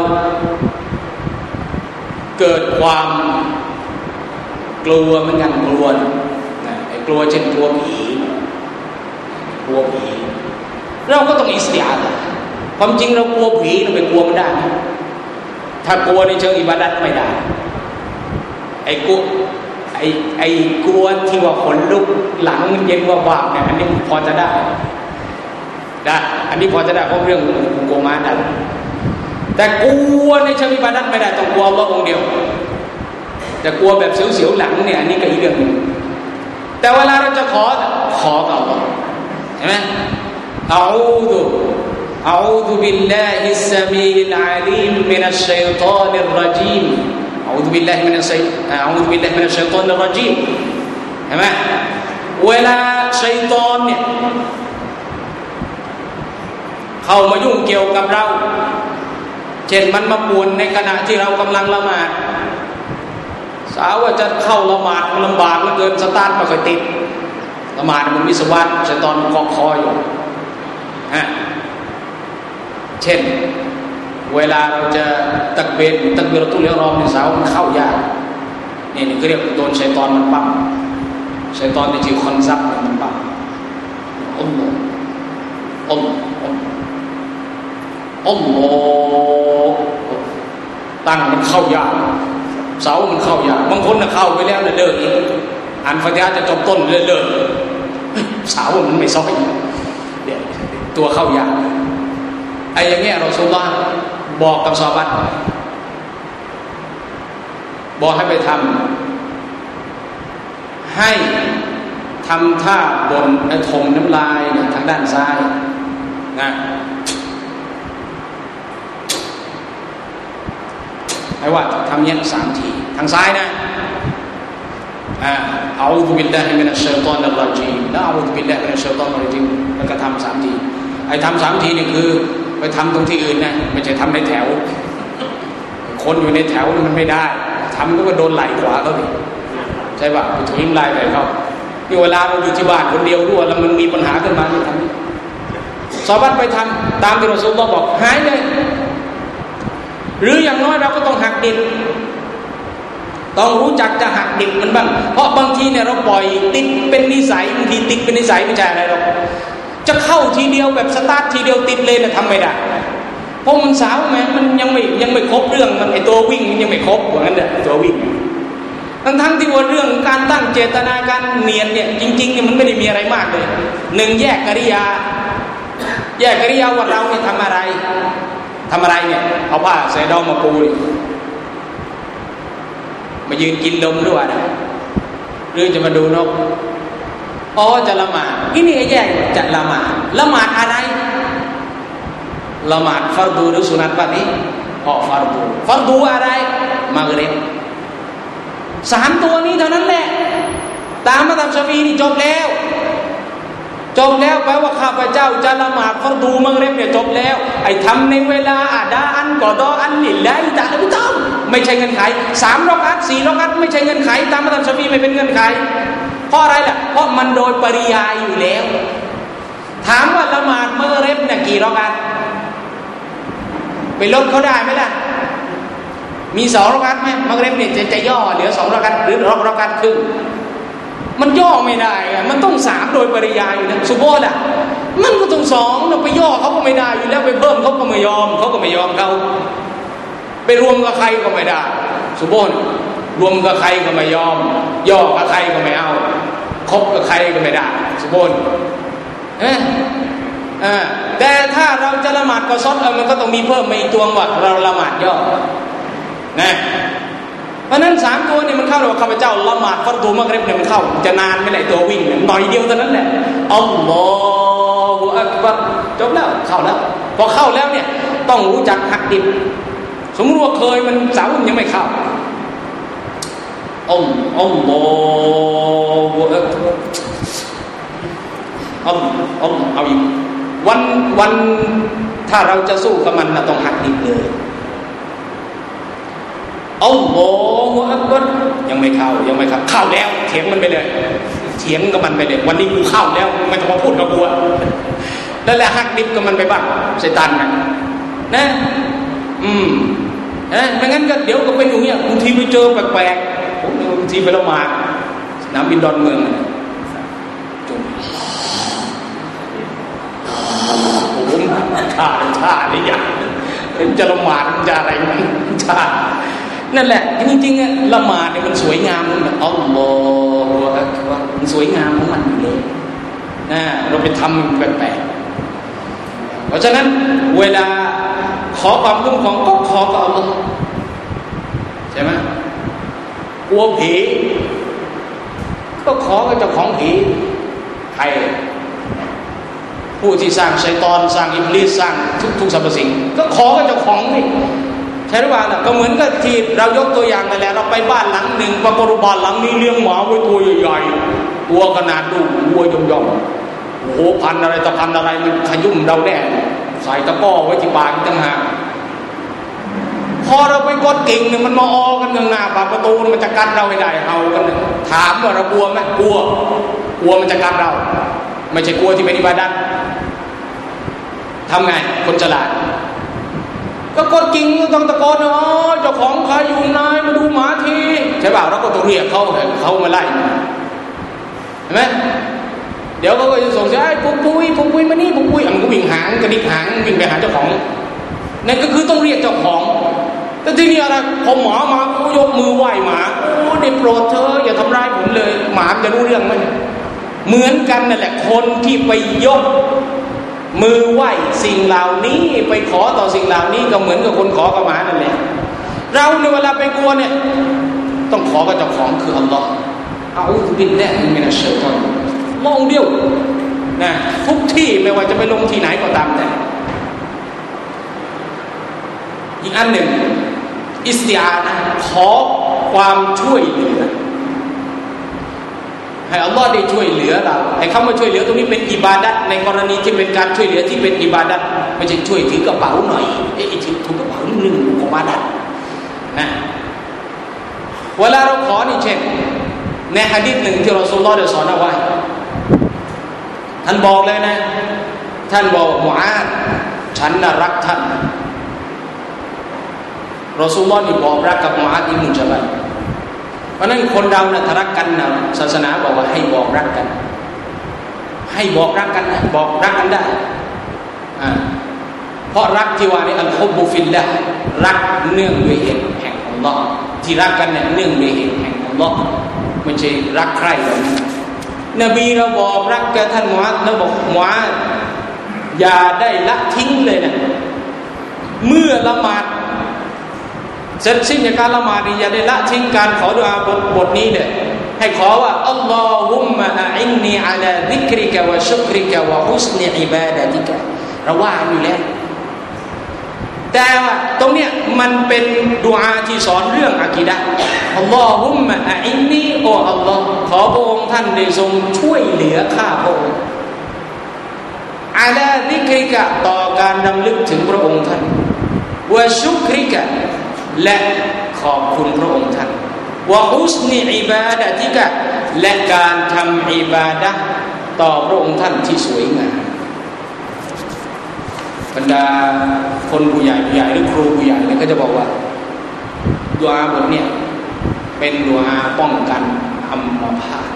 เกิดความกลัวเหมือนกันกลัวกลัวเช่นกลัวผีกลัวผีเราก็ต้องอิสติอาซะห์ความจริงเรากลัวผีเราไปกลัวมันได้ถ้ากลัวในเชิงอิบาดะห์ไม่ได้ไอ้กลัวไอ้ไอ้กลัวที่ว่าขนลุกหลังเย็นว่าว่าเนี่ยอันนี้พอจะได้ได้อันนี้พอจะได้เพราะเรื่องกลัวมาได้แต่กลัวในเชิงอิบาดัตไม่ได้ต้องกลัวอัลเลาะห์องค์เดียวแต่กลัวแบบเสียวๆหลังเนี่ยอันนี้ก็อีกเรื่องนึงแต่เวลาเราจะขอขอกับอัลเลาะห์เห็นมั้ยอะอูซุอะอูซุบิลลาฮิสซะมีอิลอะลีมมินัชชัยฏอนิรเราะญีมอะอูซุบิลลาฮิมินัชชัยอะอูซุบิลลาฮิมินัชชัยฏอนิรเราะญีมเห็นมั้ยเวลาชัยฏอนเนี่ยเข้ามายุ่งเกี่ยวกับเราเช่นมันมาป่วนในขณะที่เรากำลังละหมาดสาวว่าจะเข้าละหมาดมันลำบากเหลือเกินสตาร์ทไม่ค่อยติดละหมาดมันมีสวัสดิ์ชัยฏอนมันเกาะคออยู่ฮะเช่นเวลาเราจะตักเบรตักเบรตุลอิหรอมเนี่ยสาวมันเข้ายากนี่นี่ก็เรียกโดนชัยฏอนมันปั้มชัยฏอนที่ชื่อคอนซับมันปั้มอัลลอฮ์อัลลอฮ์อัลลอฮ์ตั้งมันเข้ายากเสามันเข้ายากบางคนน่ะเข้าไปแล้วน่ะเลิกอีกอ่านฟาติฮะห์จะจบต้นเลิกเสามันไม่ซ้อยเดี๋ยวตัวเข้ายากไอ้อย่างเงี้ยรอซูลุลลอฮ์บอกกับซอฮาบะห์บอกให้ไปทำให้ทำท่าบนไอ้ถมน้ำลายเนี่ยทางด้านซ้ายนะให้ว่าทำเนี้ยสามทีทางซ้ายนะอ่าอะอูซุบิลลาฮิมินัชชัยฏอนิรเราะญีมละอะอูซุบิลลาฮิมินัชชัยฏอนิรเราะญีมแล้วก็ทำสามทีไอ้ทำสามทีนี่คือไปทำตรงที่อื่นนะไม่ใช่ทำในแถวคนอยู่ในแถวมันไม่ได้ทำก็โดนไหล่ขวาเขาดิใช่ป่ะไปถุยน้ำลายใส่เขาที่เวลาเราอยู่ที่บ้านคนเดียวด้วยแล้วมันมีปัญหาขึ้นมาที่ทำซอฮาบะห์ไปทำตามที่รอซูลุลลอฮ์บอกหายเลยหรืออย่างน้อยเราก็ต้องหักดิบต้องรู้จักจะหักดิบมันบ้างเพราะบางทีเนี่ยเราปล่อยติดเป็นนิสัยบางทีติดเป็นนิสัยไม่ใช่อะไรหรอกจะเข้าทีเดียวแบบสตาร์ททีเดียวติดเลยนะทำไม่ได้เพราะมันสาวแม้มันยังไม่ยังไม่ครบเรื่องมันไอตัววิ่งมันยังไม่ครบว่างั้นเด้อตัววิ่งทั้งทั้งที่ว่าเรื่องการตั้งเจตนาการเนียดเนี่ยจริงๆเนี่ยมันไม่ได้มีอะไรมากเลยหนึ่งแยกกริยาแยกกริยาว่าเราเนี่ยทำอะไรทำอะไรเนี่ยเอาผ้าใส่ดองมาปูเลยมายืนกินลมหรือว่าหรือจะมาดูนกอ๋อจะละหมาดนี่ไอ้แยกจะละหมาดละหมาดอะไรละหมาดฟัรดูหรือสุนัตป่ะนี่อ๋อฟัรดูฟัรดูอะไรมักริบสามตัวนี้เท่านั้นแหละตามมัซฮับชาฟีนี่จบแล้วจบแล้วแปลว่าข้าพเจ้าจะละหมาดฟัรดูมักริบเนี่ยจบแล้วไอ้ทำในเวลาอาดาอันกอดออันนี่แล้วแต่ไม่ต้องไม่ใช่เงื่อนไขสามรอกอัตสี่รอกอัตไม่ใช่เงื่อนไขตามมัซฮับชาฟีไม่เป็นเงื่อนไขเพราะอะไรล่ะเพราะมันโดยปริยายอยู่แล้วถามว่าละหมาดมักริบเนี่ยกี่รอกอัตไปลดเขาได้ไหมล่ะมีสองรอกอัตไหมมักริบเนี่ยจะจะย่อเหลือสองรอกอัตหรือรอกรอกอัตครึ่งมันย่อไม่ได้มันต้องสามโดยปริยายอยู่นะซุบฮานะมันก็ต้องสองเราไปย่อเขาก็ไม่ได้อยู่แล้วไปเพิ่มเขาก็ไม่ยอมเขาก็ไม่ยอมเขาไปรวมกับใครก็ไม่ได้ซุบฮานะรวมกับใครก็ไม่ยอมย่อกับใครก็ไม่เอาคบกับใครก็ไม่ได้ซุบฮานะเอ๊ะอ่าแต่ถ้าเราจะละหมาดกอซอดเออมันก็ต้องมีเพิ่มมาอีกตัวว่าเราละหมาดย่อนะเพราะนั้นสามตัวนี่มันเข้าว่าข้าพเจ้าละหมาดฟัรดูมักริบเนี่ยมันเข้าจะนานไม่ไหนตัววิ่งหน่อยเดียวเท่านั้นแหละอัลลอฮฺอักบัรจบแล้วเข้าแล้วพอเข้าแล้วเนี่ยต้องรู้จักหักดิบสมมติว่าเคยมันสาวยังไม่เข้าอัลอัลลอฮฺอักบัรอัลอัลเอาอีกวันวันถ้าเราจะสู้กับมันเราต้องหักดิบเลยอัลลอฮฺอักบัรยังไม่เข้ายังไม่เข้าเข้าแล้วเถียงมันไปเลยเถียงกับมันไปเลยวันนี้กูเข้าแล้วไม่ต้องมาพูดกับกูแล้วแหละหักดิบกับมันไปบ้างชัยฏอนนะนะอืมนะไม่งั้นก็เดี๋ยวก็เป็นอย่างเงี้ยบางทีไปเจอแปลกๆผมบางทีไปละหมาดสนามบินดอนเมืองจุ่มโอ้โหท่าท่าอะไรอย่างเป็นจะละหมาดจะอะไรมันท่านั่นแหละจริงๆละหมาดเนี่ยมันสวยงามมันอัลลอฮฺอักบัรมันสวยงามของมันอยู่เลยนะเราไปทำมันแปลกๆเพราะฉะนั้นเวลาขอความคุ้มครองก็ขอกับอัลลอฮฺใช่ไหมกลัวผีก็ขอกับเจ้าของผีใครผู้ที่สร้างชัยฏอนสร้างอิบลิสสร้างทุกทุกสรรพสิ่งก็ขอกับเจ้าของนี่ใช่หรือเปล่าล่ะก็เหมือนกับที่เรายกตัวอย่างนั่นแหละเราไปบ้านหลังหนึ่งปรากฏบ้านหลังนี้เลี้ยงหมาไว้ตัวใหญ่ๆตัวขนาดดูวัวยองๆโอ้โหพันอะไรตะพันอะไรมันขยุ่มเราแน่ใส่ตะก้อไว้ที่ปากตั้งหากพอเราไปกดกิ่งเนี่ยมันมาออกันข้างหน้าปากประตูมันจะกัดเราไม่ได้เอากันถามว่าเรากลัวไหมกลัวกลัวมันจะกัดเราไม่ใช่กลัวที่เป็นอิบาดัตทำไงคนฉลาดก็กดกิ่งต้องตะโกนอ๋อเจ้าของใครอยู่นายมาดูหมาทีใช่เปล่าเราก็ต้องเรียกเขาเขามาไล่เห็นไหมเดี๋ยวเขาก็จะส่งเสียไอ้ปุ๊บปุ้ยปุ๊บปุ้ยมานี่ปุ๊บปุ้ยอ่ะมันก็วิ่งหางกระดิกหางวิ่งไปหาเจ้าของนั่นก็คือต้องเรียกเจ้าของแต่ที่นี่อะไรพอหมามาเขายกมือไหว้หมาโอ้ได้โปรดเธออย่าทำร้ายผมเลยหมาจะรู้เรื่องไหมเหมือนกันนั่นแหละคนที่ไปยกมือไหว้สิ่งเหล่านี้ไปขอต่อสิ่งเหล่านี้ก็เหมือนกับคนขอกับหมานั่นแหละเราในเวลาไปกลัวเนี่ยต้องขอกับเจ้าของคืออัลลอฮ์เอาอุบิลลาฮิมินัชชัยฏอนมองเดียวนะทุกที่ไม่ว่าจะไปลงที่ไหนก็ตามแต่อีกอันหนึ่งอิสติอานะขอความช่วยเหลือให้อัลลอฮ์ได้ช่วยเหลือเราไอ้คำว่าช่วยเหลือตรงนี้เป็นอิบาดัตในกรณีที่เป็นการช่วยเหลือที่เป็นอิบาดัตไม่ใช่ช่วยถือกระเป๋าหน่อยไอ้ถือกระเป๋าหนึ่งของอิบาดัตนะเวลาเราขอนี่เช่นในหะดีษหนึ่งที่รอซูลุลลอฮ์ได้สอนเอาไว้ท่านบอกเลยนะท่านบอกมุอาซฉันน่ะรักท่านรอซูลุลลอฮ์นี่บอกรักกับมุอาซอิบนุญะบัลเพราะนั้นคนเรานะถ้ารักกันนะศาสนาบอกว่าให้บอกรักกันให้บอกรักกันนะบอกรักกันได้อ่าเพราะรักที่ว่านี่อัลฮุบบุฟิลละรักเนื่องด้วยเหตุแห่งอัลลอฮ์ที่รักกันเนี่ยเนื่องด้วยเหตุแห่งอัลลอฮ์ไม่ใช่รักใครแบบนั้นนบีเราบอกรักแกท่านมุอาซเราบอกมุอาซอย่าได้ละทิ้งเลยนะเมื่อละหมาดเสร็จสิ้นจากการละหมาดนี่อย่าได้ละทิ้งการขอดุอาบทบทนี้เลยให้ขอว่าอัลลอฮุมมะอะอินนีอะลาซิกริกะวะชุกริกะวะฮุสนิอิบาดะติกะเราว่าอยู่แล้วแต่ว่าตรงเนี้ยมันเป็นดุอาที่สอนเรื่องอะกีดะห์อัลลอฮุมมะอะอินนีโออัลลอฮ์ขอพระองค์ท่านได้ทรงช่วยเหลือข้าพระองค์อะลาซิกริกะต่อการรำลึกถึงพระองค์ท่านวะชุกริกะและขอบคุณพระองค์ท่านวะฮุสนิอิบาดะติกะและการทำอิบาดะห์ต่อพระองค์ท่านที่สวยงามบรรดาคนผู้ใหญ่ผู้ใหญ่หรือครูผู้ใหญ่เนี่ยก็จะบอกว่าดุอาบทเนี่ยเป็นดุอาป้องกันอัมพาต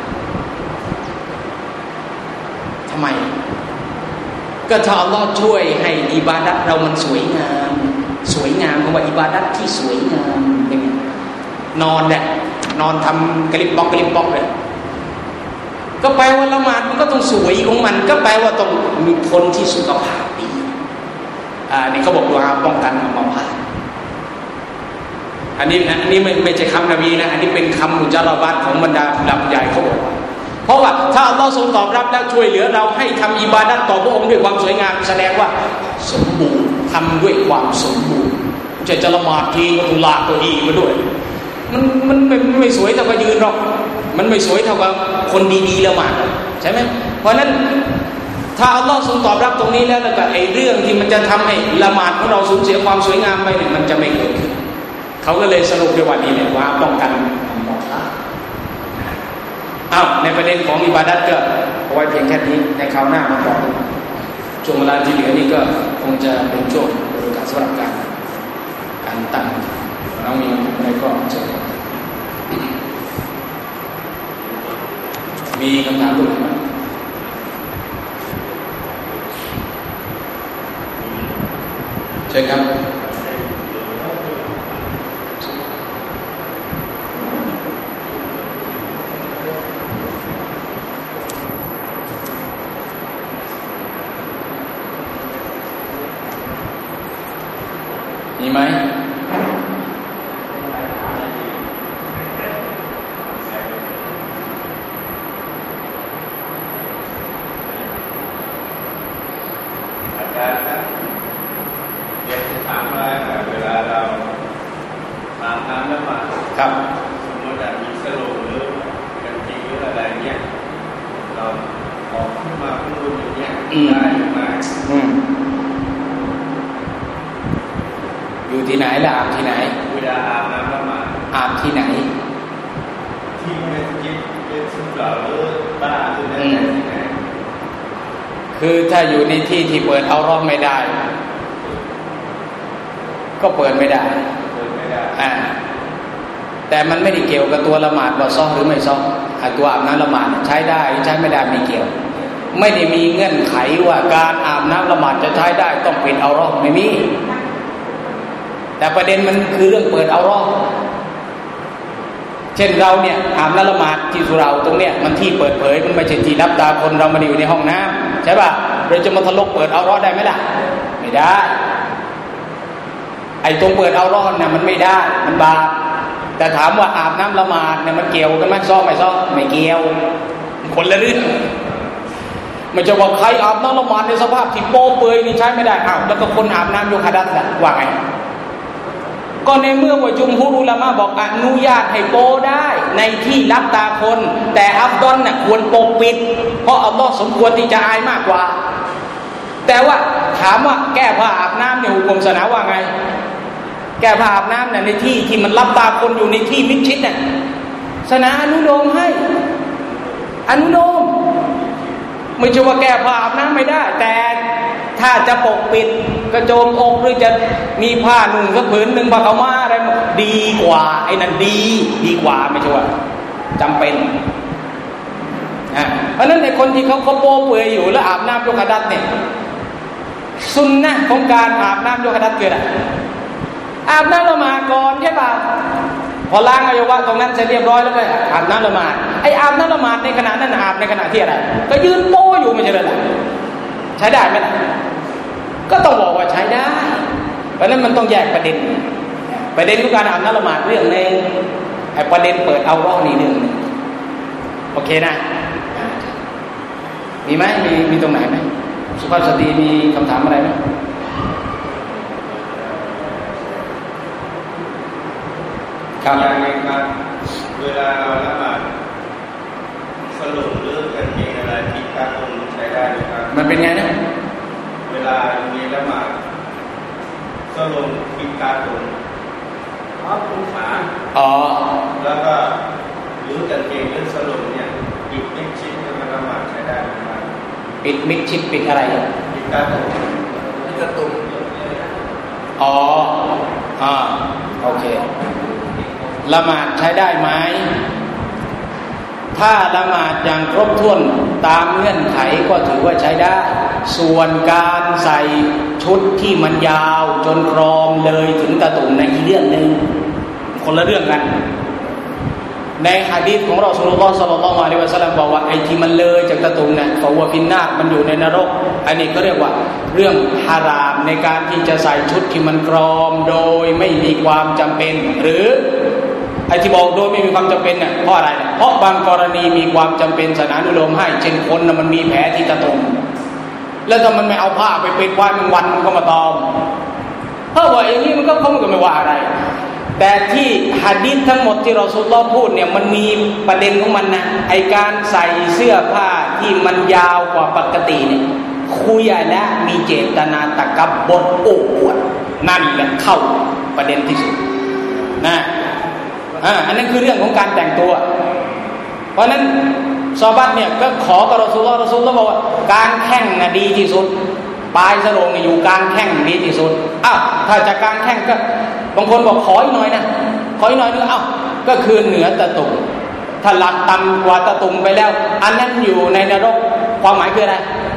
ทำไมก็ถ้าอัลลอฮ์ช่วยให้อิบาดะห์เรามันสวยงามสวยงามคำว่าอิบาดัตที่สวยงามเป็นไงนอนเนี่ยนอนทำกลิบบ็อกกลิบบ็อกเลยก็แปลว่าละหมาดมันก็ต้องสวยของมันก็แปลว่าต้องมีคนที่สุขภาพดีอ่านี่เขาบอกว่าป้องกันอัมพาตอันนี้อันนี้ไม่ไม่ใช่คำนบีนะอันนี้เป็นคำมุจาระบัตของบรรดาผู้หลักใหญ่เขาบอกเพราะว่าถ้าอัลลอฮ์ทรงตอบรับแล้วช่วยเหลือเราให้ทำอิบาดัตต่อพระองค์ด้วยความสวยงามแสดงว่าสมบูรณ์ทำด้วยความสมบูรณ์จะจะละหมาดทีก็ต้องลากตัวอีมาด้วยมันมันไม่ไม่สวยเท่ากับยืนหรอกมันไม่สวยเท่ากับคนดีๆละหมาดใช่ไหมเพราะนั้นถ้าอัลลอฮ์ทรงตอบรับตรงนี้แล้วแล้วก็ไอ้เรื่องที่มันจะทำให้ละหมาดของเราสูญเสียความสวยงามไปเนี่ยมันจะไม่เกิดขึ้นเขาก็เลยสรุปในวันนี้เลยว่าป้องกันอัลลอฮ์อ้าวในประเด็นของอิบาดัตก็เอาไว้เพียงแค่นี้ในคราวหน้ามาต่อช่วงเวลาที่เหลือนี่ก็คงจะเป็นช่วงโอกาสสำหรับการการตั้งน้องมีอะไรก็เชิญมีคำถามทุกท่านเชิญครับมีไหมอาจารย์ครับเดี๋ยวจะถามว่าเวลาเราอาบน้ำแล้วมาครับสมมติว่ามีสโลงหรือกันจริงหรืออะไรเนี่ยเราออกขึ้นมาข้างบนอย่างเงี้ยได้หรือไม่อยู่ที่ไหนล่ะอาบที่ไหนเวลาอาบน้ำแล้วมาอาบที่ไหนที่เป็นจิตเป็นสุขหรือบ้าหรืออะไรที่ไหนคือถ้าอยู่ในที่ที่เปิดเอาร้องไม่ได้ก็เปิดไม่ได้เปิดไม่ได้อ่าแต่มันไม่ได้เกี่ยวกับตัวละหมาดว่าซ้อหรือไม่ซ้อตัวอาบน้ำละหมาดใช้ได้ใช้ไม่ได้ไม่เกี่ยวไม่ได้มีเงื่อนไขว่าการอาบน้ำละหมาดจะใช้ได้ต้องปิดเอาร้องไม่มีแต่ประเด็นมันคือเรื่องเปิดเอาร้องเช่นเราเนี่ยอาบน้ำละหมาดที่สุเราตรงเนี้ยมันที่เปิดเผยมันไม่ใช่ที่รับตาคนเรามาอยู่ในห้องน้ำใช่ป่ะเราจะมาทะลุเปิดเอาร้องได้ไหมล่ะไม่ได้ไอ้ตรงเปิดเอาร้อนเนี่ยมันไม่ได้มันบาปแต่ถามว่าอาบน้ำละหมาดเนี่ยมันเกี่ยวกันไหมซ้อไม่ซ้อไม่เกี่ยวคนละเรื่องมันจะว่าใครอาบน้ำละหมาดในสภาพที่โป๊เปื่อยนี่ใช้ไม่ได้อ้าวแล้วก็คนอาบน้ำโยคะดัสล่ะว่าไงก็ในเมื่อว่าจุมฮุรอุลามะบอกอนุญาตให้โป๊ได้ในที่รับตาคนแต่อัฟฎอลน่ะควรปกปิดเพราะอัลเลาะห์สมควรที่จะอายมากกว่าแต่ว่าถามว่าแก้ผ้าอาบน้ำเนี่ยหุกมศาสนาว่าไงแก้ผ้าอาบน้ำเนี่ยในที่ที่มันรับตาคนอยู่ในที่มิดชิดเนี่ยศาสนาอนุโลมให้อนุโลมไม่ใช่ว่าแก้ผ้าอาบน้ำไม่ได้แต่ถ้าจะปกปิดกระโจมอกหรือจะมีผ้าหนุ่งสักผืนหนึ่งผ้าขาวม้าอะไรดีกว่าไอ้นั่นดีดีกว่าไม่ใช่ว่าจำเป็นนะเพราะฉะนั้นในคนที่เขาเขาโป๊เปื่อยอยู่แล้วอาบน้ำโยคะดัสเนี่ยซุนนะของการอาบน้ำโยคะดัสคืออะไรอาบน้ำละหมาดก่อนใช่ป่ะพอล้างอวัยวะตรงนั้นเสร็จเรียบร้อยแล้วก็อาบน้ำละหมาดไอ้อาบน้ำละหมาดในขณะนั้นอาบในขณะที่อะไรก็ยืนโป๊อยู่ไม่ใช่เหรอใช้ได้ไหมล่ะก็ต้องบอกว่าใช้ได้เพราะนั้นมันต้องแยกประเด็นประเด็นของการอาบน้ำละหมาดเรื่องนึงไอ้ประเด็นเปิดเอาร้องนี่นึงโอเคนะมีไหมมีมีตรงไหนไหมสุภาพสตรีมีคำถามอะไรไหมครับอย่างไรครับเวลาเราละหมาดสรุปเรื่องกันเองอะไรที่ตาตรงใช้ได้ไหมครับมันเป็นไงนะเวลามีละหมาดสรุปปิดตาตรงพับขาอ๋อแล้วก็หรือกันเองเรื่องสรุปเนี่ยปิดมิดชิดในละหมาดใช้ได้ไหมครับปิดมิดชิดปิดอะไรปิดตาตรงปิดตาตรงอ๋ออ่าโอเคละหมาดใช้ได้ไหมถ้าละหมาดอย่างครบถ้วนตามเงื่อนไขก็ถือว่าใช้ได้ส่วนการใส่ชุดที่มันยาวจนครอมเลยถึงตะตุ่มในอีกเรื่องนึงคนละเรื่องกันในหะดีษของรอซูลุลลอฮ์ศ็อลลัลลอฮุอะลัยฮิวะซัลลัมบอกว่าไอ้ที่มันเลยจากตะตุ่มเนี่ยฟะฮุวะฟินนาร์มันอยู่ในนรกอันนี้ก็เรียกว่าเรื่องฮารามในการที่จะใส่ชุดที่มันครอมโดยไม่มีความจำเป็นหรือไอ้ที่บอกโดยไม่มีความจำเป็นเนี่ยเพราะอะไรเพราะบางกรณีมีความจำเป็นศาสนาอนุโลมให้เช่นคนน่ะมันมีแผลที่ตะตุ่มแล้วถ้ามันไม่เอาผ้าไปปิดไว้เป็นวันมันก็มาตอมเพราะว่าอย่างนี้มันก็เขาก็ไม่ว่าอะไรแต่ที่หะดีษทั้งหมดที่รอซูลุลลอฮ์พูดเนี่ยมันมีประเด็นของมันนะไอ้การใส่เสื้อผ้าที่มันยาวกว่าปกติเนี่ยคุยและมีเจตนาตะกับบดโอ้อวดนั่นแหละเข้าประเด็นที่สุดนะอ่าอันนั้นคือเรื่องของการแต่งตัวเพราะนั้นซอฮาบะห์เนี่ยก็ขอกับรอซูลุลลอฮ์รอซูลุลลอฮ์บอกว่าการแข่งน่ะดีที่สุดปลายสโลงอยู่กลางแข้งดีที่สุดอ้าวถ้าจะกลางแข้งก็บางคนบอกขออีกหน่อยนะขออีกหน่อยนึงอ้าวก็คือเหนือตะตุ่มถ้าหลับต่ำกว่าตะตุ่มไปแล้วอันนั้นอยู่ในนรกความหมายคืออะไร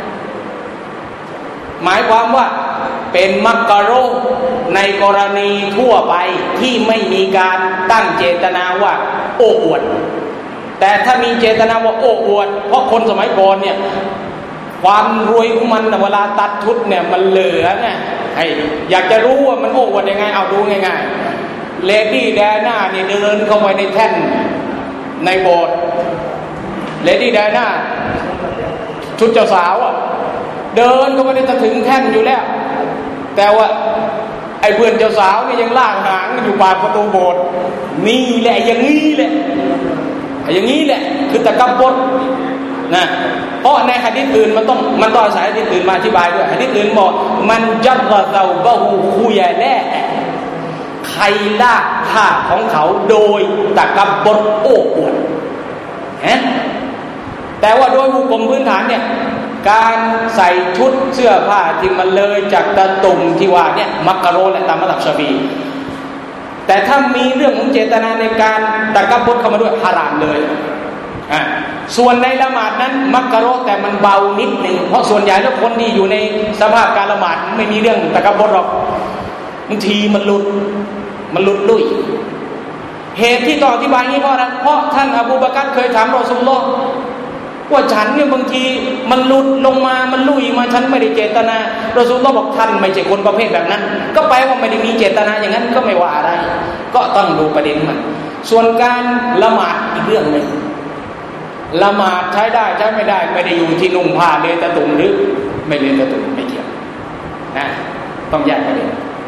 หมายความว่าเป็นมักกะรูฮ์ในกรณีทั่วไปที่ไม่มีการตั้งเจตนาว่าโอ้อวดแต่ถ้ามีเจตนาว่าโอ้อวดเพราะคนสมัยก่อนเนี่ยความรวยของมันเวลาตัดชุดเนี่ยมันเหลือไงให้อยากจะรู้ว่ามันโอ้อวดยังไงเอาดูง่ายๆเลดี้แดน่านี่เดินเข้าไปในแท่นในโบสถ์เลดี้แดน่าชุดเจ้าสาวอ่ะเดินเข้าไปจะถึงแท่นอยู่แล้วแต่ว่าไอ้เพื่อนเจ้าสาวนี่ยังล่างหางอยู่ปากประตูโบสถ์นี่แหละอย่างนี้แหละอย่างนี้แหละคือตะกับบดนะเพราะในหะดีษอื่นมันต้องมันต้องอาศัยหะดีษอื่นมาอธิบายด้วยหะดีษอื่นบอกมันจัรรเราบะฮูคุยแล่ใครลากผ้าของเขาโดยตะกับบดโอ้อวดฮะแต่ว่าโดยหุกมพื้นฐานเนี่ยการใส่ชุดเสื้อผ้าที่มันเลยจากตะตุ่มที่ว่าเนี่ยมักกะโรและตามมัธยมชาฟีแต่ถ้ามีเรื่องของเจตนาในการตะกับบดเข้ามาด้วยฮารามเลยอ่ะส่วนในละหมาดนั้นมักกะโรแต่มันเบานิดหนึ่งเพราะส่วนใหญ่แล้วคนที่อยู่ในสภาพการละหมาดไม่มีเรื่องตะกับบดหรอกบางทีมันหลุดมันหลุดลุ่ยเหตุที่ต้องอธิบายนี้เพราะอะไรเพราะท่านอบูบะกัรเคยถามรอซูลุลลอฮ์ว่าฉันเนี่ยบางทีมันหลุดลงมามันลุยมาฉันไม่ได้เจตนารอซูลุลลอฮ์บอกท่านไม่ใช่คนประเภทแบบนั้นก็แปลว่าไม่ได้มีเจตนาอย่างนั้นก็ไม่ว่าอะไรก็ต้องดูประเด็นมันส่วนการละหมาดอีกเรื่องนึงละหมาดใช้ได้ใช้ไม่ได้ไม่ได้อยู่ที่นุ่งผ้าเลตะตุ่มหรือไม่เลตะตุ่มไม่เกี่ยวนะต้องแยกประเด็น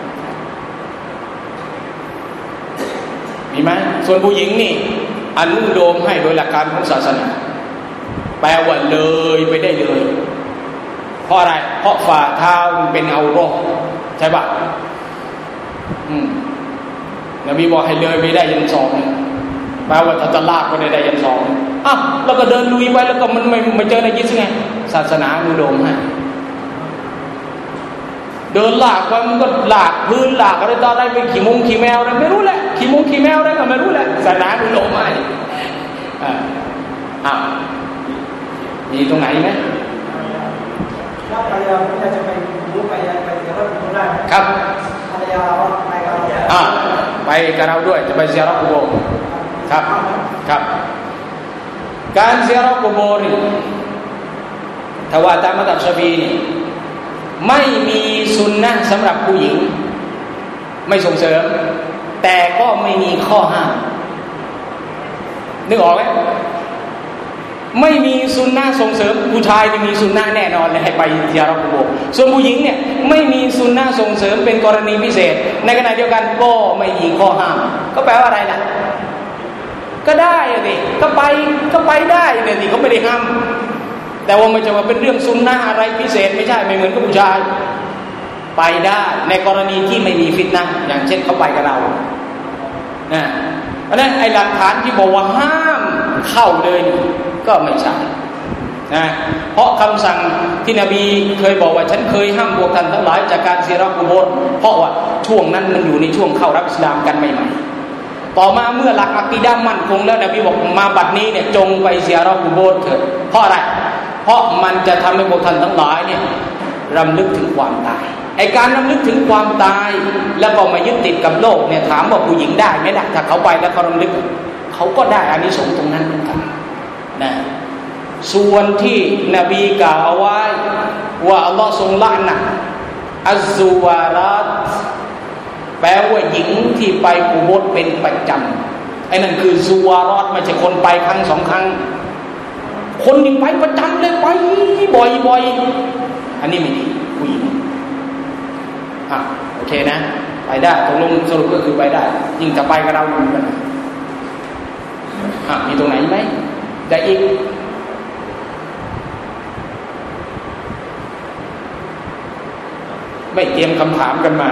มีไหมส่วนผู้หญิงนี่อนุโลมให้โดยหลักการของศาสนาแปลว่าเลยไปได้เลยเพราะอะไรเพราะฝ่าเท้ามันเป็นเอาโรคใช่ปะอืมนบีบอกให้เลยไปได้ยันสองแปลว่าถ้าจะลากก็ได้ได้ยันสองอ่ะแล้วก็เดินลุยไปแล้วก็มันไม่ไม่เจอในยิสไงศาสนาอนุโลมให้เดินลากไปมันก็ลากพื้นลากอะไรต่อได้ไปขี่มุงขี่แมวอะไรไม่รู้แหละขี่มุงขี่แมวอะไรก็ไม่รู้แหละศาสนาอนุโลมให้อ่าอ่ามีตรงไหนไหมถ้าภรรยาภรรยาจะไปรู้ไปไปเสียรับกุโบได้ครับภรรยาเราไปกับเราอ่าไปกับเราด้วยจะไปเสียรับกุโบครับครับการเสียรับกุโบนี่ถ้าว่าตามมัธยมชาฟีนี่ไม่มีสุนนะสำหรับผู้หญิงไม่ส่งเสริมแต่ก็ไม่มีข้อห้ามนึกออกไหมไม่มีสุนนะส่งเสริมผู้ชายที่มีสุนนะแน่นอนเลยให้ไปเสียรับกุโบส่วนผู้หญิงเนี่ยไม่มีสุนนะส่งเสริมเป็นกรณีพิเศษในขณะเดียวกันก็ไม่มีข้อห้ามก็แปลว่าอะไรล่ะก็ได้สิก็ไปก็ไปได้เนี่ยสิเขาไม่ได้ห้ามแต่ว่าไม่ใช่ว่าเป็นเรื่องสุนนะอะไรพิเศษไม่ใช่ไม่เหมือนกับผู้ชายไปได้ในกรณีที่ไม่มีฟิตนะห์อย่างเช่นเขาไปกับเรานะเพราะฉะนั้นไอ้หลักฐานที่บอกว่าห้ามเข้าเลยก็ไม่ใช่นะเพราะคำสั่งที่นบีเคยบอกว่าฉันเคยห้ามพวกท่านทั้งหลายจากการเสียรับกุโบรเพราะว่าช่วงนั้นมันอยู่ในช่วงเข้ารับอิสลามกันใหม่ๆต่อมาเมื่อหลักอะกีดะห์มั่นคงแล้วนบีบอกมาบัดนี้เนี่ยจงไปเสียรับกุโบรเถิดเพราะอะไรเพราะมันจะทำให้พวกท่านทั้งหลายเนี่ยรำลึกถึงความตายไอ้การรำลึกถึงความตายแล้วก็มายึดติดกับโลกเนี่ยถามว่าผู้หญิงได้ไหมล่ะถ้าเขาไปแล้วเขารำลึกเขาก็ได้อานิสงส์ตรงนั้นเหมือนกันนะส่วนที่นบีกล่าวเอาไว้ว่าอัลลอฮ์ทรงละนะอัซซุวารัตแปลว่าหญิงที่ไปกุโบรเป็นประจำไอ้นั่นคือซุวารอตไม่ใช่คนไปครั้งสองครั้งคนที่ไปประจำเลยไปบ่อยๆอันนี้ไม่ดีผู้หญิงอ่ะโอเคนะไปได้ตกลงสรุปก็คือไปได้ยิ่งจะไปกับเราอยู่กันอ่ะมีตรงไหนไหมจะอีกไม่เตรียมคำถามกันมา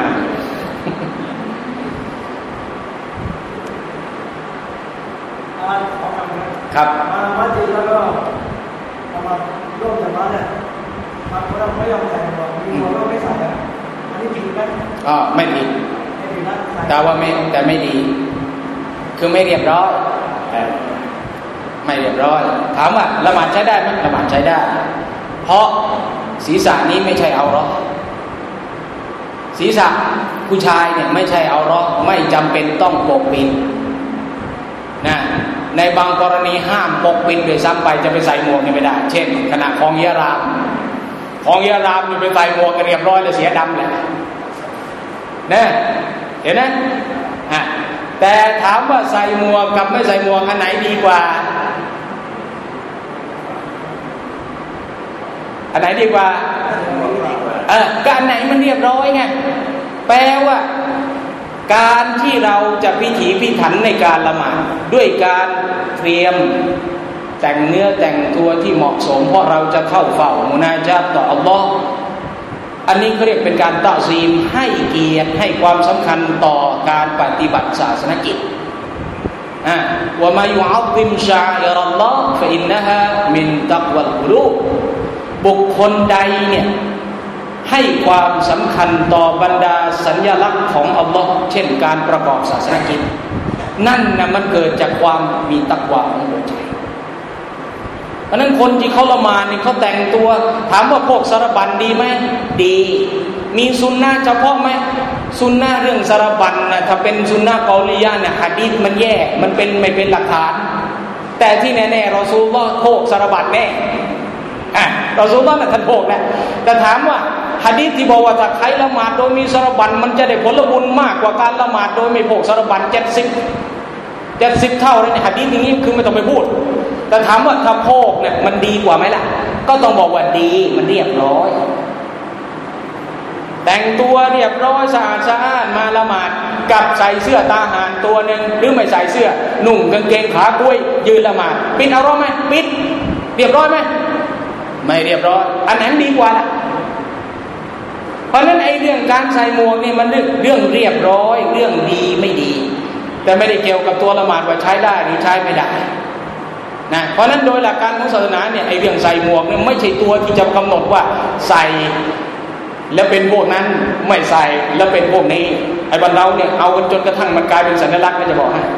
ครับมาวัดจีแล้วก็มาร่วมกันมาเนี่ยมาคนเราไม่ยอมใส่หมวกมีหมวกเราไม่ใส่อันนี้ผิดไหมอ๋อไม่ผิดแต่ว่าไม่แต่ไม่ดีคือไม่เรียบร้อยไม่เรียบร้อยถามว่าละหมาดใช้ได้ไหมละหมาดใช้ได้เพราะศีรษะนี้ไม่ใช่เอาเราะห์ศีรษะผู้ชายเนี่ยไม่ใช่เอาเราะห์ไม่จำเป็นต้องปกปิดนะในบางกรณีห้ามปกปิดโดยซ้ำไปจะไปใส่หมวกนี่ไม่ได้เช่นขณะคลองยะรามคลองยะรามนี่ไปใส่หมวกกันเรียบร้อยแล้วเสียดำแหละนะเห็นไหมอ่ะแต่ถามว่าใส่หมวกกับไม่ใส่หมวกอันไหนดีกว่าอันไหนดีกว่าเออก็อันไหนมันเรียบร้อยไงแปลว่าการที่เราจะพิถีพิถันในการละหมาดด้วยการเตรียมแต่งเนื้อแต่งตัวที่เหมาะสมเพราะเราจะเข้าเฝ้ามุนาญาตต่ออัลลอฮ์อันนี้เขาเรียกเป็นการตะซีมให้เกียรติให้ความสำคัญต่อการปฏิบัติศาสนกิจอ่าวะมายุอัซซิมชาอิรัลลอฮ์ฟะอินนะฮามินตักวัลกุลูบบุคคลใดเนี่ยให้ความสำคัญต่อบรรดาสัญลักษณ์ของอัลลอฮ์เช่นการประกอบศาสนกิจนั่นนะมันเกิดจากความมีตักวาของหัวใจเพราะนั้นคนที่เขาละหมาดนี่เขาแต่งตัวถามว่าพวกสารบัญดีไหมดีมีซุนนะห์เฉพาะไหมซุนนะห์เรื่องสารบัญนะถ้าเป็นซุนนะห์กอลียะห์เนี่ยหะดีษมันแย่มันเป็นไม่เป็นหลักฐานแต่ที่แน่ๆรอซูลุลลอฮ์โภคสารบัญแน่อ่ะรอซูลุลลอฮ์น่ะท่านโภคนะแต่ถามว่าหะดีษที่บอกว่าถ้าใครละหมาดโดยมีสารบัญมันจะได้ผลบุญมากกว่าการละหมาดโดยไม่โภคสารบัญเจ็ดสิบ เจ็ดสิบเท่าเลยในหะดีษอย่างนี้คือไม่ต้องไปพูดแต่ถามว่าถ้าโภคเนี่ยมันดีกว่าไหมล่ะก็ต้องบอกว่าดีมันเรียบร้อยแต่งตัวเรียบร้อยสะอาดสะอ้านมาละหมาดกับใส่เสื้อตาหารตัวนึงหรือไม่ใส่เสื้อนุ่งกางเกงขากล้วยยืนละหมาดปิดเอาร้อยไหมปิดเรียบร้อยไหมไม่เรียบร้อยอันนั้นดีกว่าล่ะเพราะนั้นไอ้เรื่องการใส่หมวกนี่มันเรื่องเรื่องเรียบร้อยเรื่องดีไม่ดีแต่ไม่ได้เกี่ยวกับตัวละหมาดว่าใช้ได้หรือใช้ไม่ได้นะเพราะนั้นโดยหลักการของศาสนาเนี่ยไอ้เรื่องใส่หมวกเนี่ยไม่ใช่ตัวที่จะกำหนดว่าใส่แล้วเป็นพวกนั้นไม่ใส่แล้วเป็นพวกนี้ไอ้บ้านเราเนี่ยเอากันจนกระทั่งมันกลายเป็นสัญลักษณ์ก็จะบอกให้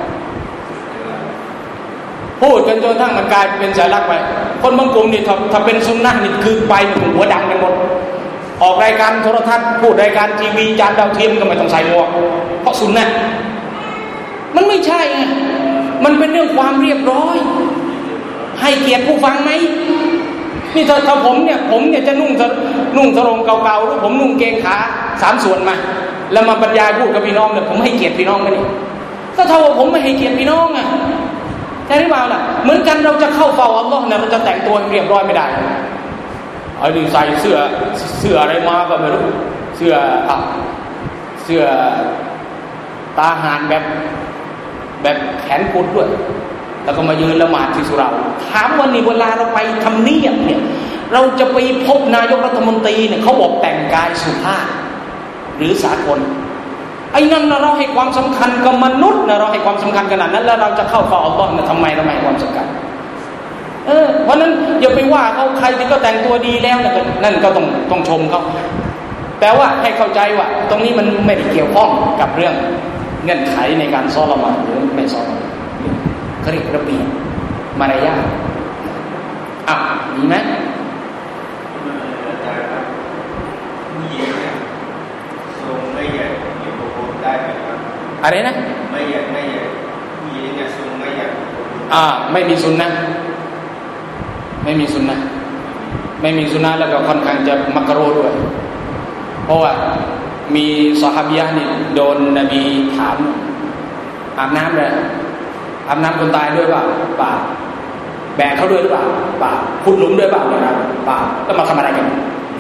พูดกันจนกระทั่งมันกลายเป็นสัญลักษณ์ไปคนบางกลุ่มนี่ถ้าถ้าเป็นซุนนะห์นี่คือไปหัวดังกันหมดออกรายการโทรทัศน์พูดรายการทีวีจานดาวเทียมก็ไม่ต้องใส่หมวกเพราะซุนนะห์มันไม่ใช่ไงมันเป็นเรื่องความเรียบร้อยให้เกียรติผู้ฟังไหมนี่ถ้าถ้าผมเนี่ยผมเนี่ยจะนุ่งนุ่งสรงเก่าๆหรือผมนุ่งเกงขาสามส่วนมาแล้วมาบรรยายพูดกับพี่น้องเนี่ยผมให้เกียรติพี่น้องไหมนี่ถ้าเท่าว่าผมไม่ให้เกียรติพี่น้องอ่ะใช่หรือเปล่าล่ะเหมือนกันเราจะเข้าเฝ้าอัลลอฮ์เนี่ยเราจะแต่งตัวเรียบร้อยไม่ได้ไอ้นี่ใส่เสื้อเสื้ออะไรมาก็ไม่รู้เสื้ออ่ะเสื้อตาหารแบบแบบแขนกุดด้วยแล้วก็มายืนละหมาดที่สุเราถามว่านี่เวลาเราไปทำเนียบเนี่ยเราจะไปพบนายกรัฐมนตรีเนี่ยเขาบอกแต่งกายสุภาพหรือสากลไอ้นั่นเราให้ความสำคัญกับมนุษย์นะเราให้ความสำคัญขนาดนั้นแล้วเราจะเข้าเฝ้าอัลลอฮ์เนี่ยทำไมเราไม่ให้ความสำคัญเออเพราะนั้นอย่าไปว่าเขาใครที่ก็แต่งตัวดีแล้วเนี่ยนั่นก็ต้องต้องชมเขาแต่ว่าให้เข้าใจว่าตรงนี้มันไม่ได้เกี่ยวข้องกับเรื่องเงื่อนไขในการซ้อมละหมาดหรือไม่ซ้อมเขาเรียกระเบียบมารยาทอ่ะมีไหมผู้หญิงเนี่ยทรงไม่ใหญ่อยู่บนบนได้ไหมครับอะไรนะไม่ใหญ่ไม่ใหญ่ผู้หญิงเนี่ยทรงไม่ใหญ่อ่าไม่มีซุนนะไม่มีซุนนะไม่มีซุนนะแล้วก็ค่อนข้างจะมักรุฮ์ด้วยเพราะว่ามีซอฮาบียะห์นี่โดนนบีถามอาบน้ำเลยอาบน้ำคนตายด้วยเปล่าเปล่าแบกเขาด้วยหรือเปล่าเปล่าขุดหลุมด้วยเปล่านะครับเปล่าแล้วมาทำอะไรกัน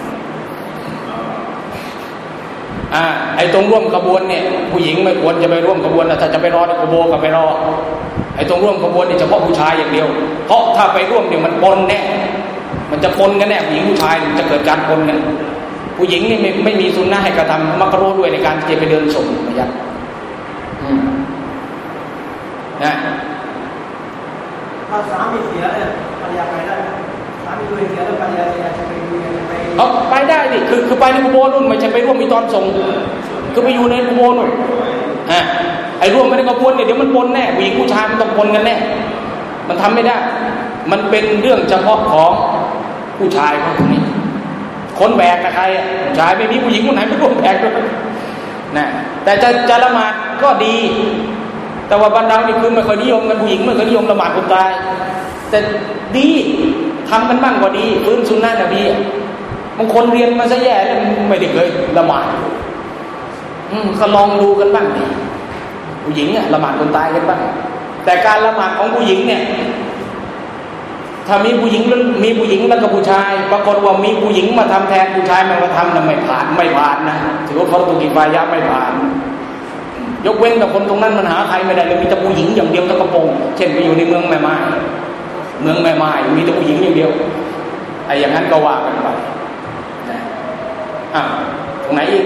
อ่าไอ้ตรงร่วมขบวนเนี่ยผู้หญิงไม่ควรจะไปร่วมขบวนนะถ้าจะไปรอในขบวนก็ไปรอไอ้ตรงร่วมขบวนนี่เฉพาะผู้ชายอย่างเดียวเพราะถ้าไปร่วมเนี่ยมันปนแน่มันจะปนกันแน่ผู้หญิงผู้ชายจะเกิดการปนกันผู้หญิงนี่ไม่ไม่มีซุนนะห์ให้กระทำมักรุฮ์ด้วยในการที่จะไปเดินส่งนะครับอืมนะถ้าสามีเสียเนี่ยภรรยาไปได้สามีตัวเองเสียแล้วภรรยาจะไปดูจะไปเอาไปได้ดิคือคือไปในกุโบร์นู่นไม่ใช่ไปร่วมมีตอนส่งคือไปอยู่ในกุโบร์นู่นอ่ะไอ้ร่วมไม่ได้กระบวนเนี่ยเดี๋ยวมันปนแน่ผู้หญิงผู้ชายมันต้องปนกันแน่มันทำไม่ได้มันเป็นเรื่องเฉพาะของผู้ชายคนนี้คนแบกนะใครผู้ชายไม่มีผู้หญิงคนไหนไม่ร่วมแบกด้วยนะแต่จะจะละหมาดก็ดีแต่ว่าบ้านเรานี่คือไม่ค่อยนิยมกันผู้หญิงไม่ค่อยนิยมละหมาดคนตายแต่ดีทำกันบ้างก็ดีฟื้นซุนนะห์นบีบางคนเรียนมาซะแย่แล้วไม่ได้เคยละหมาดอืมก็ลองดูกันบ้างดิผู้หญิงเนี่ยละหมาดคนตายกันบ้างแต่การละหมาดของผู้หญิงเนี่ยถ้ามีผู้หญิงมีผู้หญิงแล้วก็ผู้ชายปรากฏว่ามีผู้หญิงมาทำแทนผู้ชายมาทำนะไม่ผ่านไม่ผ่านนะถือว่าฟารดุกิฟายะห์ไม่ผ่านยกเว้นแต่คนตรงนั้นมันหาใครไม่ได้เลยมีแต่ผู้หญิงอย่างเดียวทั้งกระโปรงเช่นไปอยู่ในเมืองแม่ไม้เมืองแม่ไม้มีแต่ผู้หญิงอย่างเดียวไอ้อย่างนั้นก็ว่ากันไปนะอ่ะตรงไหนอีก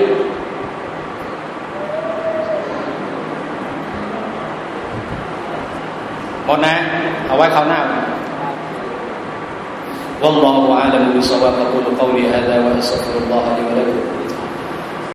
หมดนะเอาไว้คราวหน้าوالله أعلم بالصواب أقول قولي هذا وأستغفر الله لي ولكم